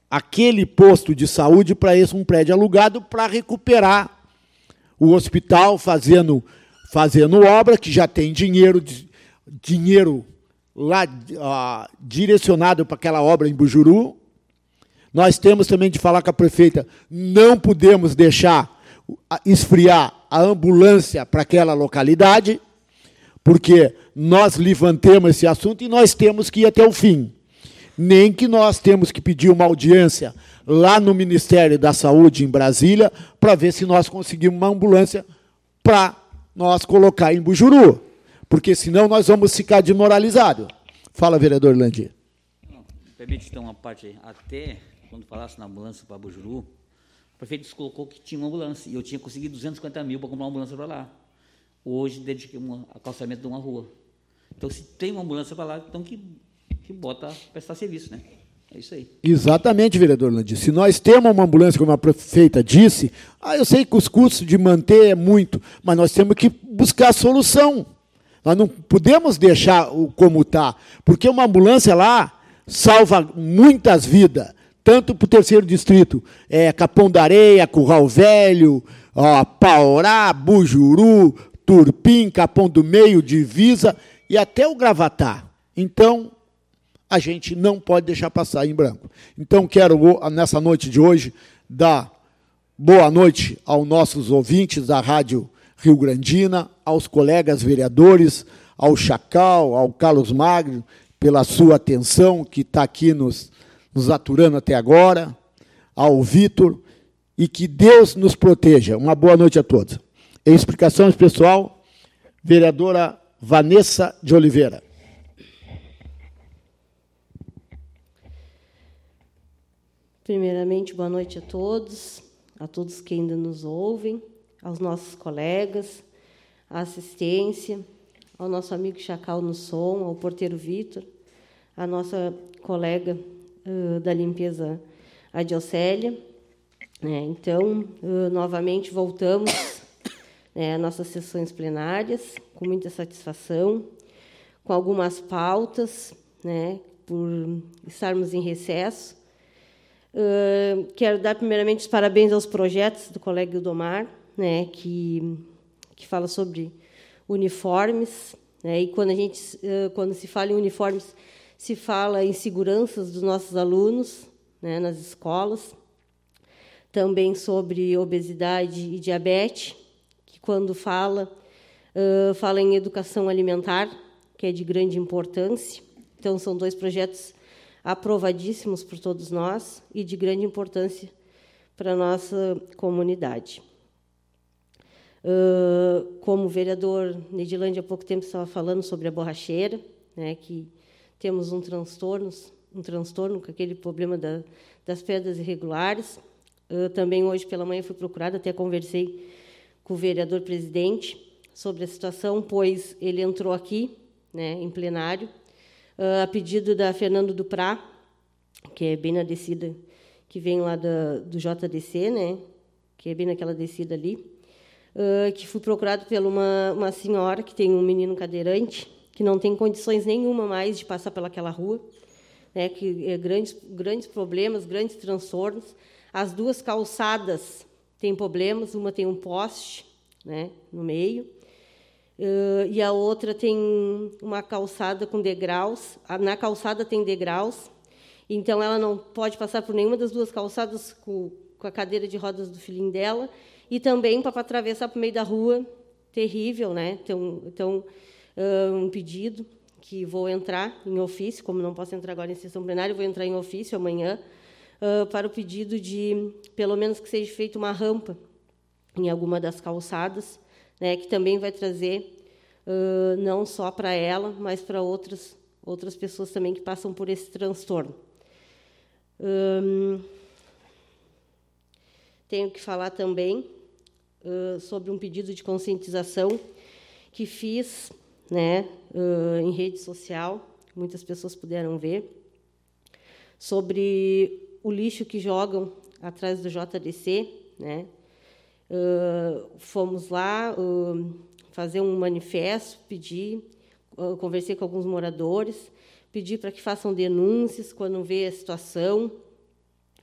aquele posto de saúde para esse um prédio alugado para recuperar o hospital, fazendo, fazendo obra, que já tem dinheiro, dinheiro lá ah, direcionado para aquela obra em Bujuru. Nós temos também de falar com a prefeita, não podemos deixar esfriar a ambulância para aquela localidade, porque nós levantemos esse assunto e nós temos que ir até o fim. Nem que nós temos que pedir uma audiência lá no Ministério da Saúde, em Brasília, para ver se nós conseguimos uma ambulância para nós colocar em Bujuru, porque senão nós vamos ficar desmoralizados. Fala, vereador Landir. Permite, então, uma parte aí. Até quando falasse na ambulância para Bujuru, o prefeito colocou que tinha uma ambulância, e eu tinha conseguido duzentos e cinquenta mil para comprar uma ambulância para lá. Hoje, dediquei um acalçamento de uma rua. Então, se tem uma ambulância para lá, então que, que bota a prestar serviço, né? É isso aí. Exatamente, vereador Landir. Se nós temos uma ambulância, como a prefeita disse, ah, eu sei que os custos de manter é muito, mas nós temos que buscar a solução. Nós não podemos deixar o como está, porque uma ambulância lá salva muitas vidas, tanto para o terceiro distrito, é, Capão da Areia, Curral Velho, ó, Paorá, Bujuru, Turpim, Capão do Meio, Divisa e até o Gravatá. Então, a gente não pode deixar passar em branco. Então, quero, nessa noite de hoje, dar boa noite aos nossos ouvintes da Rádio Rio Grandina, aos colegas vereadores, ao Chacal, ao Carlos Magno, pela sua atenção, que está aqui nos, nos aturando até agora, ao Vitor, e que Deus nos proteja. Uma boa noite a todos. Em explicações, pessoal, vereadora Vanessa de Oliveira. Primeiramente, boa noite a todos, a todos que ainda nos ouvem, aos nossos colegas, à assistência, ao nosso amigo Chacal no som, ao porteiro Vitor, à nossa colega uh, da limpeza, a Diocélia. É, então, uh, novamente, voltamos né, às nossas sessões plenárias, com muita satisfação, com algumas pautas, né, por estarmos em recesso. Uh, quero dar, primeiramente, os parabéns aos projetos do colega Ildomar, né, que, que fala sobre uniformes, né, e quando, a gente, uh, quando se fala em uniformes, se fala em seguranças dos nossos alunos, né, nas escolas, também sobre obesidade e diabetes, que, quando fala, uh, fala em educação alimentar, que é de grande importância. Então, são dois projetos aprovadíssimos por todos nós e de grande importância para a nossa comunidade. Uh, como o vereador Nedilândia há pouco tempo estava falando sobre a borracheira, né, que temos um transtorno, um transtorno com aquele problema da, das pedras irregulares. Uh, também hoje pela manhã fui procurada, até conversei com o vereador presidente sobre a situação, pois ele entrou aqui, né, em plenário, Uh, a pedido da Fernando Duprá, que é bem na descida, que vem lá da, do J D C, né, que é bem naquela descida ali, uh, que fui procurado por uma, uma senhora que tem um menino cadeirante, que não tem condições nenhuma mais de passar pelaquela rua, né, que é grandes, grandes problemas, grandes transtornos. As duas calçadas têm problemas, uma tem um poste, né, no meio, Uh, e a outra tem uma calçada com degraus. Na calçada tem degraus, então ela não pode passar por nenhuma das duas calçadas com, com a cadeira de rodas do filhinho dela, e também para atravessar para o meio da rua, terrível, né? Então, então uh, um pedido que vou entrar em ofício, como não posso entrar agora em sessão plenária, vou entrar em ofício amanhã, uh, para o pedido de, pelo menos, que seja feita uma rampa em alguma das calçadas, né, que também vai trazer, uh, não só para ela, mas para outras, outras pessoas também que passam por esse transtorno. Um, tenho que falar também uh, sobre um pedido de conscientização que fiz, né, uh, em rede social, muitas pessoas puderam ver, sobre o lixo que jogam atrás do J D C, né. Uh, fomos lá uh, fazer um manifesto, pedir, uh, conversei com alguns moradores, pedir para que façam denúncias quando vê a situação.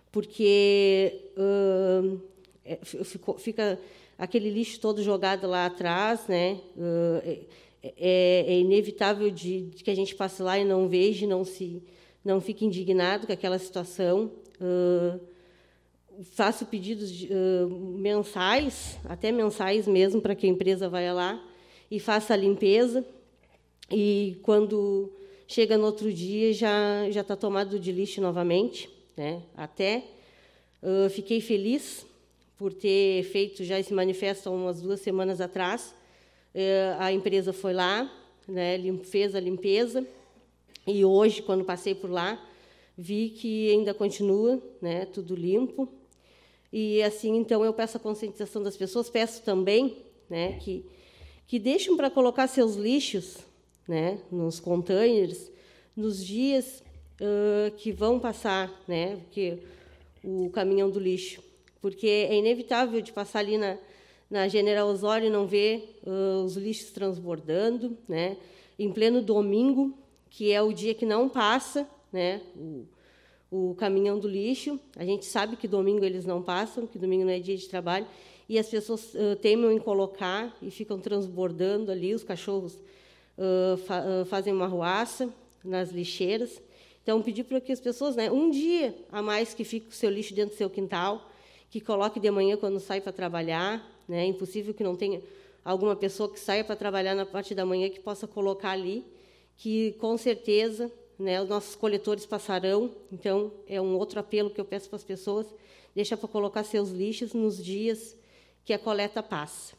porque uh, é, ficou, fica aquele lixo todo jogado lá atrás, né? Uh, é, é inevitável de, de que a gente passe lá e não veja, não se, não fique indignado com aquela situação. Uh, faço pedidos de, uh, mensais, até mensais mesmo, para que a empresa vá lá e faça a limpeza. E quando chega no outro dia, já já está tomado de lixo novamente, né? Até uh, fiquei feliz por ter feito já esse manifesto há umas duas semanas atrás. Uh, a empresa foi lá, né? Fez a limpeza, e hoje, quando passei por lá, vi que ainda continua, né? Tudo limpo. E assim, então, eu peço a conscientização das pessoas, peço também, né? Que que deixem para colocar seus lixos, né? Nos containers, nos dias uh, que vão passar, né? Porque o caminhão do lixo, porque é inevitável de passar ali na, na General Osório e não ver uh, os lixos transbordando, né? Em pleno domingo, que é o dia que não passa, né? O, o caminhão do lixo. A gente sabe que domingo eles não passam, que domingo não é dia de trabalho, e as pessoas uh, temem em colocar e ficam transbordando ali, os cachorros uh, fa uh, fazem uma arruaça nas lixeiras. Então, pedir para que as pessoas, né, um dia a mais que fique o seu lixo dentro do seu quintal, que coloque de manhã quando sai para trabalhar, né? É impossível que não tenha alguma pessoa que saia para trabalhar na parte da manhã que possa colocar ali, que, com certeza, né, os nossos coletores passarão. Então, é um outro apelo que eu peço para as pessoas, deixa para colocar seus lixos nos dias que a coleta passa.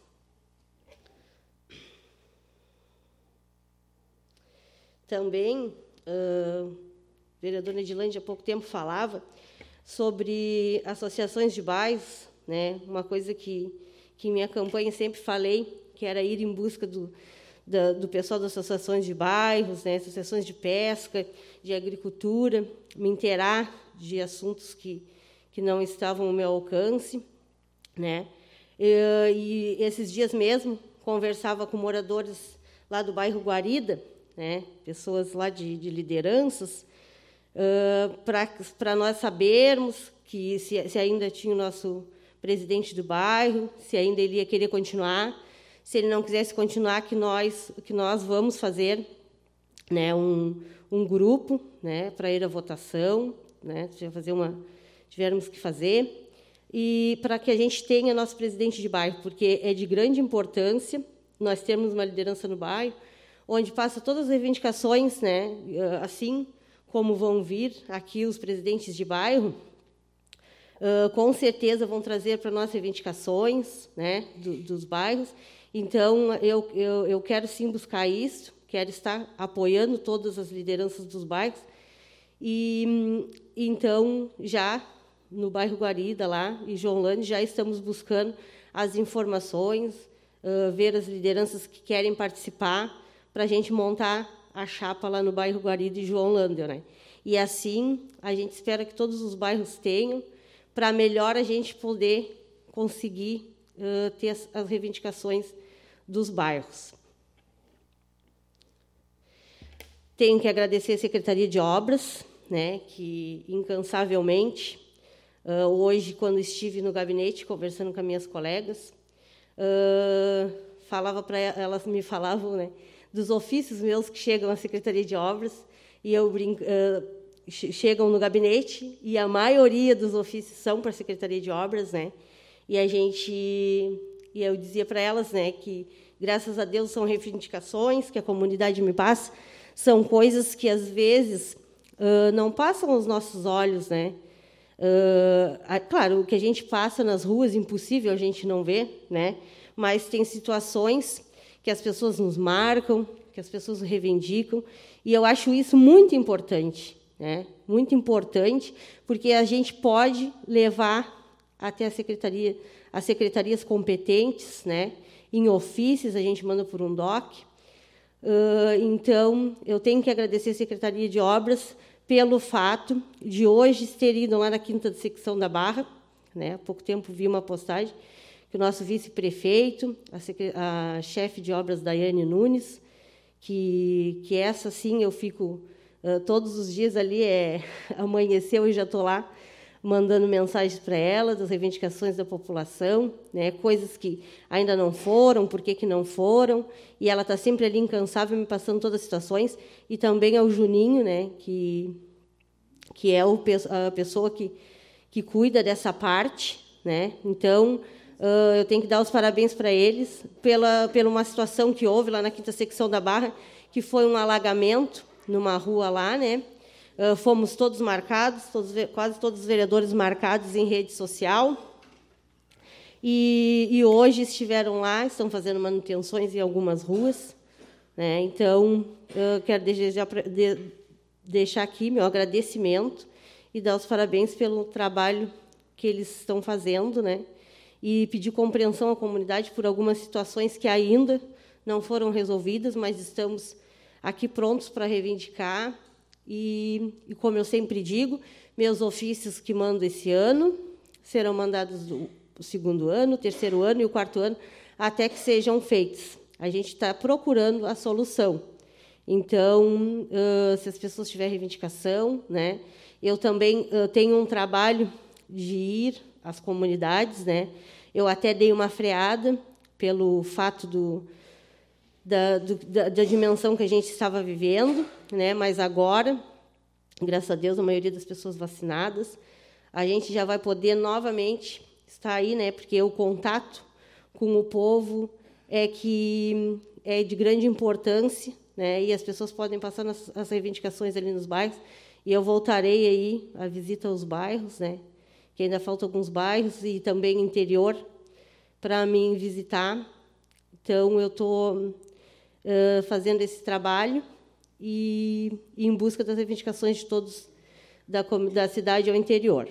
Também, uh, a vereadora Edilândia há pouco tempo falava sobre associações de bairros, né? Uma coisa que, que em minha campanha sempre falei, que era ir em busca do, da, do pessoal das associações de bairros, né? Associações de pesca, de agricultura, me inteirar de assuntos que, que não estavam ao meu alcance, né? E, e esses dias mesmo conversava com moradores lá do bairro Guarida, né? Pessoas lá de, de lideranças, uh, para nós sabermos que se, se ainda tinha o nosso presidente do bairro, se ainda ele ia querer continuar, se ele não quisesse continuar, que nós que nós vamos fazer, né, um, um grupo, né, para ir à votação, né, fazer uma tivermos que fazer, e para que a gente tenha nosso presidente de bairro, porque é de grande importância nós termos uma liderança no bairro, onde passa todas as reivindicações, né, assim como vão vir aqui os presidentes de bairro, uh, com certeza vão trazer para nós reivindicações, né, do, dos bairros. Então, eu, eu, eu quero sim buscar isso, quero estar apoiando todas as lideranças dos bairros. E, então, já no bairro Guarida, lá, e João Lândia, já estamos buscando as informações, uh, ver as lideranças que querem participar, para a gente montar a chapa lá no bairro Guarida e João Lândia, né? E assim, a gente espera que todos os bairros tenham, para melhor a gente poder conseguir uh, ter as, as reivindicações dos bairros. Tenho que agradecer a Secretaria de Obras, né, que incansavelmente, uh, hoje, quando estive no gabinete conversando com as minhas colegas, uh, falava para elas, me falavam, né, dos ofícios meus que chegam à Secretaria de Obras, e eu brinco, uh, chegam no gabinete, e a maioria dos ofícios são para a Secretaria de Obras, né? E a gente, e eu dizia para elas, né, que graças a Deus são reivindicações que a comunidade me passa, são coisas que às vezes uh, não passam aos nossos olhos, né? Uh, claro, o que a gente passa nas ruas, impossível a gente não ver, né? Mas tem situações que as pessoas nos marcam, que as pessoas reivindicam, e eu acho isso muito importante, né? Muito importante, porque a gente pode levar até a secretaria, as secretarias competentes, né? Em ofícios, a gente manda por um D O C. Uh, então, eu tenho que agradecer a Secretaria de Obras pelo fato de hoje ter ido lá na quinta secção da Barra, né? Há pouco tempo vi uma postagem que o nosso vice-prefeito, a, a chefe de obras, Daiane Nunes, que, que essa, sim, eu fico uh, todos os dias ali, é, amanheceu e já estou lá, mandando mensagens para ela, das reivindicações da população, né, coisas que ainda não foram, por que que não foram, e ela está sempre ali incansável, me passando todas as situações, e também ao Juninho, né, que, que é o, a pessoa que, que cuida dessa parte, né, então, uh, eu tenho que dar os parabéns para eles pela, pela uma situação que houve lá na quinta secção da Barra, que foi um alagamento numa rua lá, né, Uh, fomos todos marcados, todos, quase todos os vereadores marcados em rede social. E, e hoje estiveram lá, estão fazendo manutenções em algumas ruas. Né? Então, eu quero desejar, de, deixar aqui meu agradecimento e dar os parabéns pelo trabalho que eles estão fazendo, né? E pedir compreensão à comunidade por algumas situações que ainda não foram resolvidas, mas estamos aqui prontos para reivindicar. E, e, como eu sempre digo, meus ofícios que mando esse ano serão mandados do segundo ano, terceiro ano e o quarto ano, até que sejam feitos. A gente está procurando a solução. Então, uh, se as pessoas tiverem reivindicação, né, eu também uh, tenho um trabalho de ir às comunidades, né. Eu até dei uma freada pelo fato do Da, do, da, da dimensão que a gente estava vivendo, né? Mas agora, graças a Deus, a maioria das pessoas vacinadas, a gente já vai poder novamente estar aí, né? Porque o contato com o povo é que é de grande importância, né? E as pessoas podem passar nas, as reivindicações ali nos bairros, e eu voltarei aí a visita aos bairros, né? Que ainda faltam alguns bairros e também interior para mim visitar. Então, eu estou Uh, fazendo esse trabalho e, e em busca das reivindicações de todos da, da cidade ao interior.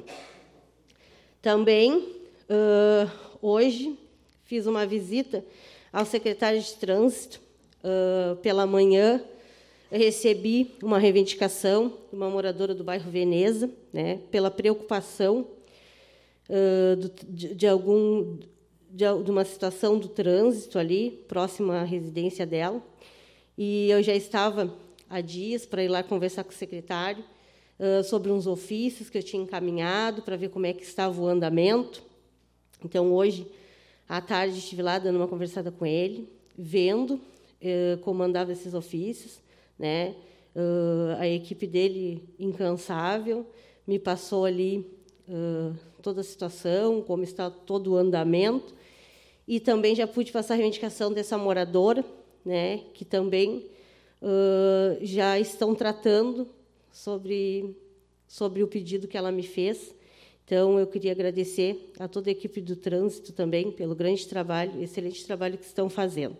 Também, uh, hoje, fiz uma visita ao secretário de Trânsito. Uh, pela manhã, recebi uma reivindicação de uma moradora do bairro Veneza, né, pela preocupação uh, do, de, de algum... de uma situação do trânsito ali, próxima à residência dela. E eu já estava há dias para ir lá conversar com o secretário uh, sobre uns ofícios que eu tinha encaminhado para ver como é que estava o andamento. Então, hoje, à tarde, estive lá dando uma conversada com ele, vendo uh, como andava esses ofícios. Né? Uh, a equipe dele, incansável, me passou ali uh, toda a situação, como está todo o andamento. E também já pude passar a reivindicação dessa moradora, né, que também uh, já estão tratando sobre, sobre o pedido que ela me fez. Então, eu queria agradecer a toda a equipe do trânsito também pelo grande trabalho, excelente trabalho que estão fazendo.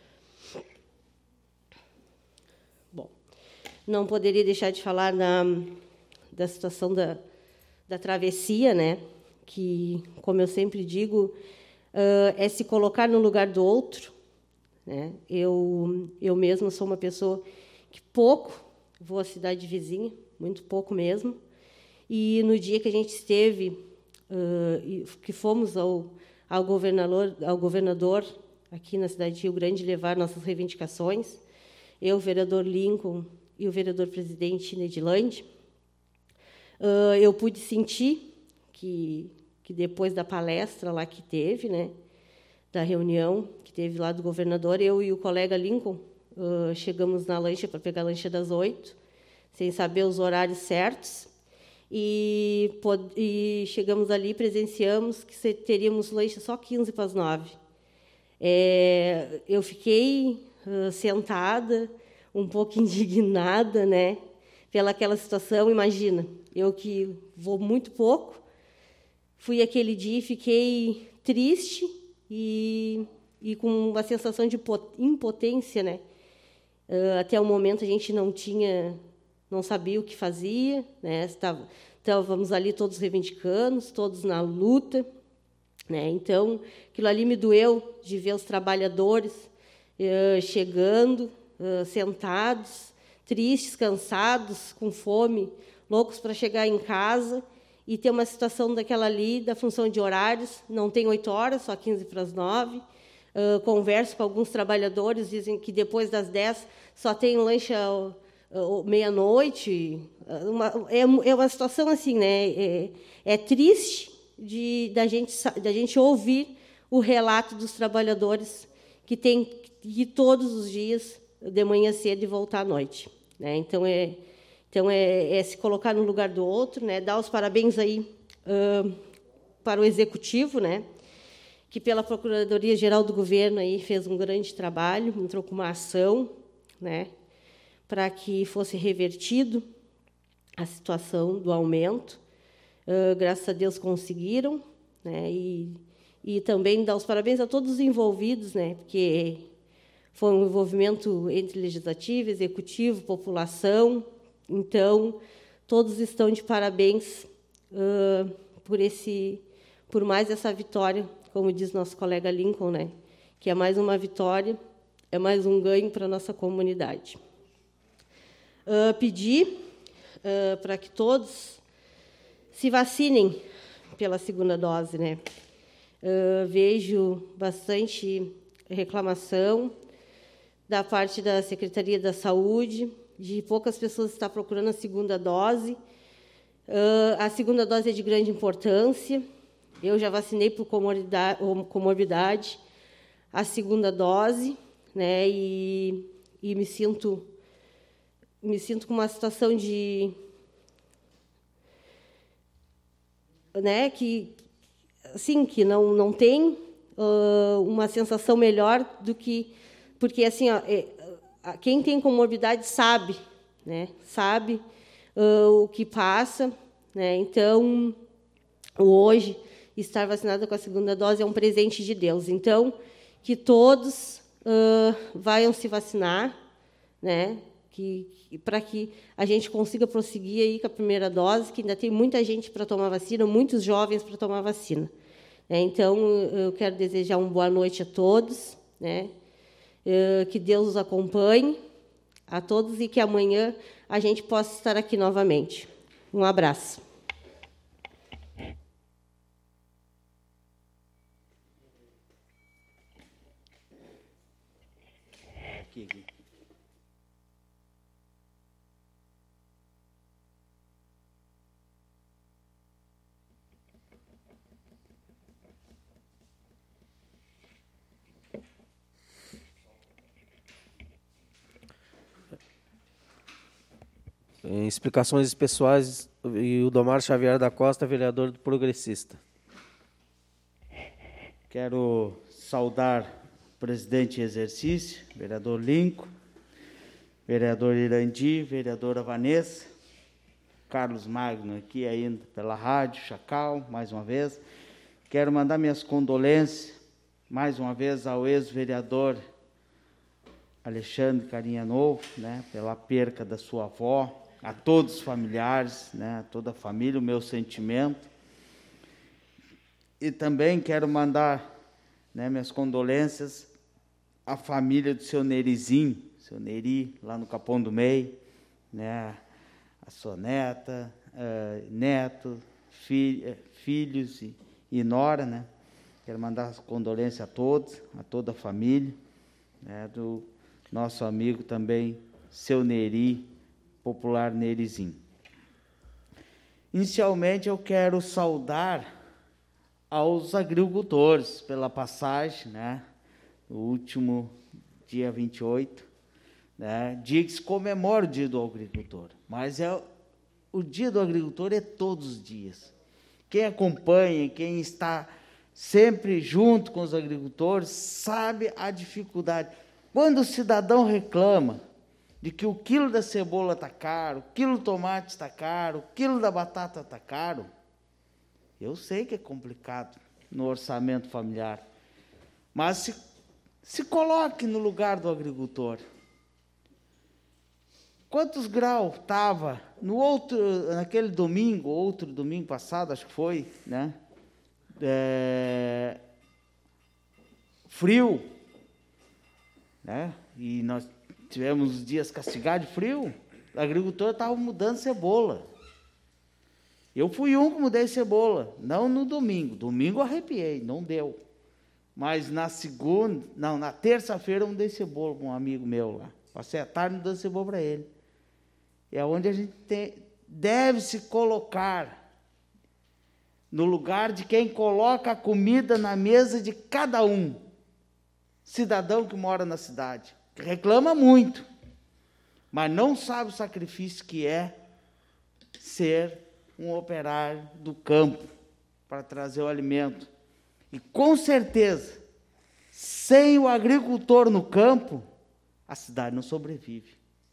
Bom, não poderia deixar de falar da, da situação da, da travessia, né, que, como eu sempre digo, Uh, é se colocar no lugar do outro. Né? Eu, eu mesma sou uma pessoa que pouco vou à cidade vizinha, muito pouco mesmo. E no dia que a gente esteve, uh, que fomos ao, ao, governador, ao governador aqui na cidade de Rio Grande levar nossas reivindicações, eu, o vereador Lincoln e o vereador-presidente Nedilande, uh, eu pude sentir que... que depois da palestra lá que teve, né, da reunião que teve lá do governador, eu e o colega Lincoln uh, chegamos na lancha para pegar a lancha das oito, sem saber os horários certos, e, e chegamos ali, presenciamos que teríamos lancha só quinze para as nove. É, eu fiquei uh, sentada, um pouco indignada, né, pela aquela situação. Imagina, eu que vou muito pouco, fui aquele dia e fiquei triste e, e com uma sensação de impotência, né? Uh, até o momento a gente não tinha, não sabia o que fazia, né? Estava, estávamos ali todos reivindicando, todos na luta, né? Então, aquilo ali me doeu de ver os trabalhadores uh, chegando, uh, sentados, tristes, cansados, com fome, loucos para chegar em casa. E ter uma situação daquela ali, da função de horários, não tem oito horas, só quinze para as nove. Uh, converso com alguns trabalhadores, dizem que depois das dez só tem lancha meia-noite. Uma, é, é uma situação assim, né? É, é triste de da gente da gente ouvir o relato dos trabalhadores que tem que ir todos os dias de manhã cedo e voltar à noite, né? Então é então é, é se colocar no lugar do outro, né? Dar os parabéns aí uh, para o executivo, né? Que pela Procuradoria-Geral do Governo aí fez um grande trabalho, entrou com uma ação, né? Para que fosse revertido a situação do aumento. Uh, graças a Deus conseguiram, né? E, e também dar os parabéns a todos os envolvidos, né? Porque foi um envolvimento entre legislativo, executivo, população. Então, todos estão de parabéns uh, por esse, por mais essa vitória, como diz nosso colega Lincoln, né? Que é mais uma vitória, é mais um ganho para a nossa comunidade. Uh, pedir uh, para que todos se vacinem pela segunda dose, né? Uh, vejo bastante reclamação da parte da Secretaria da Saúde, de poucas pessoas estar procurando a segunda dose. Uh, a segunda dose é de grande importância. Eu já vacinei por comorbidade, comorbidade a segunda dose, né? E, e me sinto me sinto com uma situação de, né, que assim, que não não tem uh, uma sensação melhor do que, porque assim, ó, é, quem tem comorbidade sabe, né? Sabe uh, o que passa, né? Então, hoje estar vacinada com a segunda dose é um presente de Deus. Então, que todos uh, vayam se vacinar, né? Que, que para que a gente consiga prosseguir aí com a primeira dose, que ainda tem muita gente para tomar vacina, muitos jovens para tomar vacina. É, então, eu quero desejar uma boa noite a todos, né? Uh, que Deus os acompanhe a todos e que amanhã a gente possa estar aqui novamente. Um abraço. Aqui, aqui. Em explicações pessoais, e o Domar Xavier da Costa, vereador do Progressista. Quero saudar o presidente em exercício, vereador Lincoln, vereador Irandi, vereadora Vanessa, Carlos Magno aqui ainda pela rádio, Chacal, mais uma vez. Quero mandar minhas condolências, mais uma vez, ao ex-vereador Alexandre Carinha Novo, né, pela perca da sua avó, a todos os familiares, né, a toda a família, o meu sentimento. E também quero mandar, né, minhas condolências à família do seu Nerizinho, seu Neri, lá no Capão do Meio, né, a sua neta, uh, neto, fi, filhos e, e nora, né. Quero mandar as condolências a todos, a toda a família, né, do nosso amigo também, seu Neri, popular Nerizinho. Inicialmente, eu quero saudar aos agricultores pela passagem, né, no último dia vinte e oito, né, dia que se comemora o Dia do Agricultor, mas é, o Dia do Agricultor é todos os dias. Quem acompanha, quem está sempre junto com os agricultores, sabe a dificuldade. Quando o cidadão reclama de que o quilo da cebola está caro, o quilo do tomate está caro, o quilo da batata está caro, eu sei que é complicado no orçamento familiar, mas se, se coloque no lugar do agricultor. Quantos graus estava no outro, naquele domingo, outro domingo passado, acho que foi, né? É, frio, né? E nós tivemos dias castigados de frio, o agricultor estava mudando cebola. Eu fui um que mudei cebola, não no domingo. Domingo eu arrepiei, não deu. Mas na segunda, não, na terça-feira eu mudei cebola com um amigo meu lá. Passei a tarde mudando cebola para ele. é onde a gente tem, deve se colocar, no lugar de quem coloca a comida na mesa de cada um, cidadão que mora na cidade, que reclama muito, mas não sabe o sacrifício que é ser um operário do campo para trazer o alimento. E, com certeza, sem o agricultor no campo, a cidade não sobrevive.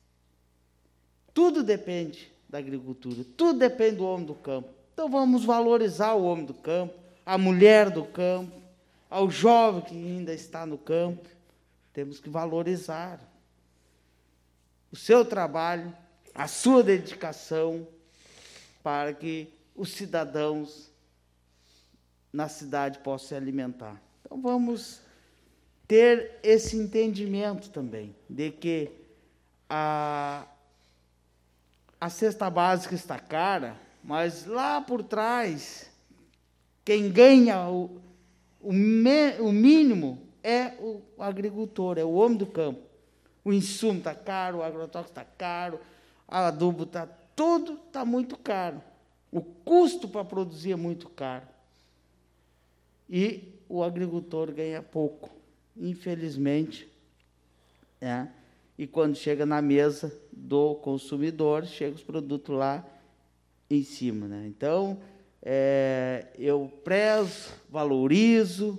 Tudo depende da agricultura, tudo depende do homem do campo. Então, vamos valorizar o homem do campo, a mulher do campo, ao jovem que ainda está no campo. Temos que valorizar o seu trabalho, a sua dedicação, para que os cidadãos na cidade possam se alimentar. Então, vamos ter esse entendimento também, de que a, a cesta básica está cara, mas lá por trás, quem ganha o, o, me, o mínimo é o agricultor, é o homem do campo. O insumo está caro, o agrotóxico está caro, o adubo está... Tudo está muito caro. O custo para produzir é muito caro. E o agricultor ganha pouco, infelizmente. É. E quando chega na mesa do consumidor, chegam os produtos lá em cima. Né? Então, é, eu prezo, valorizo,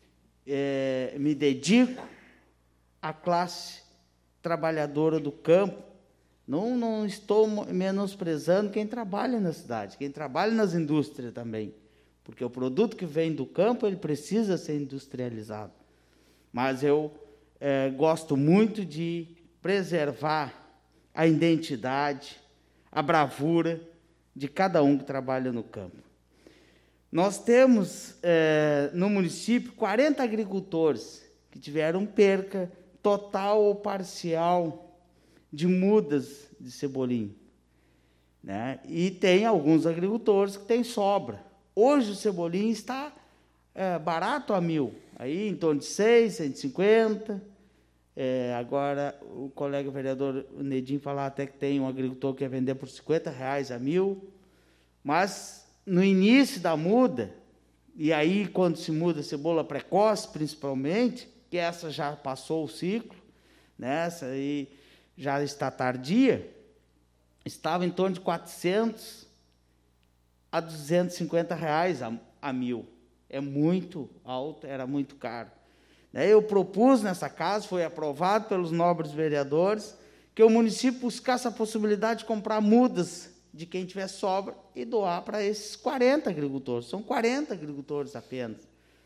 é, me dedico à classe trabalhadora do campo. Não, não estou menosprezando quem trabalha na cidade, quem trabalha nas indústrias também, porque o produto que vem do campo, ele precisa ser industrializado. Mas eu é, gosto muito de preservar a identidade, a bravura de cada um que trabalha no campo. Nós temos, é, no município, quarenta agricultores que tiveram perca total ou parcial de mudas de cebolinho, né? E tem alguns agricultores que têm sobra. Hoje o cebolinho está é, barato a mil, aí em torno de seis, cento e cinquenta. É, agora o colega vereador Nedim falou até que tem um agricultor que quer vender por cinquenta reais a mil, mas no início da muda, e aí quando se muda cebola precoce, principalmente, que essa já passou o ciclo, né? Essa aí já está tardia, estava em torno de quatrocentos a duzentos e cinquenta reais a, a mil. É muito alto, era muito caro. Eu propus nessa casa, foi aprovado pelos nobres vereadores, que o município buscasse a possibilidade de comprar mudas de quem tiver sobra e doar para esses quarenta agricultores. São quarenta agricultores apenas.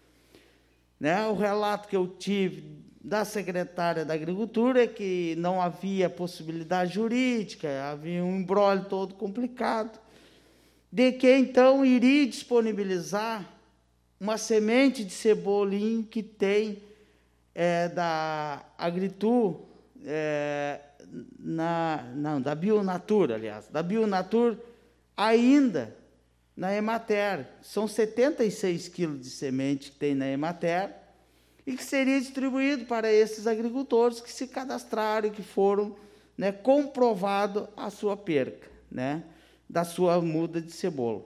Né? O relato que eu tive da secretária da Agricultura é que não havia possibilidade jurídica, havia um imbróglio todo complicado, de que, então, iria disponibilizar uma semente de cebolinho que tem é, da Agritur, é, na, não, da Bionatur, aliás, da Bionatur, ainda na Emater. São setenta e seis quilos de semente que tem na Emater, e que seria distribuído para esses agricultores que se cadastraram e que foram, né, comprovado a sua perca, né, da sua muda de cebola.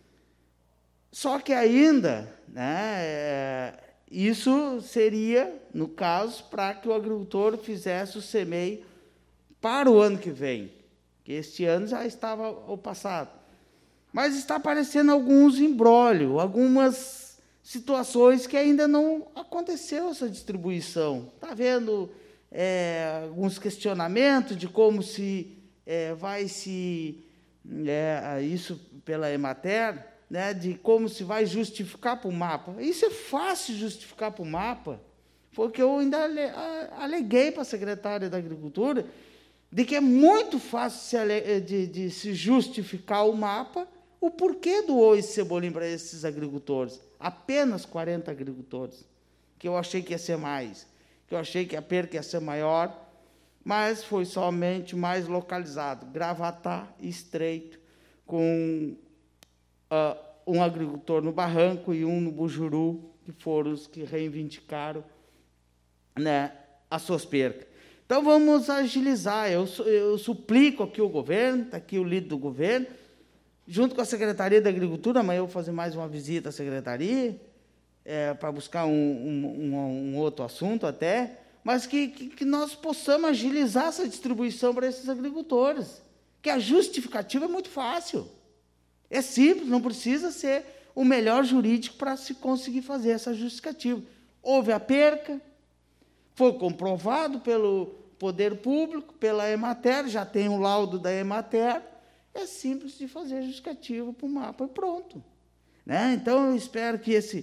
Só que ainda, né, é, isso seria, no caso, para que o agricultor fizesse o semeio para o ano que vem, que este ano já estava o passado. Mas está aparecendo alguns imbróglios, algumas situações que ainda não aconteceu essa distribuição. Está havendo é, alguns questionamentos de como se é, vai se... É, isso pela Emater, né, de como se vai justificar para o mapa. Isso é fácil justificar para o mapa. Foi o que eu ainda aleguei para a secretária da Agricultura, de que é muito fácil se, de, de se justificar o mapa, o porquê doou esse cebolinho para esses agricultores. Apenas quarenta agricultores, que eu achei que ia ser mais, que eu achei que a perca ia ser maior, mas foi somente mais localizado, Gravatá e Estreito, com uh, um agricultor no Barranco e um no Bujuru, que foram os que reivindicaram, né, as suas percas. Então, vamos agilizar. Eu, eu suplico aqui o governo, está aqui o líder do governo, junto com a Secretaria da Agricultura, amanhã eu vou fazer mais uma visita à Secretaria, é, para buscar um, um, um, um outro assunto até, mas que, que, que nós possamos agilizar essa distribuição para esses agricultores, que a justificativa é muito fácil. É simples, não precisa ser o melhor jurídico para se conseguir fazer essa justificativa. Houve a perca, foi comprovado pelo poder público, pela Emater, já tem o laudo da Emater, é simples de fazer justificativo para o mapa e pronto. Né? Então, eu espero que esse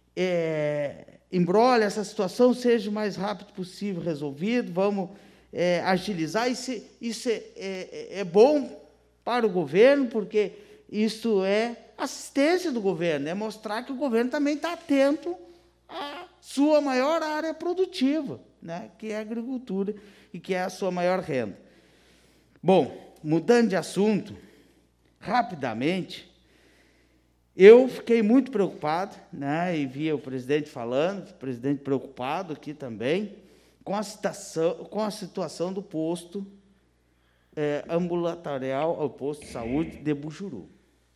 é, embrolho, essa situação, seja o mais rápido possível resolvido, vamos é, agilizar. Isso, isso é, é, é bom para o governo, porque isso é assistência do governo, é mostrar que o governo também está atento à sua maior área produtiva, né, que é a agricultura e que é a sua maior renda. Bom, mudando de assunto, rapidamente, eu fiquei muito preocupado, né, e via o presidente falando, o presidente preocupado aqui também, com a situação, com a situação do posto é, ambulatorial, ao posto de saúde de Bujuru.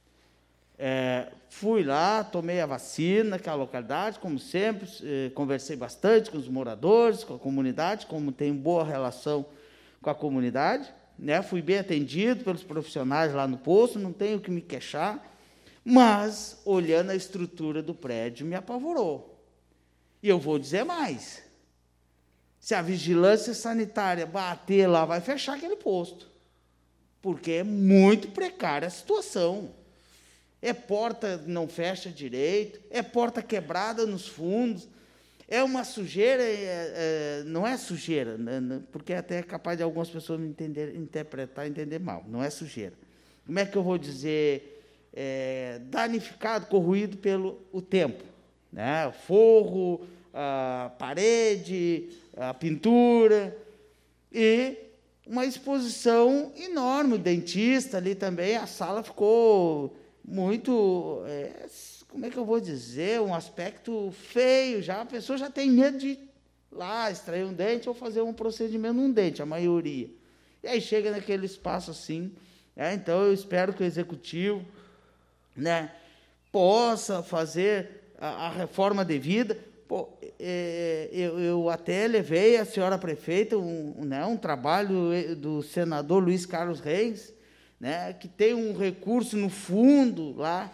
É, fui lá, tomei a vacina naquela localidade, como sempre, eh, conversei bastante com os moradores, com a comunidade, como tenho boa relação com a comunidade, né? Fui bem atendido pelos profissionais lá no posto, não tenho o que me queixar, mas, olhando a estrutura do prédio, me apavorou. E eu vou dizer mais, se a vigilância sanitária bater lá, vai fechar aquele posto, porque é muito precária a situação. É porta não fecha direito, é porta quebrada nos fundos, é uma sujeira, é, é, não é sujeira, né, porque até é capaz de algumas pessoas me entender, interpretar, entender mal, não é sujeira. Como é que eu vou dizer? É, danificado, corroído pelo o tempo, né? O forro, a parede, a pintura, e uma exposição enorme. O dentista ali também, a sala ficou muito, é, como é que eu vou dizer, um aspecto feio, já a pessoa já tem medo de ir lá extrair um dente ou fazer um procedimento num dente, a maioria. E aí chega naquele espaço assim, né? Então eu espero que o executivo, né, possa fazer a, a reforma devida. Pô, é, eu, eu até levei a senhora prefeita um, né, um trabalho do senador Luiz Carlos Reis, né, que tem um recurso no fundo lá,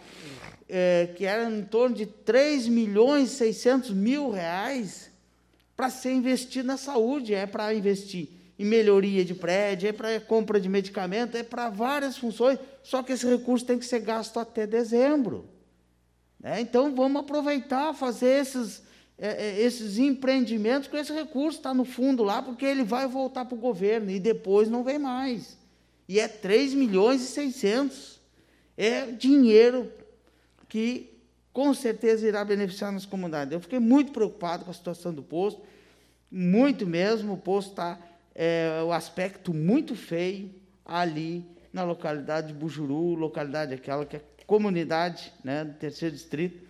é, que era em torno de três milhões e seiscentos mil reais para ser investido na saúde, é para investir em melhoria de prédio, é para compra de medicamento, é para várias funções, só que esse recurso tem que ser gasto até dezembro. Né? Então, vamos aproveitar, fazer esses, é, esses empreendimentos com esse recurso, está no fundo lá, porque ele vai voltar para o governo, e depois não vem mais. E é três milhões e seiscentos. É dinheiro que, com certeza, irá beneficiar nas comunidades. Eu fiquei muito preocupado com a situação do posto, muito mesmo. O posto está, é, o aspecto muito feio ali na localidade de Bujuru, localidade aquela que é comunidade, né, do terceiro distrito.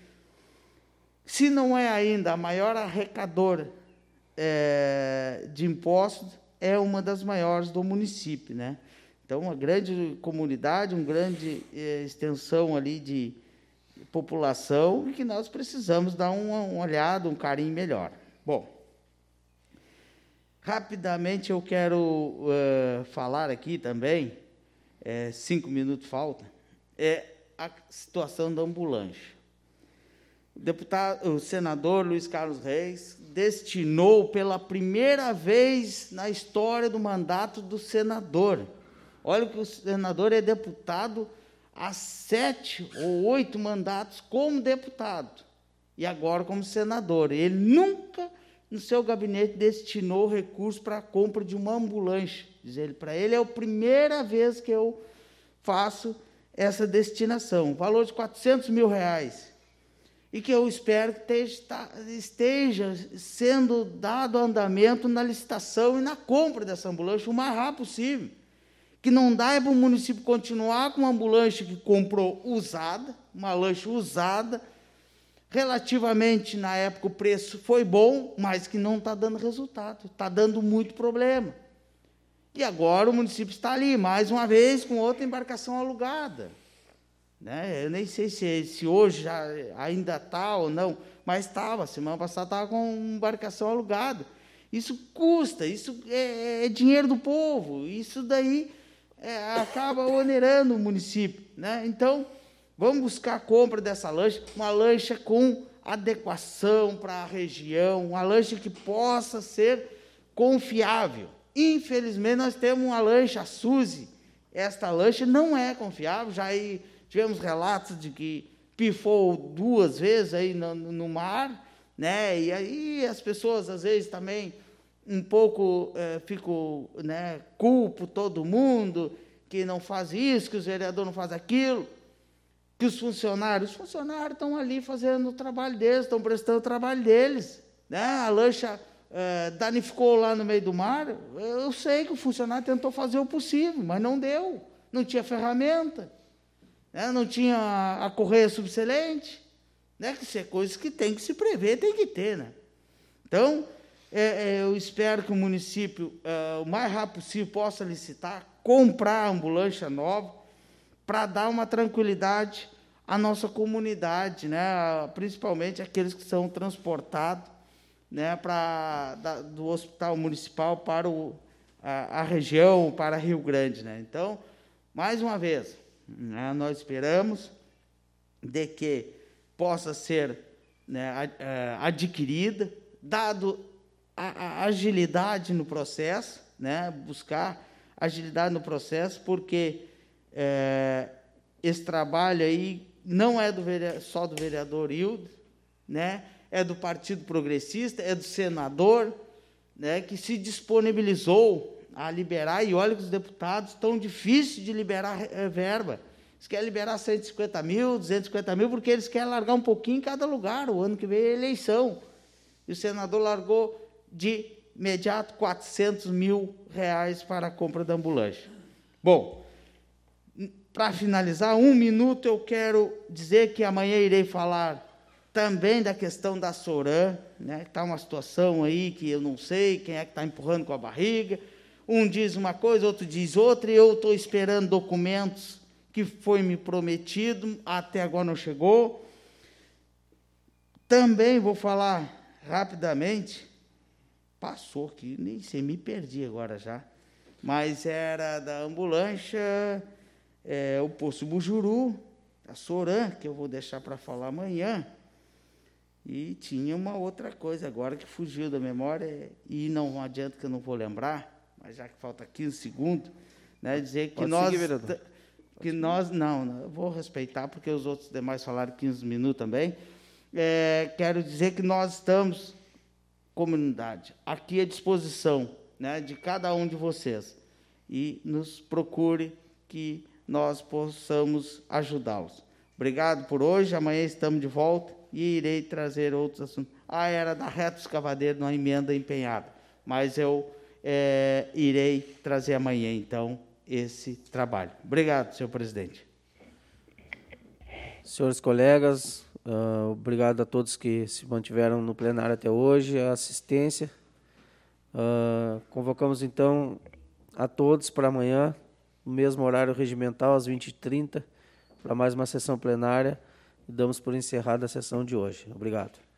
Se não é ainda a maior arrecadora é, de impostos, é uma das maiores do município, né? Então, uma grande comunidade, uma grande eh, extensão ali de população, e que nós precisamos dar uma, uma olhada, um carinho melhor. Bom, rapidamente eu quero uh, falar aqui também, é, cinco minutos falta, é a situação da ambulância. O deputado, o senador Luiz Carlos Reis destinou pela primeira vez na história do mandato do senador. Olha que o senador é deputado há sete ou oito mandatos como deputado, e agora como senador. Ele nunca, no seu gabinete, destinou recurso para a compra de uma ambulância. Diz ele, para ele é a primeira vez que eu faço essa destinação, valor de quatrocentos mil reais, e que eu espero que esteja, esteja sendo dado andamento na licitação e na compra dessa ambulância o mais rápido possível. Que não dá é para o município continuar com uma ambulância que comprou usada, uma lancha usada, Relativamente, na época, o preço foi bom, mas que não está dando resultado, está dando muito problema. E agora o município está ali, mais uma vez, com outra embarcação alugada. Né? Eu nem sei se, se hoje já ainda está ou não, mas estava, semana passada estava com embarcação alugada. Isso custa, isso é, é dinheiro do povo, isso daí é, acaba onerando o município. Né? Então, vamos buscar a compra dessa lancha, uma lancha com adequação para a região, uma lancha que possa ser confiável. Infelizmente, nós temos uma lancha, a Suzy. Esta lancha não é confiável, já aí tivemos relatos de que pifou duas vezes aí no, no mar, né? E aí as pessoas, às vezes, também um pouco é, ficam, né, culpam todo mundo, que não faz isso, que os vereadores não fazem aquilo, que os funcionários, os funcionários estão ali fazendo o trabalho deles, estão prestando o trabalho deles. Né? A lancha é, danificou lá no meio do mar, eu sei que o funcionário tentou fazer o possível, mas não deu, não tinha ferramenta, né? Não tinha a correia subselente, né? Que isso é coisas que tem que se prever, tem que ter. Né? Então, é, é, eu espero que o município, é, o mais rápido possível, possa licitar, comprar a ambulância nova, para dar uma tranquilidade à nossa comunidade, né? Principalmente aqueles que são transportados, né, pra, da, do hospital municipal para o, a, a região, para Rio Grande. Né? Então, mais uma vez, né, nós esperamos de que possa ser, né, adquirida, dado a, a agilidade no processo, né, buscar agilidade no processo, porque é, esse trabalho aí não é do vereador, só do vereador Hildo, né, é do Partido Progressista, é do senador, né, que se disponibilizou a liberar, e olha que os deputados estão difíceis de liberar é, verba. Eles querem liberar cento e cinquenta mil, duzentos e cinquenta mil, porque eles querem largar um pouquinho em cada lugar, o ano que vem é eleição. E o senador largou de imediato quatrocentos mil reais para a compra da ambulância. Bom, para finalizar, um minuto, eu quero dizer que amanhã irei falar também da questão da Soran, né? Está uma situação aí que eu não sei quem é que está empurrando com a barriga. Um diz uma coisa, outro diz outra, e eu estou esperando documentos que foi me prometido, até agora não chegou. Também vou falar rapidamente, passou aqui, nem sei, me perdi agora já, mas era da ambulância, é, o posto Bujuru, a Soran, que eu vou deixar para falar amanhã. E tinha uma outra coisa agora que fugiu da memória, e não adianta que eu não vou lembrar, mas já que falta quinze segundos, né, dizer que Pode nós... Seguir, que nós, não, não, eu vou respeitar, porque os outros demais falaram quinze minutos também. É, quero dizer que nós estamos, comunidade, aqui à disposição, né, de cada um de vocês, e nos procure que nós possamos ajudá-los. Obrigado por hoje, amanhã estamos de volta e irei trazer outros assuntos. Ah, era da reta escavadeira, uma emenda empenhada, mas eu é, irei trazer amanhã, então, esse trabalho. Obrigado, senhor presidente. Senhores colegas, uh, obrigado a todos que se mantiveram no plenário até hoje, a assistência. Uh, convocamos, então, a todos para amanhã, no mesmo horário regimental, às vinte e trinta, para mais uma sessão plenária, e damos por encerrada a sessão de hoje. Obrigado.